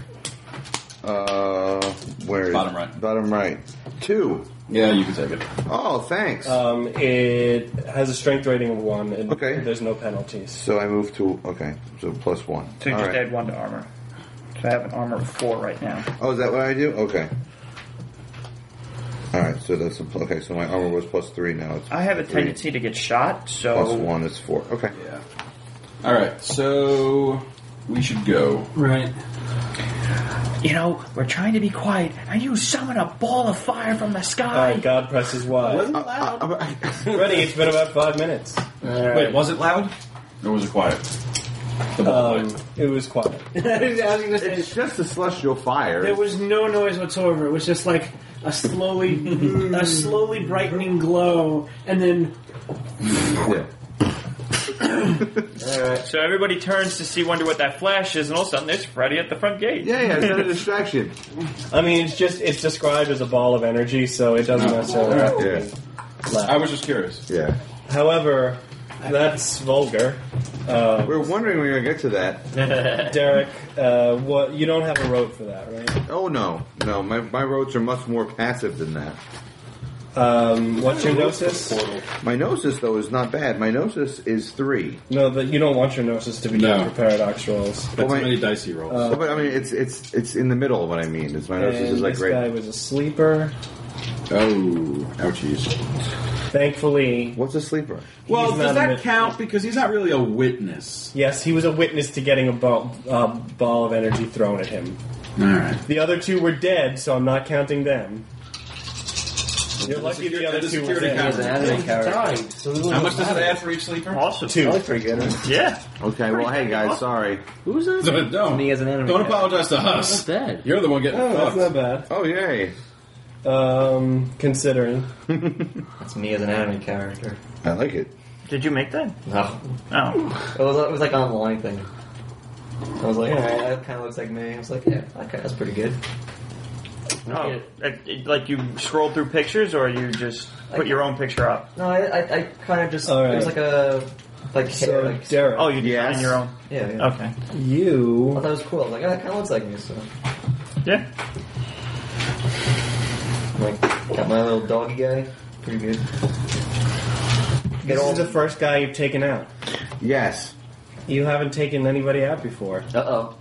Where is Bottom right. Bottom right. 2. Yeah, you can take it. Oh, thanks. It has a strength rating of 1, and Okay. there's no penalties. So I move to. Okay, so +1. So you All just right. add 1 to armor. So I have an armor of 4 right now. Oh, is that what I do? Okay. Alright, so that's okay, so my armor was +3 now. It's I have a 3. tendency to get shot, so +1 is 4. Okay. Yeah. All right, so we should go. Right. you know, we're trying to be quiet, and you summon a ball of fire from the sky. God presses Y. Ready, it's been about 5 minutes. Wait, was it loud? Or was it quiet? The ball light. It was quiet. It's just a celestial fire. There was no noise whatsoever. It was just like a slowly brightening glow, and then Yeah. So everybody turns to wonder what that flash is, and all of a sudden there's Freddy at the front gate. Yeah, it's not a distraction. I mean, it's described as a ball of energy, so it doesn't necessarily have to be loud. I was just curious. Yeah. However, that's vulgar. We're wondering when you're going to get to that. Derek, what you don't have a rote for that, right? Oh, no. No, my roads are much more passive than that. What's your gnosis? My gnosis, though, is not bad. My gnosis is 3. No, you don't want your gnosis to be No. good for paradox rolls. That's Well, my- many dicey rolls. But, I mean, it's in the middle of what I mean. It's my gnosis And is like this guy right. was a sleeper. Oh, ouchies. Thankfully, What's a sleeper? Well, He's does not that a bit- count? Because he's not really a witness. yes, he was a witness to getting a ball of energy thrown at him. All right. The other 2 were dead, so I'm not counting them. You're lucky the other 2 were security dead. He's an anime character. How much does it add for each sleeper? Awesome. 2. That's pretty good. Yeah. Okay, well, hey, guys, sorry. Who's that? Don't. Me as an anime Don't character. apologize to Not us. bad. You're the one getting Oh, that's not fucked. bad. Oh, yay. Considering. That's me as an anime character. I like it. Did you make that? No. Oh. It was like an online thing. I was like, alright, that kind of looks like me. I was like, yeah, okay, that's pretty good. Oh. Like you scrolled through pictures, or you just put your own picture up? No, I kind of just, All right. it was like a, like, So, hair, like, Derek, Oh, you designed your own? yeah, yeah. Okay. I you thought it was cool. I was like, oh, that kind of looks like me, so. Yeah. Like, got my little doggy guy. Pretty good. this is the first guy you've taken out. Yes. You haven't taken anybody out before. Uh-oh.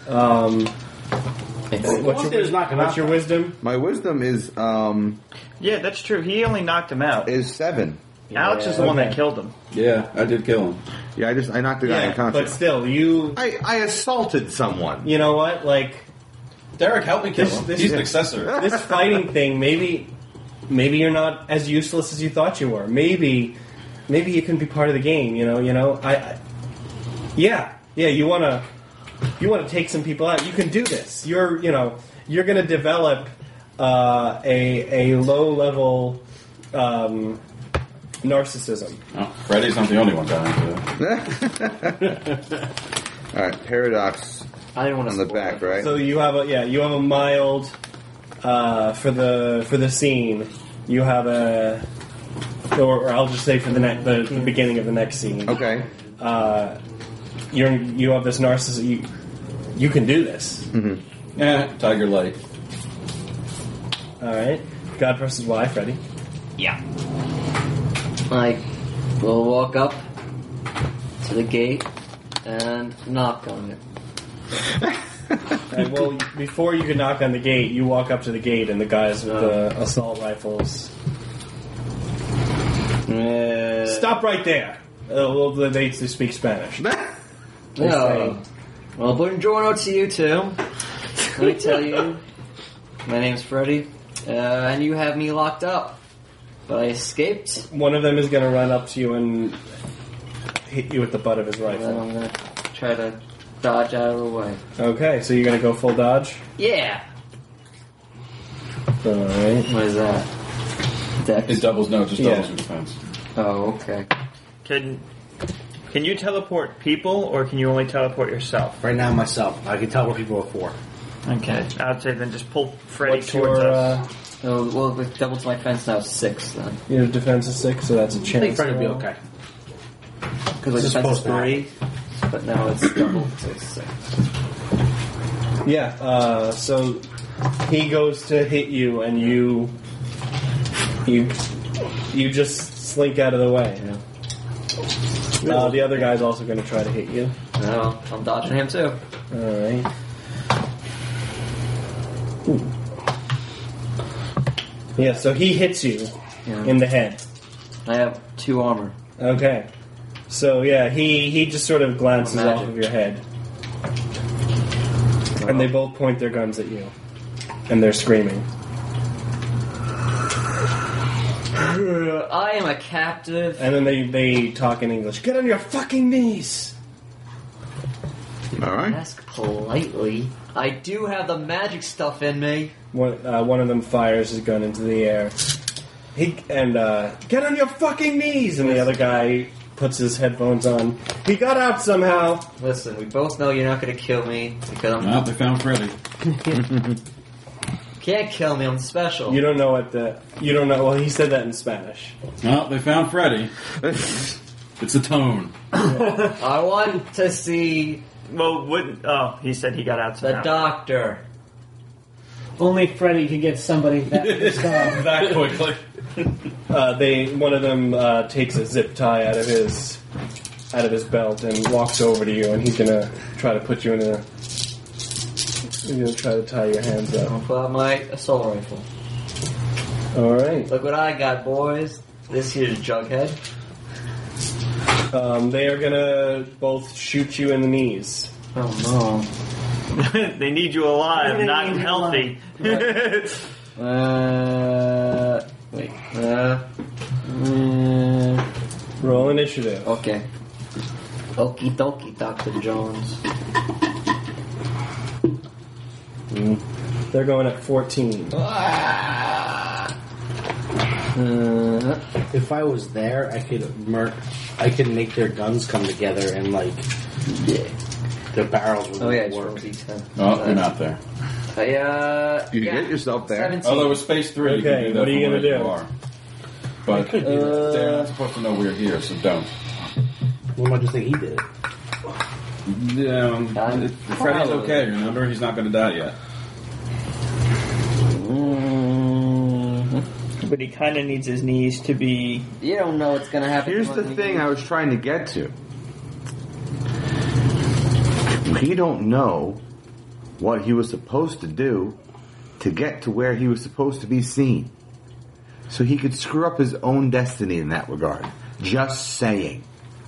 What's your wisdom? My wisdom is Yeah, that's true. He only knocked him out. 7. Alex is the one that killed him. Yeah, I did kill him. Yeah, I knocked the guy Yeah, unconscious. but still, I assaulted someone. you know what? Like Derek, help me kill him. This- He's an accessory. this fighting thing. Maybe you're not as useless as you thought you were. Maybe you can be part of the game. You know. Yeah. You wanna take some people out. You can do this. You're gonna develop a low level narcissism. Oh, Freddy's not the only one dying. All right, paradox I didn't want to on the back, right? So you have a mild for the scene. You have or I'll just say for the beginning of the next scene. Okay. You have this narcissist. You can do this. Yeah, Tiger Light. All right. God presses Y, Freddy. I We'll walk up to the gate and knock on it. Well, before you can knock on the gate, you walk up to the gate, and the guys with the assault rifles. Stop right there. They speak Spanish. Yeah. Well, buongiorno to you too. Let me tell you, my name's Freddy, and you have me locked up. But I escaped. One of them is going to run up to you and hit you with the butt of his rifle. And I'm going to try to dodge out of the way. Okay, so you're going to go full dodge? Yeah! Alright. What is that? Dex? It doubles your defense. Oh, okay. Can you teleport people, or can you only teleport yourself? Right now, myself. I can teleport people with 4. Okay. I'd say then just pull Freddy What's towards your, us. Oh, well, with double to my fence now, 6 then. Your defense is 6, so that's a chance. I think Freddy will be okay. Because my defense is 3, but now it's double to 6. Yeah, so he goes to hit you, and you just slink out of the way. Yeah. The other guy's also going to try to hit you. No, I'm dodging him too. Alright. Yeah, so he hits you in the head. I have 2 armor. Okay. So, yeah, he just sort of glances off of your head. And they both point their guns at you. And they're screaming. I am a captive. And then they talk in English. Get on your fucking knees! Alright. Ask politely. I do have the magic stuff in me. One of them fires his gun into the air. Get on your fucking knees! And the other guy puts his headphones on. He got out somehow. Listen, we both know you're not going to kill me because I'm. No, they found Freddy. Can't kill me. I'm special. You don't know what you don't know. Well, he said that in Spanish. No, they found Freddy. It's a tone. I want to see Well, he said he got out the somehow. doctor. Only Freddy can get somebody that pissed off. That quickly. One of them takes a zip tie out of his belt and walks over to you, and he's gonna try to put you in a. He's gonna try to tie your hands up. I'll pull out my assault rifle. All right. Look what I got, boys. This here's Jughead. They are gonna both shoot you in the knees. Oh no. They need you alive, not healthy. Wait. Roll initiative. Okay. Okie dokie, Dr. Jones. They're going at 14. If I was there, I could make their guns come together and the barrels would Oh yeah, it's work. roll D10. Oh, you're not there. You get yourself there. 17. Although it's phase 3, you Okay, can do that what are you from gonna where do? you are. But they're not supposed to know we're here, so don't. What am I just think he did it? Freddy's okay, remember? He's not going to die yet. But he kind of needs his knees to be... You don't know what's gonna happen. Here's the thing I was trying to get to. We don't know what he was supposed to do to get to where he was supposed to be seen. So he could screw up his own destiny in that regard. Just saying.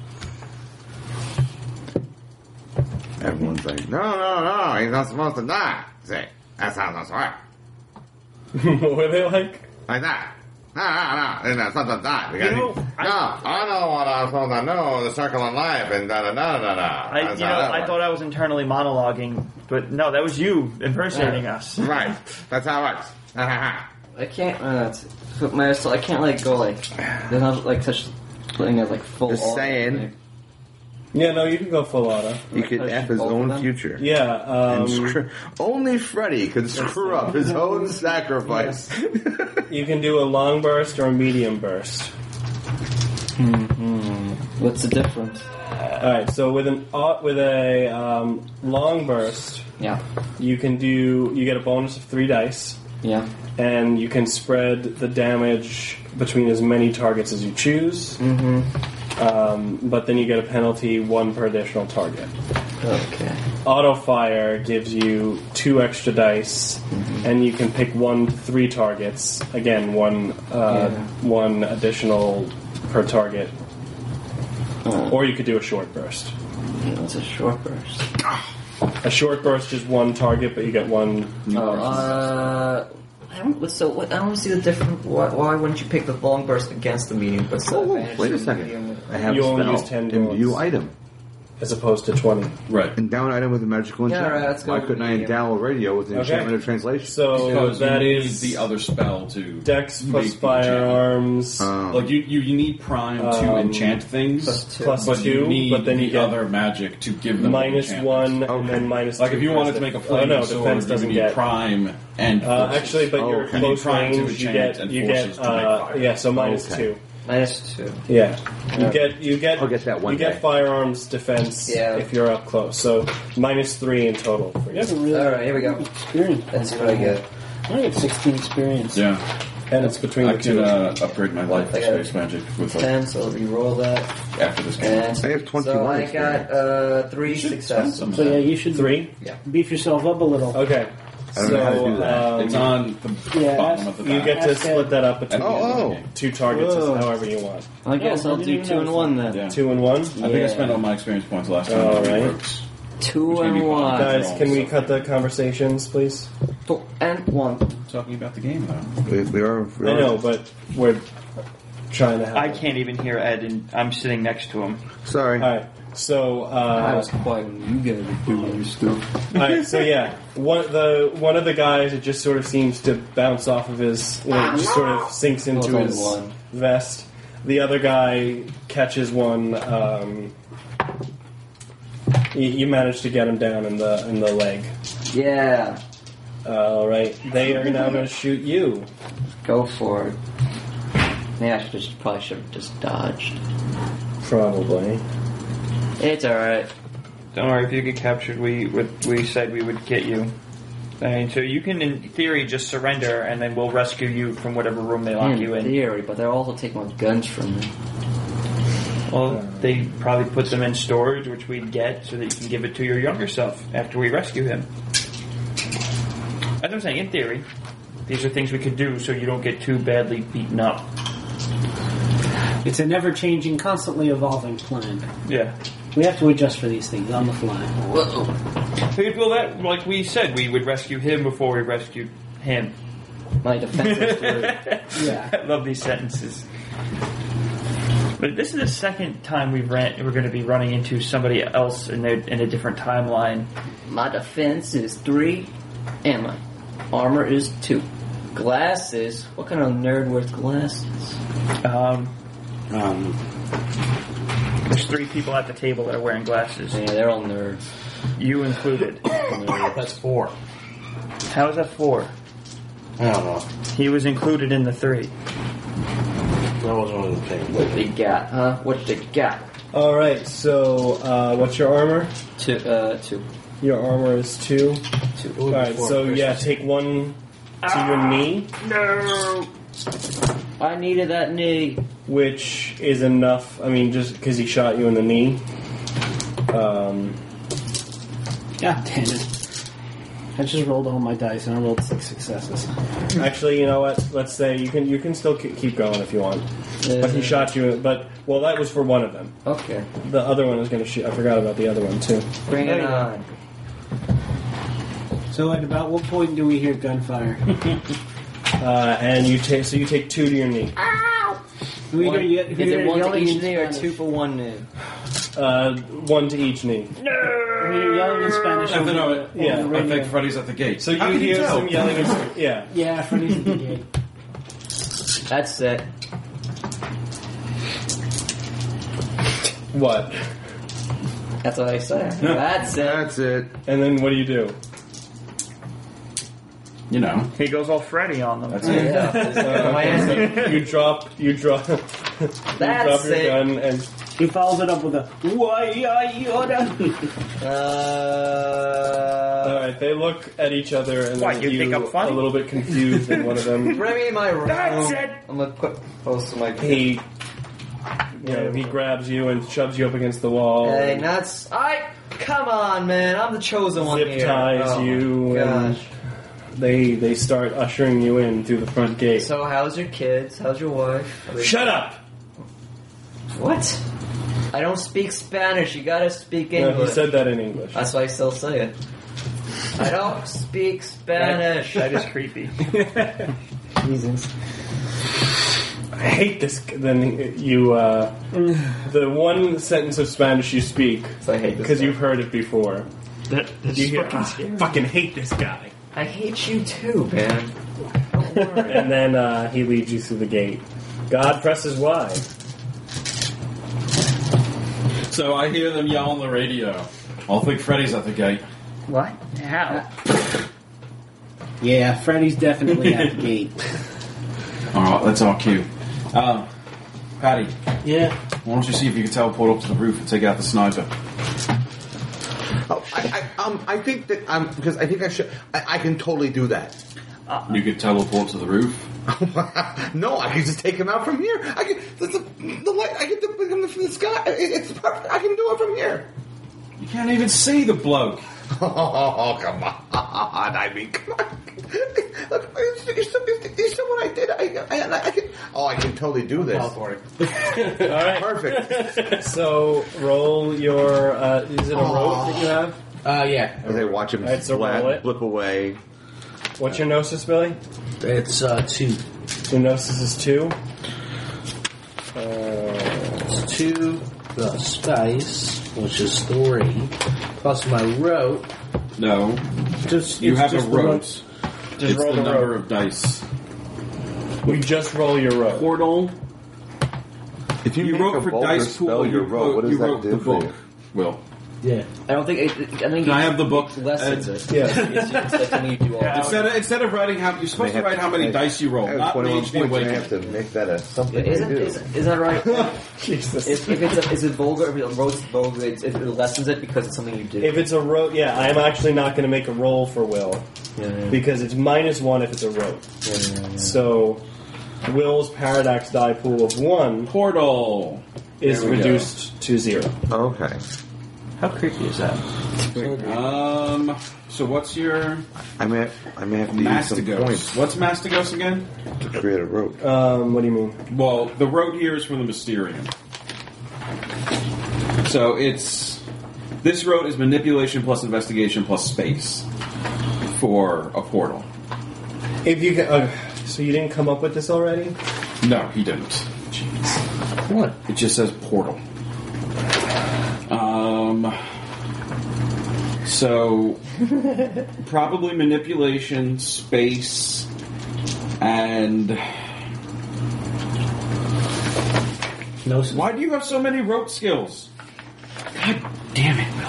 Everyone's like, no, he's not supposed to die. Say, that's how that's right. What were they like? Like that. No, he's not supposed to die. Because You know, I know what I'm supposed to know, the circle of life, and da-da-da-da-da. I thought I was internally monologuing, but no, that was you impersonating us. Right. That's how it works. I can't. I can't go there's not such thing as full. Just saying. Yeah, no, you can go full auto. He could F his own future. Yeah, only Freddy could screw up his own sacrifice. you can do a long burst or a medium burst. What's the difference? Alright, so with a long burst, Yeah. you get a bonus of 3 dice, Yeah. and you can spread the damage between as many targets as you choose. But then you get a penalty, 1 per additional target. Okay. Auto fire gives you 2 extra dice, and you can pick 1 to 3 targets. Again, one additional per target. Or you could do a short burst. What's a short burst? A short burst is 1 target, but you get 1. I don't want to see the difference. Why wouldn't you pick the long burst against the medium? But Wait a second. I have You a only spell. use 10 Imbue bullets. item. As opposed to 20. Right. Endow an item with a magical Yeah, enchantment. right, let's go Why with couldn't I medium. endow a radio with an Okay. enchantment of translation? So Because that you need is the other spell to Dex make plus the firearms. Like you need Prime to enchant things, plus but 2, you need but then you the get other magic to give them minus enchantments. 1 and then minus 2. Like if you wanted to make a flaming sword, defense you doesn't need get Prime and forces. actually, but you're You need close Prime to range. You enchant get and you forces get to make fire. yeah. So minus Okay. 2. Minus 2. Yeah, you get. I'll get that one You get day. firearms defense if you're up close. So minus 3 in total for you. That's a really All right, here we go. experience. That's what I get. I get 16 experience. Yeah, And it's between I the could 2. upgrade my life I for got space magic with 10, so re-roll that. after this game. And I have 21 So I got 3 successes. Some of So yeah, that. you should 3. beef yourself up a little. Okay. I don't know how to do that. It's on the Yeah, bottom of the You back. get to That's split that up At between the end of the game. 2 targets, Whoa. however you want. I guess Oh, I I'll didn't do even 2 and notice 1 then. Yeah. 2 and 1. I think I spent all my experience points last time. All on right. rogues. 2 Which gave me and 1. five. Guys, can we cut the conversations, please? 2 and 1. Talking about the game though. We are. I know, but we're trying to have. I can't even hear Ed, and I'm sitting next to him. Sorry. All right. So, I was quiet when you guys were doing your stuff. all right. So yeah, one of the guys, it just sort of seems to bounce off of his, just sort of sinks into Well, his one. vest. The other guy catches one. You managed to get him down in the leg. Yeah, All right. They are now going to shoot you. go for it. Yeah, probably should have just dodged. Probably. It's alright. Don't worry, if you get captured, we said we would get you. I mean, so you can, in theory, just surrender, and then we'll rescue you from whatever room they lock you In in. theory, but they're also taking my guns from me. Well, they probably put them in storage, which we'd get, so that you can give it to your younger self after we rescue him. That's what I'm saying. In theory, these are things we could do, so you don't get too badly beaten up. It's a never-changing, constantly evolving plan. Yeah. We have to adjust for these things on the fly. Well, that, like we said, we would rescue him before we rescued him. My defense is 3. Yeah. I love these sentences. But this is the second time we're going to be running into somebody else in a different timeline. My defense is 3, and my armor is 2. Glasses? What kind of nerd wears glasses? There's 3 people at the table that are wearing glasses. Yeah, they're all nerds. You included. That's 4. How is that 4? I don't know. He was included in the 3. I wasn't on the thing. What they got, huh? What they got? All right. So, what's your armor? 2. Your armor is 2. 2. All right. So yeah, take 1 to your knee, No! I needed that knee. which is enough. I mean, just because he shot you in the knee. God damn it. I just rolled all my dice and I rolled 6 successes. Actually, you know what? Let's say you can still keep going if you want. But he shot you. But well, that was for one of them. Okay. The other one is going to shoot. I forgot about the other one too. Bring it on. So at about what point do we hear gunfire? And you take 2 to your knee. Do we One, hear is it 1 to yelling each in knee or Spanish? 2 for 1 knee? 1 to each knee. We hear yelling in Spanish. I over know the- it. Yeah. over the I radio. think Freddy's at the gate. So How you can hear tell? some yelling. Yeah. Yeah, Freddy's at the gate. That's it. What? That's what I said. That's it. That's it. And then what do you do? You know. He goes all Freddy on them. That's it. Yeah. My answer. You drop That's your it. gun and He follows it up with a why Yoda. all right. They look at each other and What, then you think I'm funny? a little bit confused. And one of them Bring me my room. That's it! I'm gonna put close to my. he He grabs you and shoves you up against the wall. Hey, and nuts! Come on, man! I'm the chosen one zip here. ties Oh, you. my And gosh. they start ushering you in through the front gate. So, how's your kids? How's your wife? Shut up! What? I don't speak Spanish. You gotta speak No, English. he said that in English. That's why I still say it. I don't speak Spanish. That is creepy. Jesus. I hate this. Then you, the one sentence of Spanish you speak, So I hate this because guy. you've heard it before. That's You hear, fucking scary. fucking hate this guy. I hate you too, man. Don't worry. And then he leads you through the gate. God presses Y. So I hear them yell on the radio. I think Freddy's at the gate. What? How? Yeah, Freddy's definitely at the gate. Alright, that's our cue. Patty, Yeah. why don't you see if you can teleport up to the roof and take out the sniper? Oh, I think that because I think I should. I can totally do that. You could teleport to the roof. No, I can just take him out from here. I can the light. I get the from the sky. It's perfect. I can do it from here. You can't even see the bloke. Oh, come on! I mean, come on! Look, it's what I did. I can. Oh, I can totally do this. Alright. Perfect. So roll your. Is it a rope that you have? Yeah. As I watch him Alright, so roll it. blip away. What's your gnosis, Billy? It's 2. Your gnosis is 2. It's 2 plus spice, which is 3, plus my rope. No, Just you it's have a just the rope. one- Just It's roll the the number rope. of dice. We just roll your rope. Portal. If You make wrote a for vulgar dice spell pool. your rope, what does you that wrote do the for book. you? Will. Yeah. I don't think. I think Can I have the book? lessens it. Yeah. It's like something you do all. Instead of writing how you're supposed to write how many dice you roll, I have not 21 Mage the points, and I have Awakening. to make that a something I Isn't do. that right? Jesus. If it's a vulgar, if it's vulgar, it lessens it because it's something you do. If it's a rope, yeah, I'm actually not going to make a roll for Will because it's -1 if it's a rope. So Will's paradox die pool of 1 Portal. is There we reduced to 0. Okay. How creepy is that? So what's your I may have to use some Mastigos? points What's Mastigos again? to create a rope. What do you mean? Well, the road here is from the Mysterium. So this road is manipulation plus investigation plus space for a portal. If you can, so you didn't come up with this already? No, he didn't. Jeez. What? It just says portal. So probably manipulation, space, and No. why do you have so many rope skills? God damn it,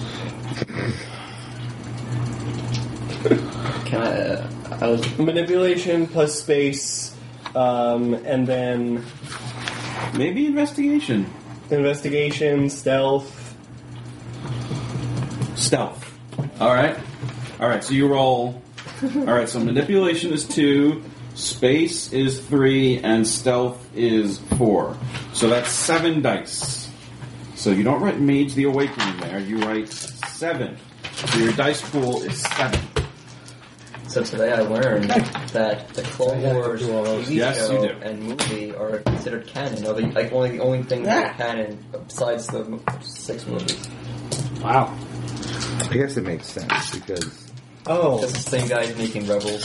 Will. Can I was Manipulation plus space, and then Maybe investigation. investigation, stealth. Stealth. Alright. Alright, so you roll. Alright, so manipulation is 2, space is 3, and stealth is 4. So that's 7 dice. So you don't write Mage the Awakening there, you write 7. So your dice pool is 7. So today I learned that the Clone Wars TV Yes, show you do. and movie are considered canon. Are they like the only things that are canon besides the 6 movies? Wow. I guess it makes sense because Oh, That's the same guy making Rebels.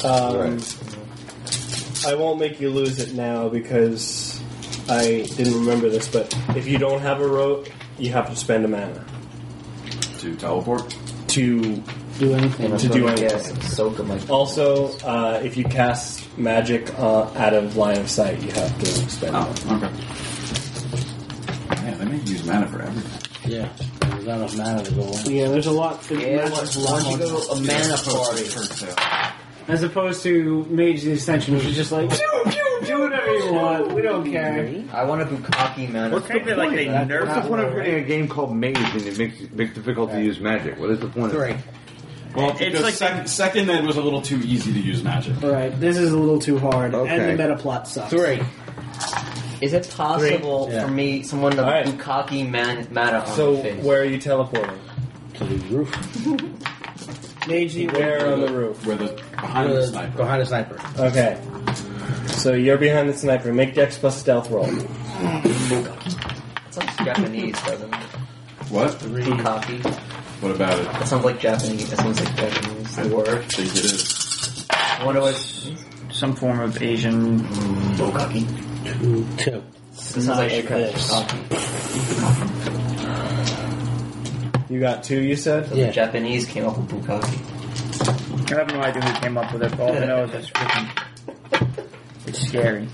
I won't make you lose it now because I didn't remember this, but if you don't have a rope, you have to spend a mana To teleport? to Do anything. And I'm to do gonna anything. guess soak of my Also, if you cast magic out of line of sight, you have to spend Oh, mana. okay. Man, they make you use mana for everything. Yeah. There's not enough mana to go on. Yeah, there's a lot. Yeah, why don't you go a mana party? As opposed to Mage the Ascension, which is just like, do whatever you want. We don't care. I want a Bukaki mana. What's the point? Like they nerf what's the point of creating a game called Maze and it makes it difficult to use magic? What is the point of 3. it? Well, It's because like second ed was a little too easy to use magic. Alright, this is a little too hard. Okay. And the meta plot sucks. 3. Is it possible Yeah. for me, someone to Alright. bukkake mana on So the face? where are you teleporting? To the roof. Mage, Where on the roof? Where the behind the sniper. Behind the sniper. Okay. So you're behind the sniper. Make Dex plus stealth roll. That sounds Japanese, doesn't it? What? Bukkake. What about it? That sounds like Japanese. That sounds like Japanese. The I word. think it is. I wonder what some form of Asian bukkake. 2. This sounds like bukkake. You got 2, you said? Yeah. The Japanese came up with bukkake. I have no idea who came up with it. All I know is it's freaking. It's scary.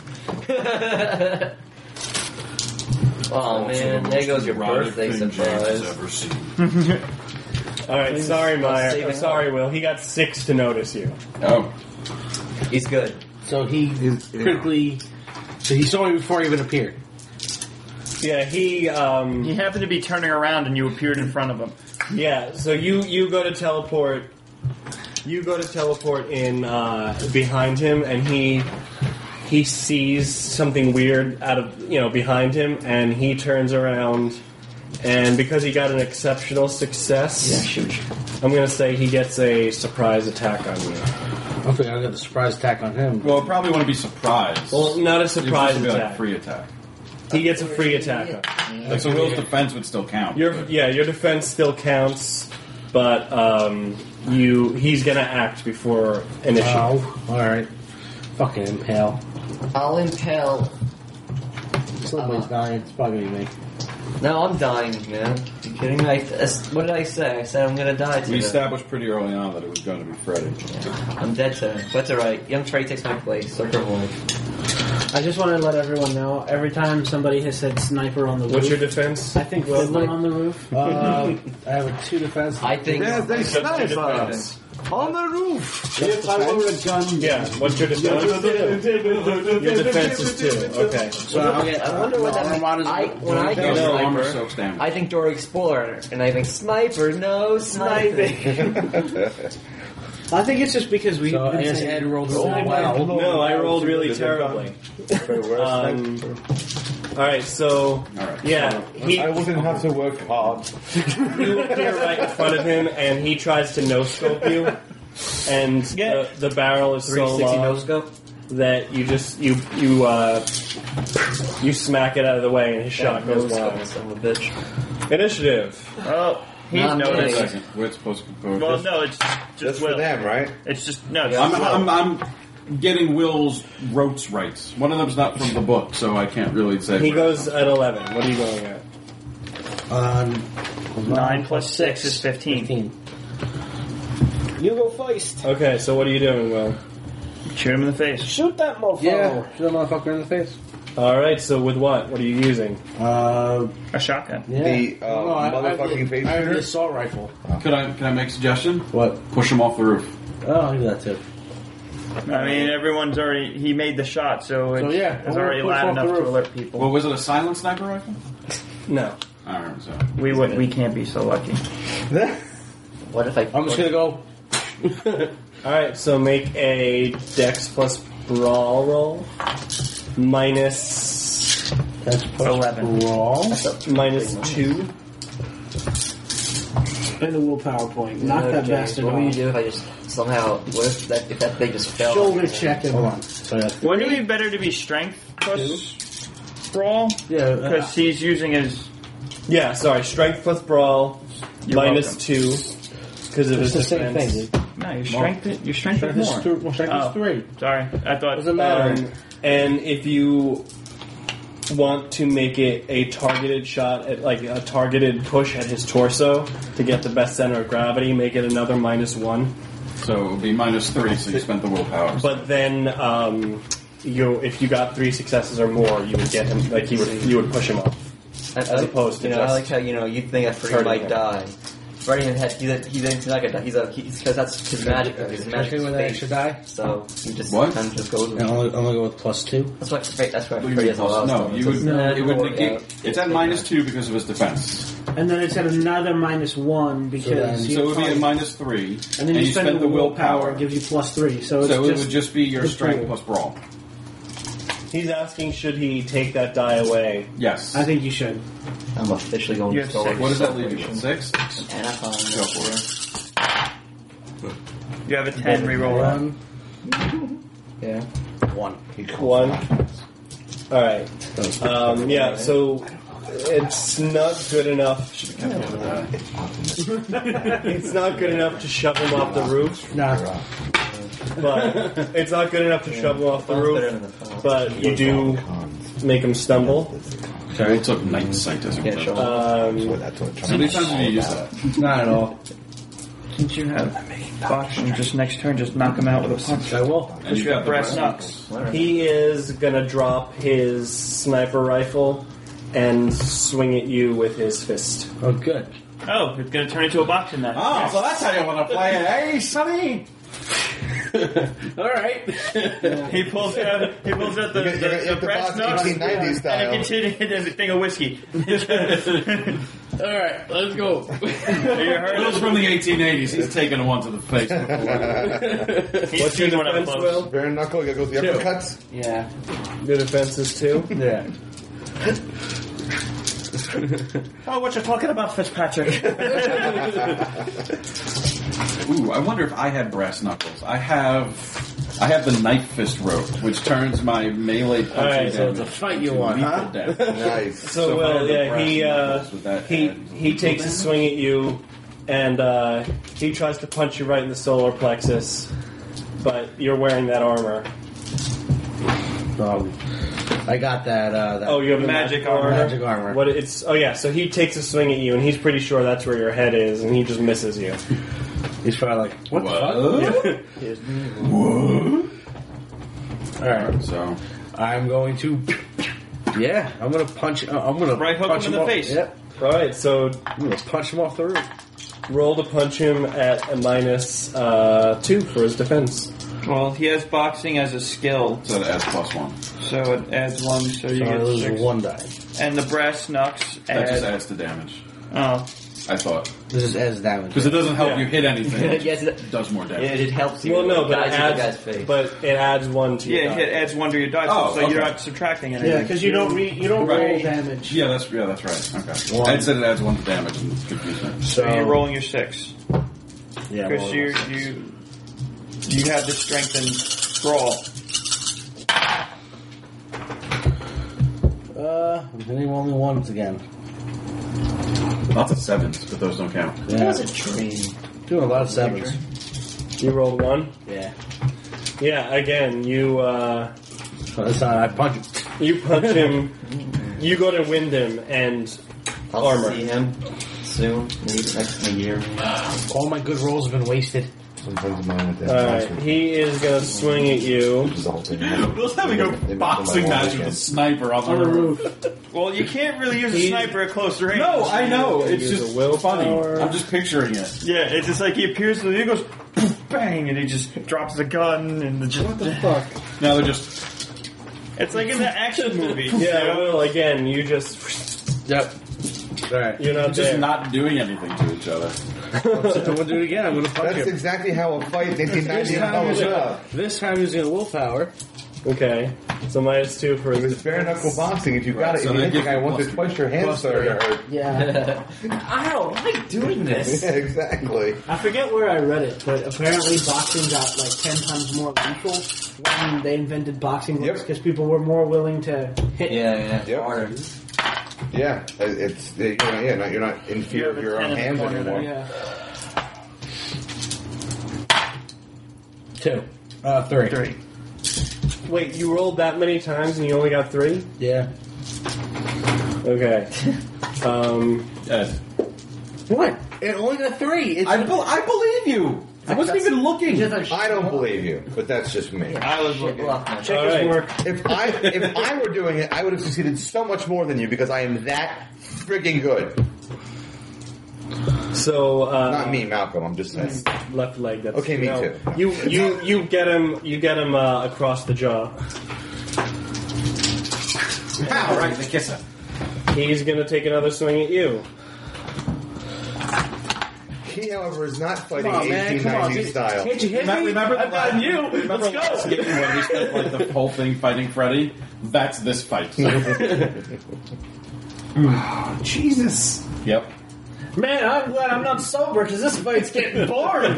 Oh man, there goes your birthday surprise. Ever seen. Alright, sorry, Maya. saving Sorry, Will. He got 6 to notice you. Oh, He's good. So he quickly. So he saw me before he even appeared. Yeah, he, He happened to be turning around and you appeared in front of him. yeah, so you go to teleport. You go to teleport in behind him, and he sees something weird out of behind him, and he turns around, and because he got an exceptional success, shoot. I'm gonna say he gets a surprise attack on you. Okay, I got the surprise attack on him. well, it probably wouldn't be surprised. Well, not a It surprise would be like attack. free attack. He gets a free attack. Like, so Will's defense would still count. Your defense still counts, but he's gonna act before initiative. Oh, alright. Fucking impale. I'll impale. Somebody's dying. It's probably gonna be me. No, I'm dying, man. You kidding me? What did I say? I said I'm gonna die We today. established pretty early on that it was going to be Freddy. I'm dead today. But it's alright. Young Freddy takes my place. So Void. I just want to let everyone know, every time somebody has said sniper on the roof... What's your defense? I think Fiddler on the roof. I have a 2 defense. I think. Yes, they snipe us on the roof. If I were a gun... Yeah, what's your defense? Your defense is 2. Okay. So I'll get... I wonder what that means. When I No, think your armor sniper, soaks damage. I think Dora Explorer, and I think sniper. No sniping. I think it's just because we... So I guess Ed rolled really well. No, I rolled really terribly. Alright, so yeah, I wouldn't have to work hard. you appear right in front of him, and he tries to no-scope you, and the barrel is so 360 low no scope. that you just you smack it out of the way, and his shot goes wild. Son of a bitch. Initiative. Oh, he's Not Wait a noticed. second. We're supposed to go. Well, no, it's That's just for Will. them, right? It's just no. It's I'm getting Will's rotes right. One of them's not from the book, so I can't really say. He for goes at 11. What are you going at? 9 plus 6 is 15. You go first. Okay, so what are you doing, Will? Shoot him in the face. Shoot that motherfucker. Yeah. Shoot that motherfucker in the face. Alright, so with what? What are you using? A shotgun. Yeah. The motherfucking page I have the shooter? assault rifle. Can I make a suggestion? What? Push him off the roof. Oh, I'll do that too. I mean, everyone's already. He made the shot, so it's, yeah, it's we'll already push loud off the enough to roof. alert people. Well, was it a silent sniper rifle? No. Alright, so. We can't be so lucky. What if I? I'm just gonna go. Alright, so make a Dex plus Brawl roll. Minus That's plus 11. Brawl. minus 2. And the willpower point. Knock that bastard What would you off. do if I just somehow? What if that they just fell? Shoulder check him. Hold on. So that's Wouldn't it be better to be strength plus brawl? yeah. Because he's using his. Yeah, sorry, Strength plus Brawl, You're minus welcome. 2, because of It's his the same defense. thing, dude. No, your strength is Strength is more. strength is 3. Sorry, I thought. Doesn't matter. And if you want to make it a targeted shot, at like a targeted push at his torso to get the best center of gravity, make it another minus 1. So it would be minus 3, so you spent the willpower. But then, if you got 3 successes or more, you would get him. Like you would push him off. As opposed to I just like how you think that Freddy hurting might him. die. Freddy he's not gonna die. He's because that's his magic. His magic Especially when they space. actually die. So he just What? kind of just goes. And I'm gonna go with plus 2. That's why Freddy has a lot No, of you stuff. would. It would negate. It's at minus 2 because of his defense. And then it's at another minus 1 because So it would be at minus 3, and then you spend the willpower, gives you plus 3. So it's So it just would just be your the strength pool. plus brawl. He's asking, should he take that die away? Yes. I think you should. I'm officially going You to have store. six. What does that leave you? 6? And I find Go for it. You have a 10, reroll that. Yeah. One. One. All right. Yeah. So it's not good enough. It's not good enough to shove him off the roof. Nah. But it's not good enough to shove him off the roof. But you do make him stumble. Okay. What's up, night sight as a Yeah, sure. How many times have you used that? Not at all. Since you have boxing, just next turn, just knock him out with a punch. I will. And you got the Brass brass knucks. He is gonna drop his sniper rifle and swing at you with his fist. Oh, good. Oh, it's going to turn into a boxing match. Oh, so that's how you want to play it. Hey, Sonny! All right. He pulls out the the brass box knucks 1890s style. and he continues hit a thing of whiskey. All right, let's go. You heard Bill's from the 1880s. He's taken one to the face. What's your one up defense, close. Will? Bare knuckle, you gotta go with the uppercuts. Yeah. Your defense is 2. Yeah. Oh, what you talking about, Fitzpatrick? Ooh, I wonder if I had brass knuckles. I have the knife fist rope, which turns my melee punching Alright, so damage it's a fight you to want, lethal huh? damage. Nice. So, if I had Will, the yeah, brass knuckles with that he add- he takes a swing at you, and he tries to punch you right in the solar plexus, but you're wearing that armor. I got that. Oh, you have the Magic magic armor. armor. Magic armor. What it's? Oh yeah. So he takes a swing at you, and he's pretty sure that's where your head is, and he just misses you. He's probably like, what What? the fuck? All right. So, I'm going to. Yeah, I'm gonna punch. I'm gonna Right hook punch him in the off- face. Yep. All right. So I'm gonna punch him off the roof. roll to punch him at a -2 for his defense. Well, he has boxing as a skill, so that adds +1. so it adds 1, so you So I get lose 6. 1 die. And the brass knucks That just add... adds to damage. Oh, I thought. This is as damage. Because it doesn't help Yeah. you hit anything. It Yes, it, does more damage. it helps you. Well, no, but guys it in the guy's adds. face. But it adds 1 to your yeah, die. it adds 1 to your dice, Oh, so okay. you're not subtracting anything. Yeah, because you don't roll Right. damage. Yeah, that's right. Okay. One. Ed said it adds 1 to damage and confused me. So you're rolling your 6. Yeah, Because you have the strength and brawl. I'm hitting only ones again. Lots of 7s, but those don't count. Yeah. a dream. Doing a lot of 7s. You rolled 1. Yeah. Yeah. Again, you That's not. I punch him. you punch him. You go to wind him, and I'll armor. see him soon. Maybe next year. All my good rolls have been wasted. Some friends of mine with that. Alright, he is gonna swing at you. Which is the whole thing. Bill's having a boxing match with a sniper on the roof. Well, you can't really use a sniper at close range. No, I know. It's Use just a willpower. funny. I'm just picturing it. Yeah, it's just like he appears to he goes bang, and he just drops the gun, and just, what the fuck? Now they're just. It's like in the action movie. Yeah, Will, again, you just. Yep. Alright. You're not Just there. not doing anything to each other. I'm gonna do it again. I'm gonna punch That's him. exactly how a fight in 1990 This time, follows using, up. this time using willpower. Okay, so -2 for his. It's bare knuckle boxing. If you got it, so if you they hit the give guy you once or plus twice, your hands start to hurt. Yeah. Ow! Why am I doing this? Yeah, exactly. I forget where I read it, but apparently boxing got like 10 times more lethal when they invented boxing gloves Yep. because people were more willing to hit. Yeah. Yep. Harder. Yeah, it's you're not in fear of your own hands anymore. Yeah. 2. 3. Wait, you rolled that many times and you only got 3? Yeah. Okay. Ed. What? It only got 3. It's I believe you. I wasn't even looking. I don't believe you, but that's just me. I was looking. check All his right. work. If I were doing it, I would have succeeded so much more than you because I am that friggin' good. So Not me, Malcolm. I'm just saying. left leg. That's Okay, me no. too. You get him. You get him across the jaw. All right, the kisser. He's gonna take another swing at you. He, however, is not fighting Come on, man, come on, 1890s dude. style. Can't you hit me? Remember I've got you. Remember Let's last go. game when we spent like the whole thing fighting Freddy? That's this fight. Jesus. Yep. Man, I'm glad I'm not sober because this fight's getting boring.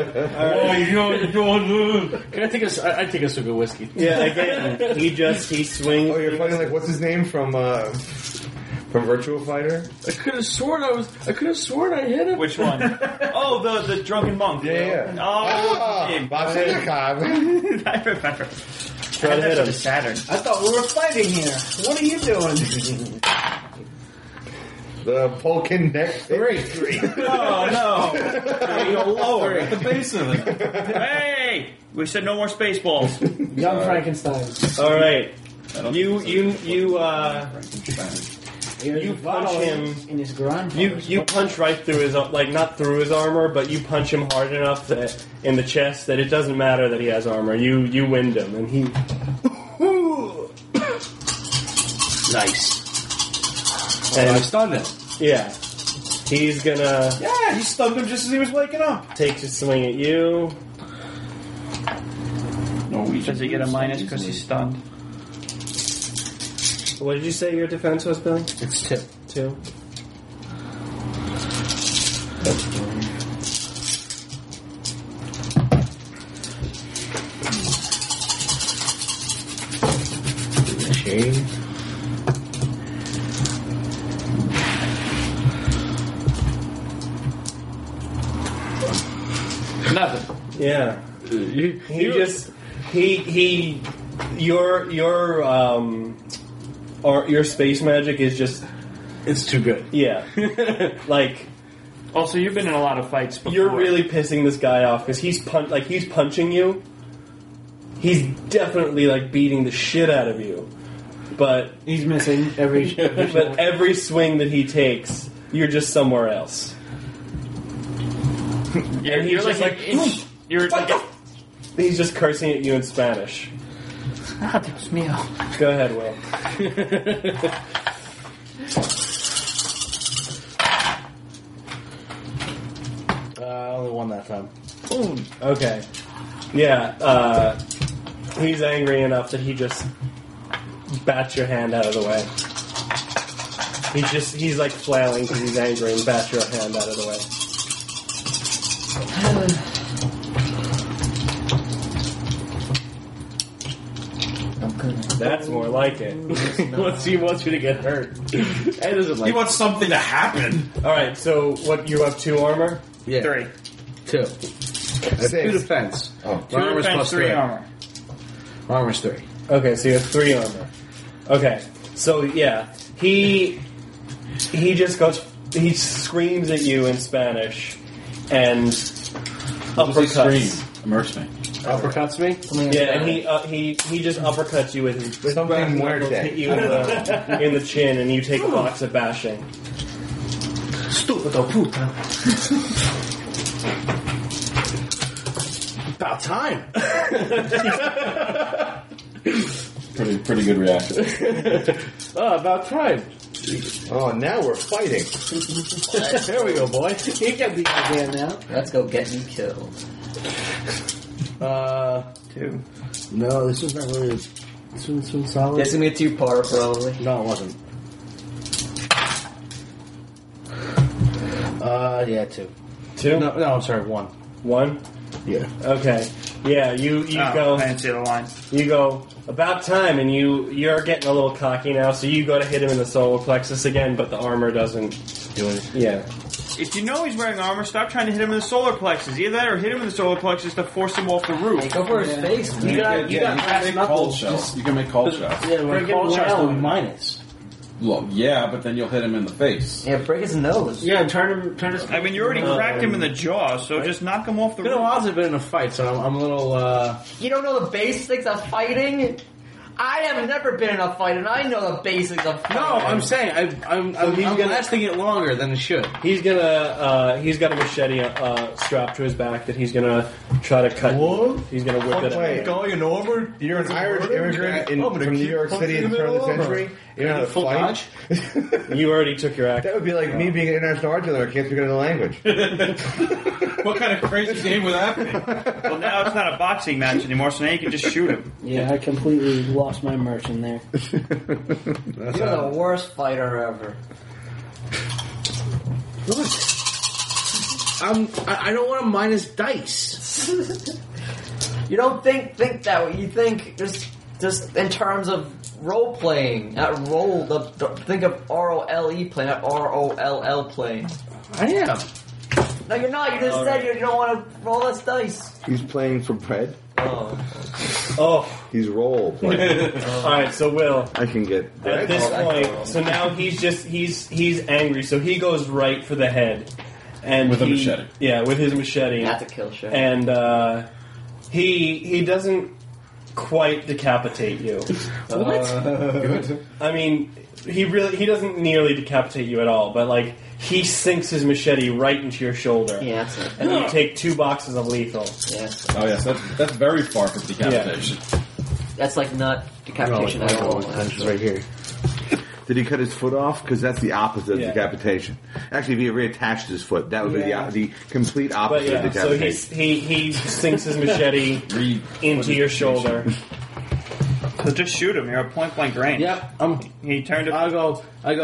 Can I take I take a swig of whiskey? Yeah, again, he swings. Oh, you're fighting like what's his name from Virtua Fighter? I could have sworn I hit him. Which one? Oh, the drunken monk. Yeah. Oh, Vasilnikov. I remember. Try to hit him. Saturn. I thought we were fighting here. What are you doing? The Polkin neck. Three. Oh no! You go lower at the base of it. Hey, we said no more space balls. Young Frankenstein. All right. You You punch him. in his groin. You punch right through his, like, not through his armor, but you punch him hard enough that in the chest that it doesn't matter that he has armor. You wind him, and he. Nice. And I stunned him. yeah, he's gonna Yeah, he stunned him just as he was waking up. take a swing at you. Does he get a minus because he's stunned? What did you say your defense was, Billy? It's 2. 2. Shame. Nothing. Yeah. Your space magic is just It's too good. yeah, like Also, you've been in a lot of fights before. you're really pissing this guy off because he's punching you. He's definitely like beating the shit out of you, but He's missing every. but every swing that he takes, you're just somewhere else. You're, he's you're just like, like, an inch. You're like, He's just cursing at you in Spanish. Dios mío. Go ahead, Will. Only one that time. Okay. Yeah, he's angry enough that he just bats your hand out of the way. He's like flailing because he's angry and bats your hand out of the way. That's more like it. He wants you to get hurt. That doesn't He wants something to happen. Alright, so what, you have 2 armor? Yeah. 3. 2. That's 2 defense. Oh. 2 Armor's defense, plus 3 3. armor. Armor's 3. Okay, so you have 3 armor. Okay, so yeah, he just goes, he screams at you in Spanish and uppercuts. Immerse me. Uppercuts me? Yeah, and he just uppercuts you with his Something back knuckles, muerte. hit you in the chin, and you take a box of bashing. Stupido puta. About time. Pretty good reaction. About time. Oh, now we're fighting. There we go, boy. You get the idea now. Let's go get me killed. 2. No, this was not really. This one's solid. This is gonna be a 2-part probably. No, it wasn't. Yeah, 2. 2? No, I'm sorry, 1. 1? Yeah. Okay. Yeah, you go. I didn't see the line. You go, about time, and you're getting a little cocky now, so you go to hit him in the solar plexus again, but the armor doesn't Do it. Yeah. If you know he's wearing armor, stop trying to hit him in the solar plexus. Either that or hit him in the solar plexus to force him off the roof. Hey, go for his face. You got you brass can make cold knuckles. shots. You can make cold shots. Yeah, when Friggin' cold shots well. will be minus. Well, yeah, but then you'll hit him in the face. Yeah, break his nose. Yeah, turn his. I mean, you already cracked him in the jaw, so just knock him off the It's been a roof. while since I've been in a fight, so I'm a little. You don't know the basics of fighting? I have never been in a fight, and I know the basics of fighting. No, I'm saying I'm lasting it longer than it should. He's gonna. He's got a machete strapped to his back that he's gonna try to cut. What? He's gonna whip it. Wait. Going in armor? You're an Irish immigrant I'm gonna from New keep York City in the turn of the century. You know how to Full fight? dodge? You already took your act. That would be like me being an international art dealer. I can't speak another language. What kind of crazy game would that be? Well, now it's not a boxing match anymore, so now you can just shoot him. Yeah, I completely lost my merch in there. You're the worst fighter ever. I don't want to minus dice. You don't think that way. You think just in terms of role playing, not role. Think of ROLE playing, not ROLL playing. I am. No, you're not. You just said you don't want to roll us dice. He's playing for bread. Oh. He's role playing. All right. So Will. I can get bread. At this point, so now he's angry, so he goes right for the head, and With a machete. Yeah, with his machete. That's a kill shot. And he doesn't quite decapitate you. What? I mean, he doesn't nearly decapitate you at all, but like he sinks his machete right into your shoulder. Yeah, that's it. And you take 2 boxes of lethal. Yes. Oh yes, that's very far from decapitation. That's like not decapitation at all. It's right here. Did he cut his foot off? Because that's the opposite of Yeah. decapitation. Actually, if he reattached his foot, that would Yeah. be the complete But opposite yeah, of so decapitation. he sinks his machete into your shoulder. So just shoot him. You're at point blank range. Yep. He turned it. I go.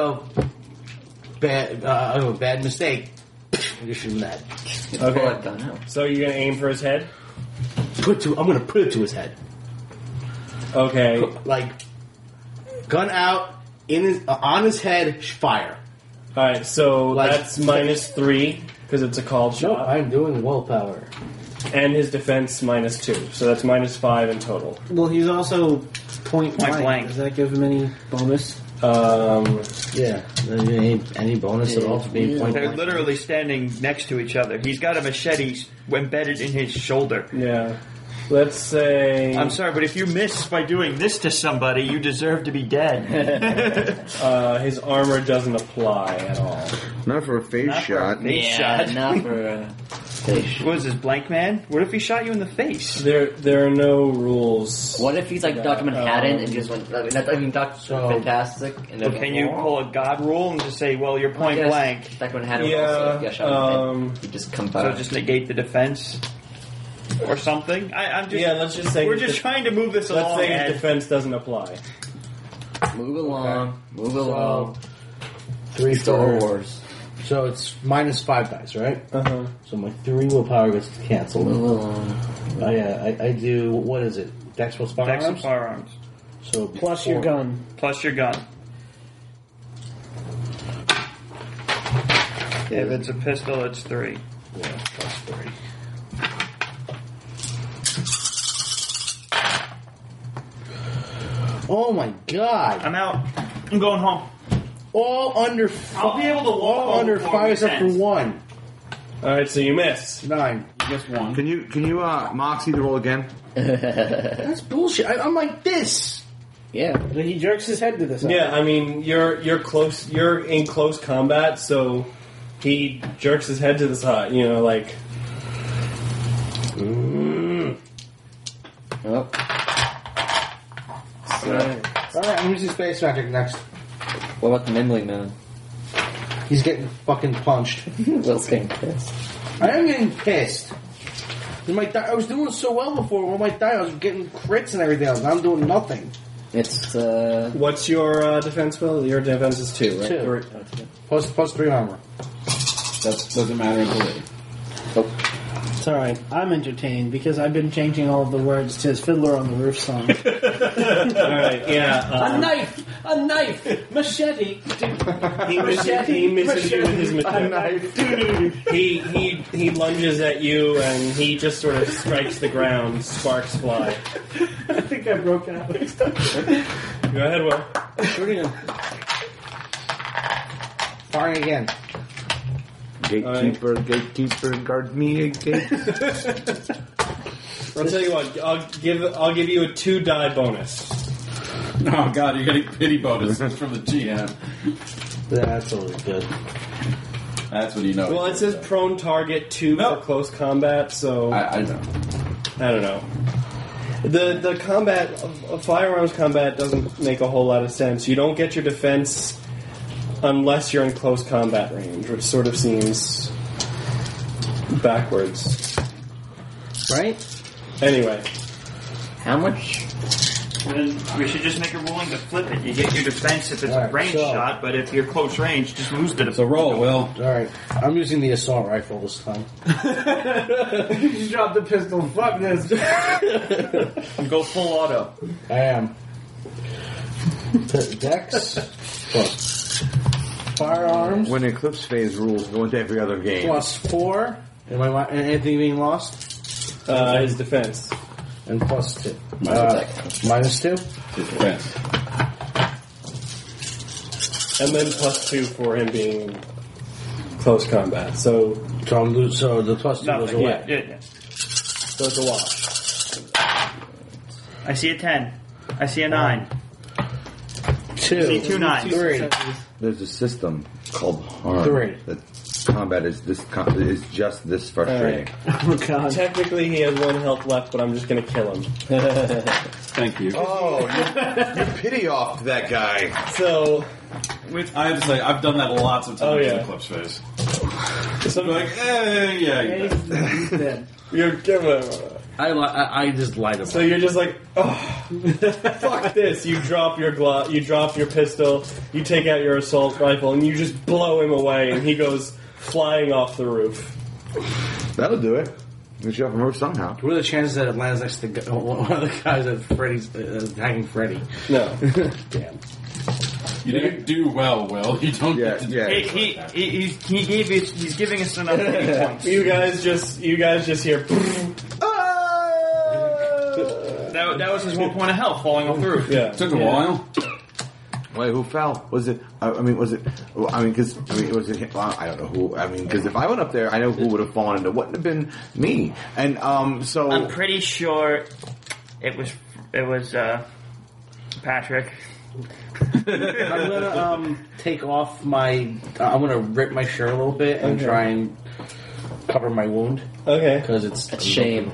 Bad mistake. I just shoot him that. Okay. Bullet gun out. So you're gonna aim for his head? I'm gonna put it to his head. Okay. Like, gun out on his head. Fire. All right. So Like- that's -3 because it's a called No, shot, I'm doing willpower. and his defense -2. So that's -5 in total. Well, he's also point Point blank. blank. Does that give him any bonus? Yeah. Any bonus at all for being point They're blank? literally standing next to each other. He's got a machete embedded in his shoulder. Yeah. Let's say. I'm sorry, but if you miss by doing this to somebody, you deserve to be dead. His armor doesn't apply at all. Not for a face shot. Yeah, not for face. What is this, Blank Man? What if he shot you in the face? There are no rules. What if he's like Dr. Manhattan and just went? I mean, Dr. Fantastic. And then Can you pull a god rule and just say, well, you're point blank, Dr. Manhattan Yeah, would also get shot in the head. He just comes so out. just negate the defense? Or something? I'm just, Yeah, let's just say we're just trying to move this Let's along. say his Ed. defense doesn't apply. Move along. Move along. 3 Star for. Wars. So it's -5 dice, right? Uh-huh. So my 3 willpower gets canceled. Move along. I do. What is it? Dex plus Dex and firearms. firearms. So Plus your gun. Plus your gun. If it's a pistol, it's 3. Yeah, plus 3. Oh my god! I'm out. I'm going home. All under. I'll be able to walk All home under before 5 it except for ends. 1. All right, so you miss. 9. Just one. Can you Moxie the roll again? That's bullshit. I'm like this. Yeah. He jerks his head to the side. Yeah, I mean you're close. You're in close combat, so he jerks his head to the side. You know, like. Oh. Alright, I'm using space magic next. What about the Mimling Man? He's getting fucking punched. Will's getting pissed. I am getting pissed. I was doing so well before. When I died, I was getting crits and everything else. Now I'm doing nothing. It's What's your defense, Will? Your defense is 2, right? 2. Or- Plus 3 armor. That doesn't matter until later. It's alright. I'm entertained because I've been changing all of the words to his Fiddler on the Roof song. All right, yeah. A knife! A knife! Machete! He misses you with his machete. He lunges at you and he just sort of strikes the ground. Sparks fly. I think I broke out. Go ahead, Will. Shooting him. Firing again. Gatekeeper, guard me again. I'll tell you what. I'll give you a 2 die bonus. Oh god, you're getting pity bonuses from the GM. That's always good. That's what you know. Well, it says prone target 2 Nope. for close combat, so I know. I don't know. The combat, firearms combat doesn't make a whole lot of sense. You don't get your defense unless you're in close combat range, which sort of seems backwards. Right? Anyway. How much? Then we should just make a ruling to flip it. You get your defense if it's a Alright, range so- shot, but if you're close range, just lose the defense. So roll, Will. Alright, I'm using the assault rifle this time. You just dropped the pistol. Fuck this. Go full auto. I am. Dex plus firearms When Eclipse Phase rules go into every other game. plus 4. Am I anything being lost? His defense. And plus 2. Minus 2? Defense. And then plus 2 for him being close combat. So So the plus 2 goes Nothing. away. Yeah. so it's a wash. I see a 10. I see a 9. 2. I see 2 9s. 3. There's a system called harm. 3. That combat is is just this frustrating. Oh, God. Technically, he has 1 health left, but I'm just going to kill him. Thank you. Oh, you pity off that guy. So, I have to say, I've done that lots of times Oh, yeah. in Eclipse Phase. so I'm like, yeah, you bet. He's dead. you're giving. I just light him. So you're just like, oh, fuck this! You drop your you drop your pistol, you take out your assault rifle, and you just blow him away, and he goes flying off the roof. That'll do it. Get you off the roof somehow. What are the chances that it lands next to one of the guys that Freddy's attacking Freddy? No. Damn. You didn't do well, Will. You don't get to do Yeah. He's giving us enough hit points. You guys just hear. That was his 1 point of health falling off the roof. Yeah. Took a while. Wait, who fell? Was it? Was it? Was it? Well, I don't know who. Because if I went up there, I know who would have fallen, and it wouldn't have been me. And so I'm pretty sure it was Patrick. I'm gonna take off my. I'm gonna rip my shirt a little bit and Okay. try and cover my wound Okay. because it's That's shame.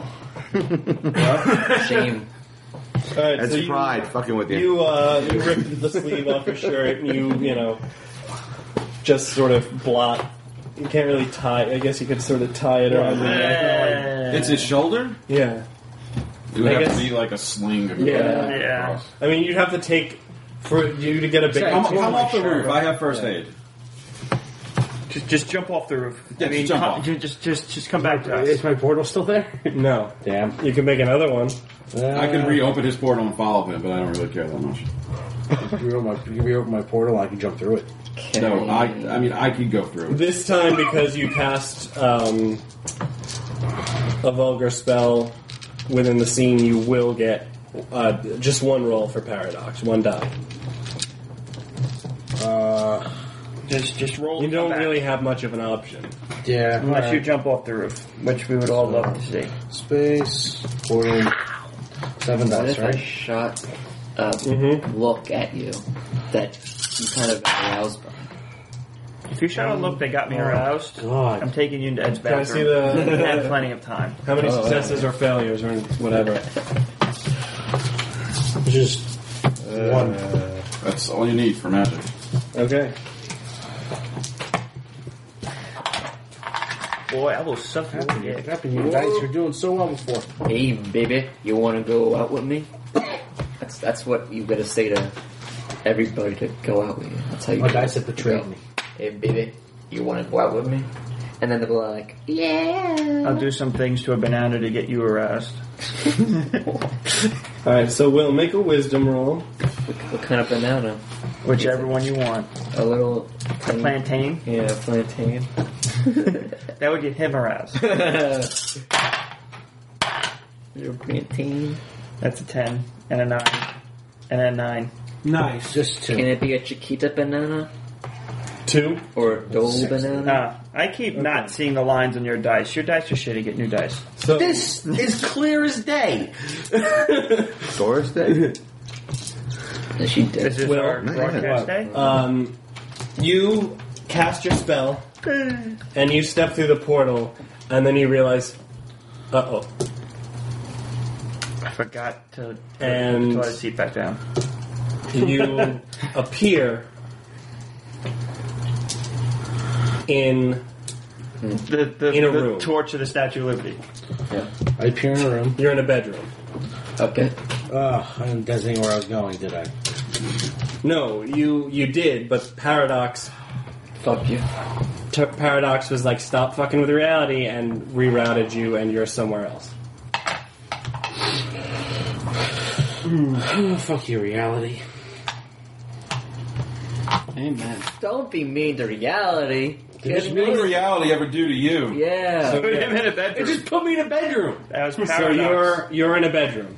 Shame. All right. that's so pride fucking with you. You rip the sleeve off your shirt, and you just sort of blot. You can't really tie. I guess you could sort of tie it around your neck. It's his shoulder? Yeah. It would I have guess- to be like a sling. Yeah. I mean, you'd have to take for you to get a big. Come off the roof. I have first aid. Just jump off the roof. Yeah, just jump off. Just come back to us. Is my portal still there? No, Damn. you can make another one. I can reopen his portal and follow him, but I don't really care that much. You can reopen my portal. I can jump through it. No, I mean, I could go through. This time, because you cast a vulgar spell within the scene, you will get just 1 roll for paradox, 1 die. Just roll. You and don't come back. really have much of an option. Yeah. Unless alright. you jump off the roof, which we would all love to see. Space portal. 7 What dice, if I right? shot a look at you that you kind of aroused by? If you shot a look that got me aroused, God. I'm taking you into Ed's Can I bathroom. see the I have plenty of time. how many successes or failures or whatever? Just 1. That's all you need for magic. Okay. Boy, I will suck you in. Crapping you guys. You're doing so well before. Hey, baby, you want to go out with me? That's what you gotta say to everybody to go out with you. That's how you. My do dice it. have betrayed me. Hey, baby, you want to go out with me? And then they'll be like, yeah. I'll do some things to a banana to get you aroused. All right. So we'll make a wisdom roll. What kind of banana? Whichever one you want. A little A plantain. Yeah, plantain. That would get him aroused. Little plantain. That's a 10 and a 9 and a 9. Nice. Just 2. Can it be a Chiquita banana 2. or a Dole banana? I keep not seeing the lines on your dice. Your dice are shitty. Get new dice. So This is clear as day. Doris Day? She did. This is Well, our not broadcast yet. day. You cast your spell, and you step through the portal, and then you realize, uh-oh. I forgot to And- put the toilet seat back down. You appear in The In a room. torch of the Statue of Liberty. I appear in a room. you're in a bedroom. Okay. I didn't designate where I was going, did I? No, you did, but Paradox Fuck you. Paradox was like, stop fucking with reality, and rerouted you, and you're somewhere else. Fuck you, reality. Amen. Don't be mean to reality. What did reality ever do to you? Yeah. Put him in a It bedroom. just put me in a bedroom. That was So Paradox. you're in a bedroom.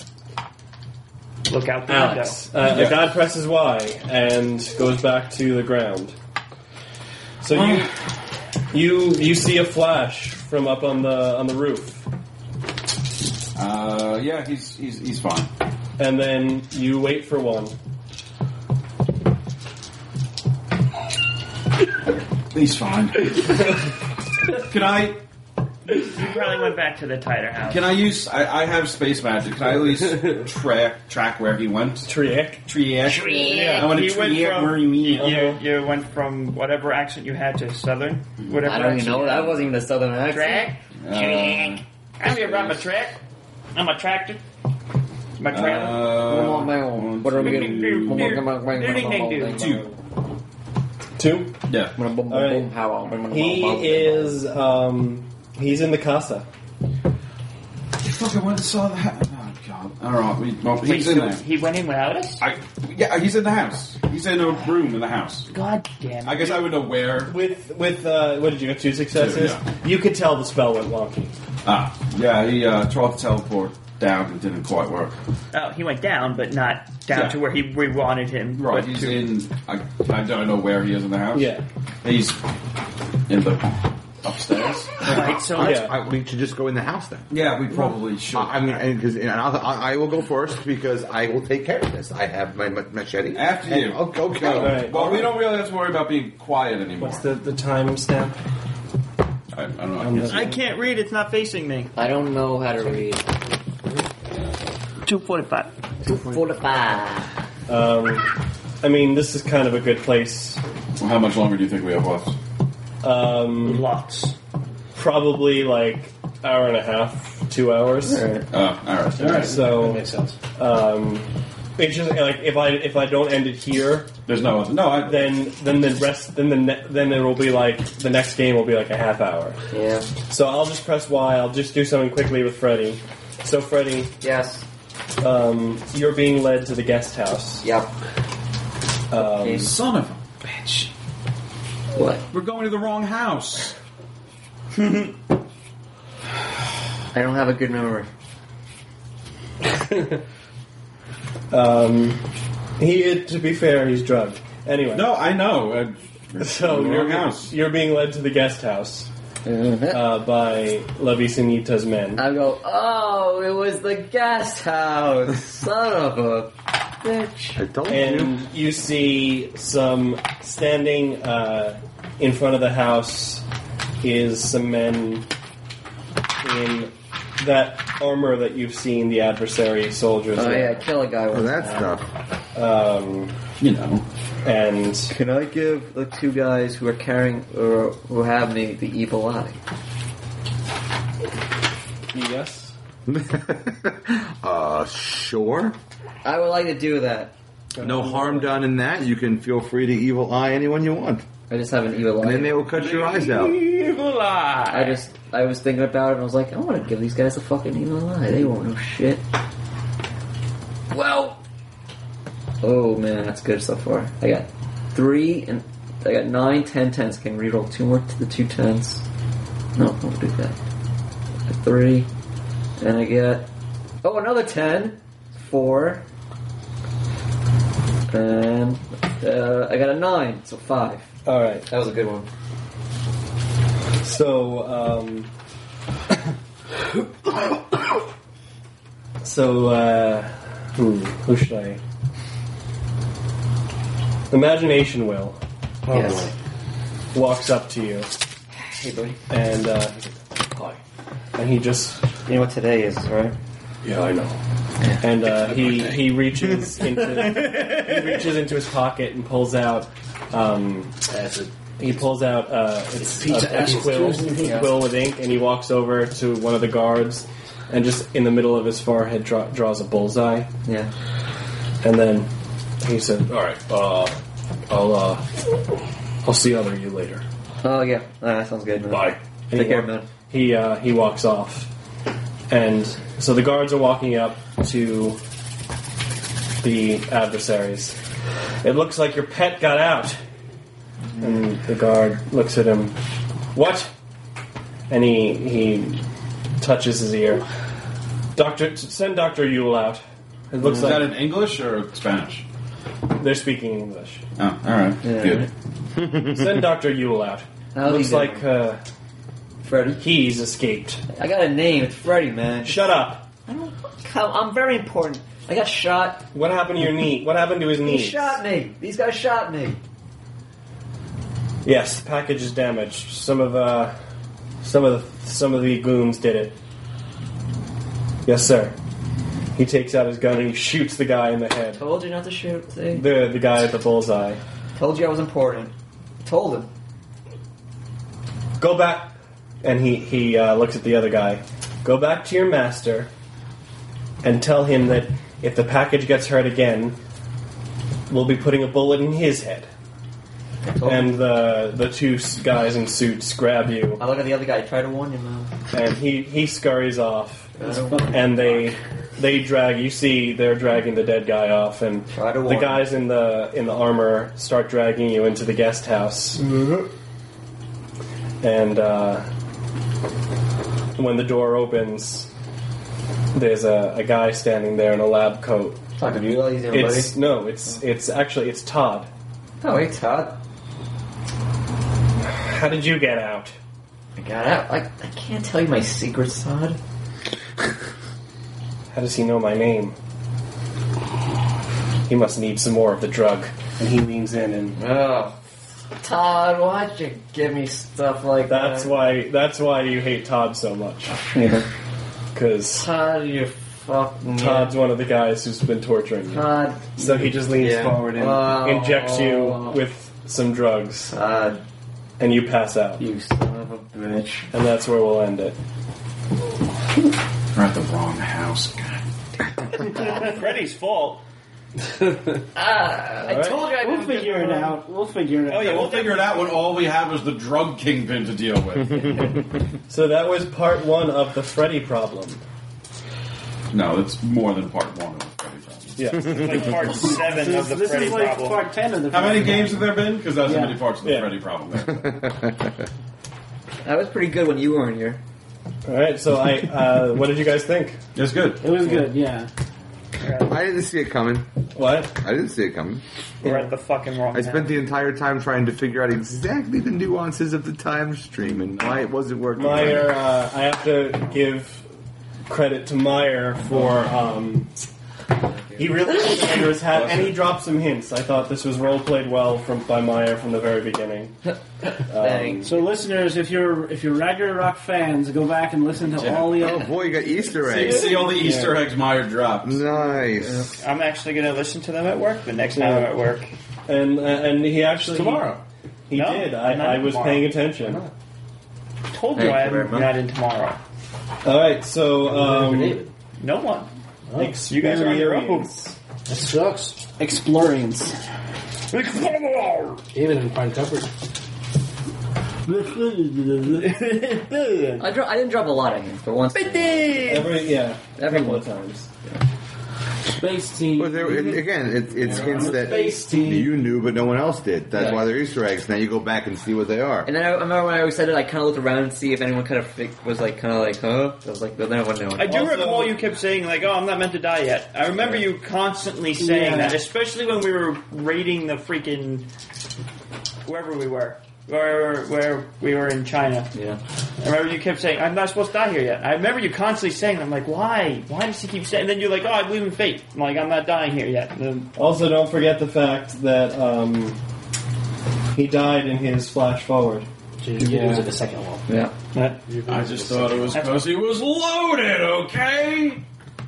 Look out the Alex, window. the god presses Y and goes back to the ground. So you see a flash from up on the roof, Yeah, he's fine. and then you wait for one. He's fine. Can I? You probably went back to the Tighter house. Can I use? I have space magic. Can I at least track where he went? Trick. Triac. I want to You went triac from- where he mean. You went from whatever accent you had to Southern. Whatever I don't even accent know. you That had. wasn't even a southern accent. Track. I'm here about my track. I'm a tractor. My trailer. Two. Yeah. He is. He's in the casa. Fuck! I went and saw the house. Oh god! All right, well, Wait, he's in so there. he went in without us? Yeah, he's in the house. He's in a room in the house. God damn it. I guess I would know where. With what did you get? 2 successes. Two, yeah. You could tell the spell went wonky. Yeah, he tried to teleport down and didn't quite work. Oh, he went down, but not down Yeah. to where we wanted him. Right, but he's to- in. I don't know where he is in the house. Yeah. He's in the upstairs. Right, so let's We should just go in the house then. Yeah, we probably should. I mean, I will go first because I will take care of this. I have my machete. After you. Okay. All right. Well, we don't really have to worry about being quiet anymore. What's the time stamp? I don't know. I can't read, it's not facing me. I don't know how to read. 245. 245. I mean, this is kind of a good place. Well, how much longer do you think we have left? Lots. Probably like hour and a half, 2 hours. All right. All right, So- that makes sense. It's just like if I don't end it here, There's no other. No, then the rest then it will be like the next game will be like a half hour. Yeah. So I'll just press Y. I'll just do something quickly with Freddy. So Freddy, Yes. you're being led to the guest house. Yep. Okay. son of a bitch. What? We're going to the wrong house. I don't have a good memory. To be fair, he's drugged. Anyway. No, I know. So the wrong house. you're being led to the guest house by La Vicinita's men. I go, oh, it was the guest house. Son of a bitch. I told you. And you see some standing in front of the house is some men in that armor that you've seen the adversary soldiers Oh, yeah, wear. kill a guy with Oh, that that. stuff. You know. And Can I give the two guys who are carrying, or who have me, the evil eye? yes, Sure. I would like to do that. No harm done in that. You can feel free to evil eye anyone you want. I just have an evil And then eye. they will cut your eyes out. Evil eye. I was thinking about it and I was like, I want to give these guys a fucking evil eye. They won't know shit. Well. Oh man, that's good so far. I got 3 and I got 9, 10 tens. Can reroll 2 more to the 2 tens. No, I won't do that. I got 3. And I get another 10. 4. And I got a 9, so 5. all right. That was a good one. So who should I? Imagination Will Yes. walks up to you Hey, buddy. and hi, and he just You know what today is, right? yeah, I know. And he reaches into his pocket and pulls out Acid. he pulls out it's Pizza a acid. quill with ink, and he walks over to one of the guards and just in the middle of his forehead draws a bullseye, Yeah. and then he said, "All right, I'll see either of you later. Oh, yeah. That sounds good, man. Bye." And Take care, man. He walks off, and so the guards are walking up to the adversaries. It looks like your pet got out. And the guard looks at him. What? And he touches his ear. Send Dr. Yule out. It looks Is like that in English or Spanish? they're speaking English. Oh, all right, Yeah. good. Send Dr. Yule out. How's he Looks doing? like Freddy. he's escaped. I got a name. It's Freddy, man. Shut up. I'm very important. I got shot. What happened to your knee? What happened to his He knee? shot me. These guys shot me. Yes, the package is damaged. Some of the goons did it. Yes, sir. He takes out his gun and he shoots the guy in the head. Told you not to shoot. See? The guy at the bullseye. Told you I was important. Told him. Go back, and he looks at the other guy. Go back to your master and tell him that if the package gets hurt again, we'll be putting a bullet in his head. And the two guys in suits grab you, I look at the other guy. Try to warn you, man. and he scurries off, and they drag. You see, they're dragging the dead guy off, and Try to the warn guys in the armor start dragging you into the guest house. And when the door opens, there's a guy standing there in a lab coat. Talking to you, how you doing, buddy? It's actually Todd. Oh, hey, Todd. How did you get out? I got out. I can't tell you my secrets, Todd. How does he know my name? He must need some more of the drug. And he leans in, and Oh, Todd, why'd you give me stuff like that's that? why you hate Todd so much. Yeah. Because Todd, you fucking... Todd's one of the guys who's been torturing you. Todd. So he just leans Yeah. forward and Oh. injects you with some drugs, Todd, and you pass out. you son of a bitch. And that's where we'll end it. We're at the wrong house. Freddy's fault. I told you I We'll didn't figure it out. We'll figure it out. Oh yeah, We'll figure it out when all we have is the drug kingpin to deal with. So that was part 1 of the Freddy problem. No, it's more than part 1 of the Freddy problem. Yeah. like part 7 of the This Freddy is like problem. part 10 of the How many Freddy games have there been? Because that's Yeah. how many parts of the Yeah. Freddy problem. That was pretty good when you weren't here. All right. So what did you guys think? It's good. It was good, yeah. I didn't see it coming. What? I didn't see it coming. We're at the fucking wrong I spent the entire time trying to figure out exactly the nuances of the time stream and why it wasn't working. Meyer, I have to give credit to Meyer for he really had, and he dropped some hints. I thought this was role played well by Meyer from the very beginning. Thanks. So listeners, if you're Ragnarok fans, go back and listen to all the Oh other... boy, you got Easter So you eggs. see all the Easter eggs Meyer dropped. Nice. I'm actually going to listen to them at work the next time I'm at work. And he actually Tomorrow. He No, did. not I was tomorrow. paying attention. Told Thank you I you very am much. not in tomorrow. All right. So No one. You guys are on your own. That sucks. Explorians. Even in Pine Cupboard. I didn't drop a lot of hints, but once. every Every couple of once. times. Space team. But again, it's hints that Space team. you knew, but no one else did. That's Yeah. why they're Easter eggs. Now you go back and see what they are. And then I remember when I always said it, I kind of looked around and see if anyone kind of was like, huh? I was like, but then I wasn't knowing. I do Also- recall you kept saying, like, oh, I'm not meant to die yet. I remember you constantly saying Yeah. that, especially when we were raiding the freaking... wherever we were. where we were in China. Yeah. I remember you kept saying, "I'm not supposed to die here yet." I remember you constantly saying, "I'm like, why? Why does he keep saying?" And then you're like, "Oh, I believe in fate." I'm like, "I'm not dying here yet." And then, Also, don't forget the fact that he died in his flash forward. So you did it the second one. Yeah. I just thought it was because he was loaded, okay?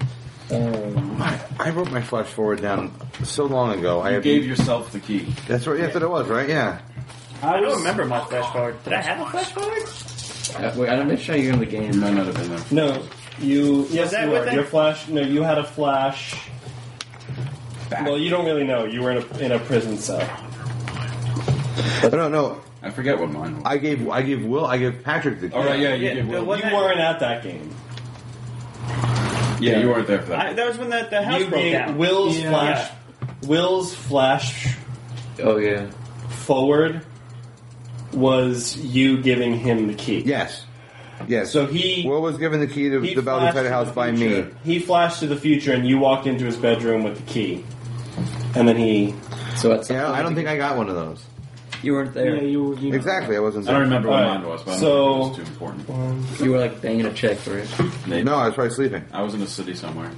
I wrote my flash forward down so long ago. You gave yourself the key. That's right. That's what it was, right? Yeah. I don't remember my flash forward. Did I have a flash forward? Wait, I'm not sure you're in the game. You might not have been there. No, you. Yes, that you with were. it? Your flash. No, you had a flash. Well, you don't really know. You were in a prison cell. No. I forget what mine was. I gave Patrick the key. Oh, right, yeah, you Yeah, did. the Well, one You that- weren't at that game. yeah, you weren't there for that. That was when the house You broke gave down. Will's Yeah. flash. Will's flash Oh yeah. forward was you giving him the key. Yes. Yes. So he. Will was given the key to He the Bell's flashed Title to House the by me. future. He flashed to the future, and you walked into his bedroom with the key. And then he. So that's. Yeah, I don't think I got one of those. You weren't there. Yeah, you Exactly, I wasn't I don't there. remember what Alright, mine was, but I so- don't think it was too important. You were like banging a chick, right? Maybe. No, I was probably sleeping. I was in a city somewhere.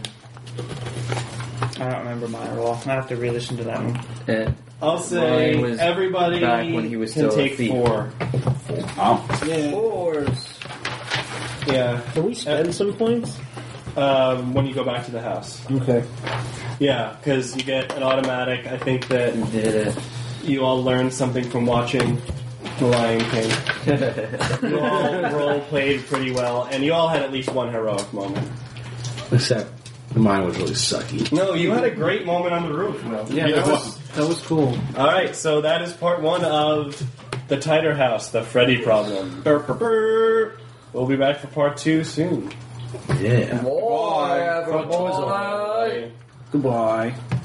I don't remember mine at all. I have to re-listen to that one. And I'll say Mine was everybody back when he was can still a take thief. 4. Oh. Yeah. Fours. Yeah. Can we spend some points? When you go back to the house. Okay. Yeah, because you get an automatic. I think that You did it. you all learned something from watching The Lion King. You all role played pretty well, and you all had at least one heroic moment. Except mine was really sucky. No, you had a great moment on the roof. Will. Yeah, that was cool. All right, so that is part 1 of the Tighter House, the Freddy problem. Burr, burr, burr. We'll be back for part 2 soon. Yeah. Boy, Goodbye.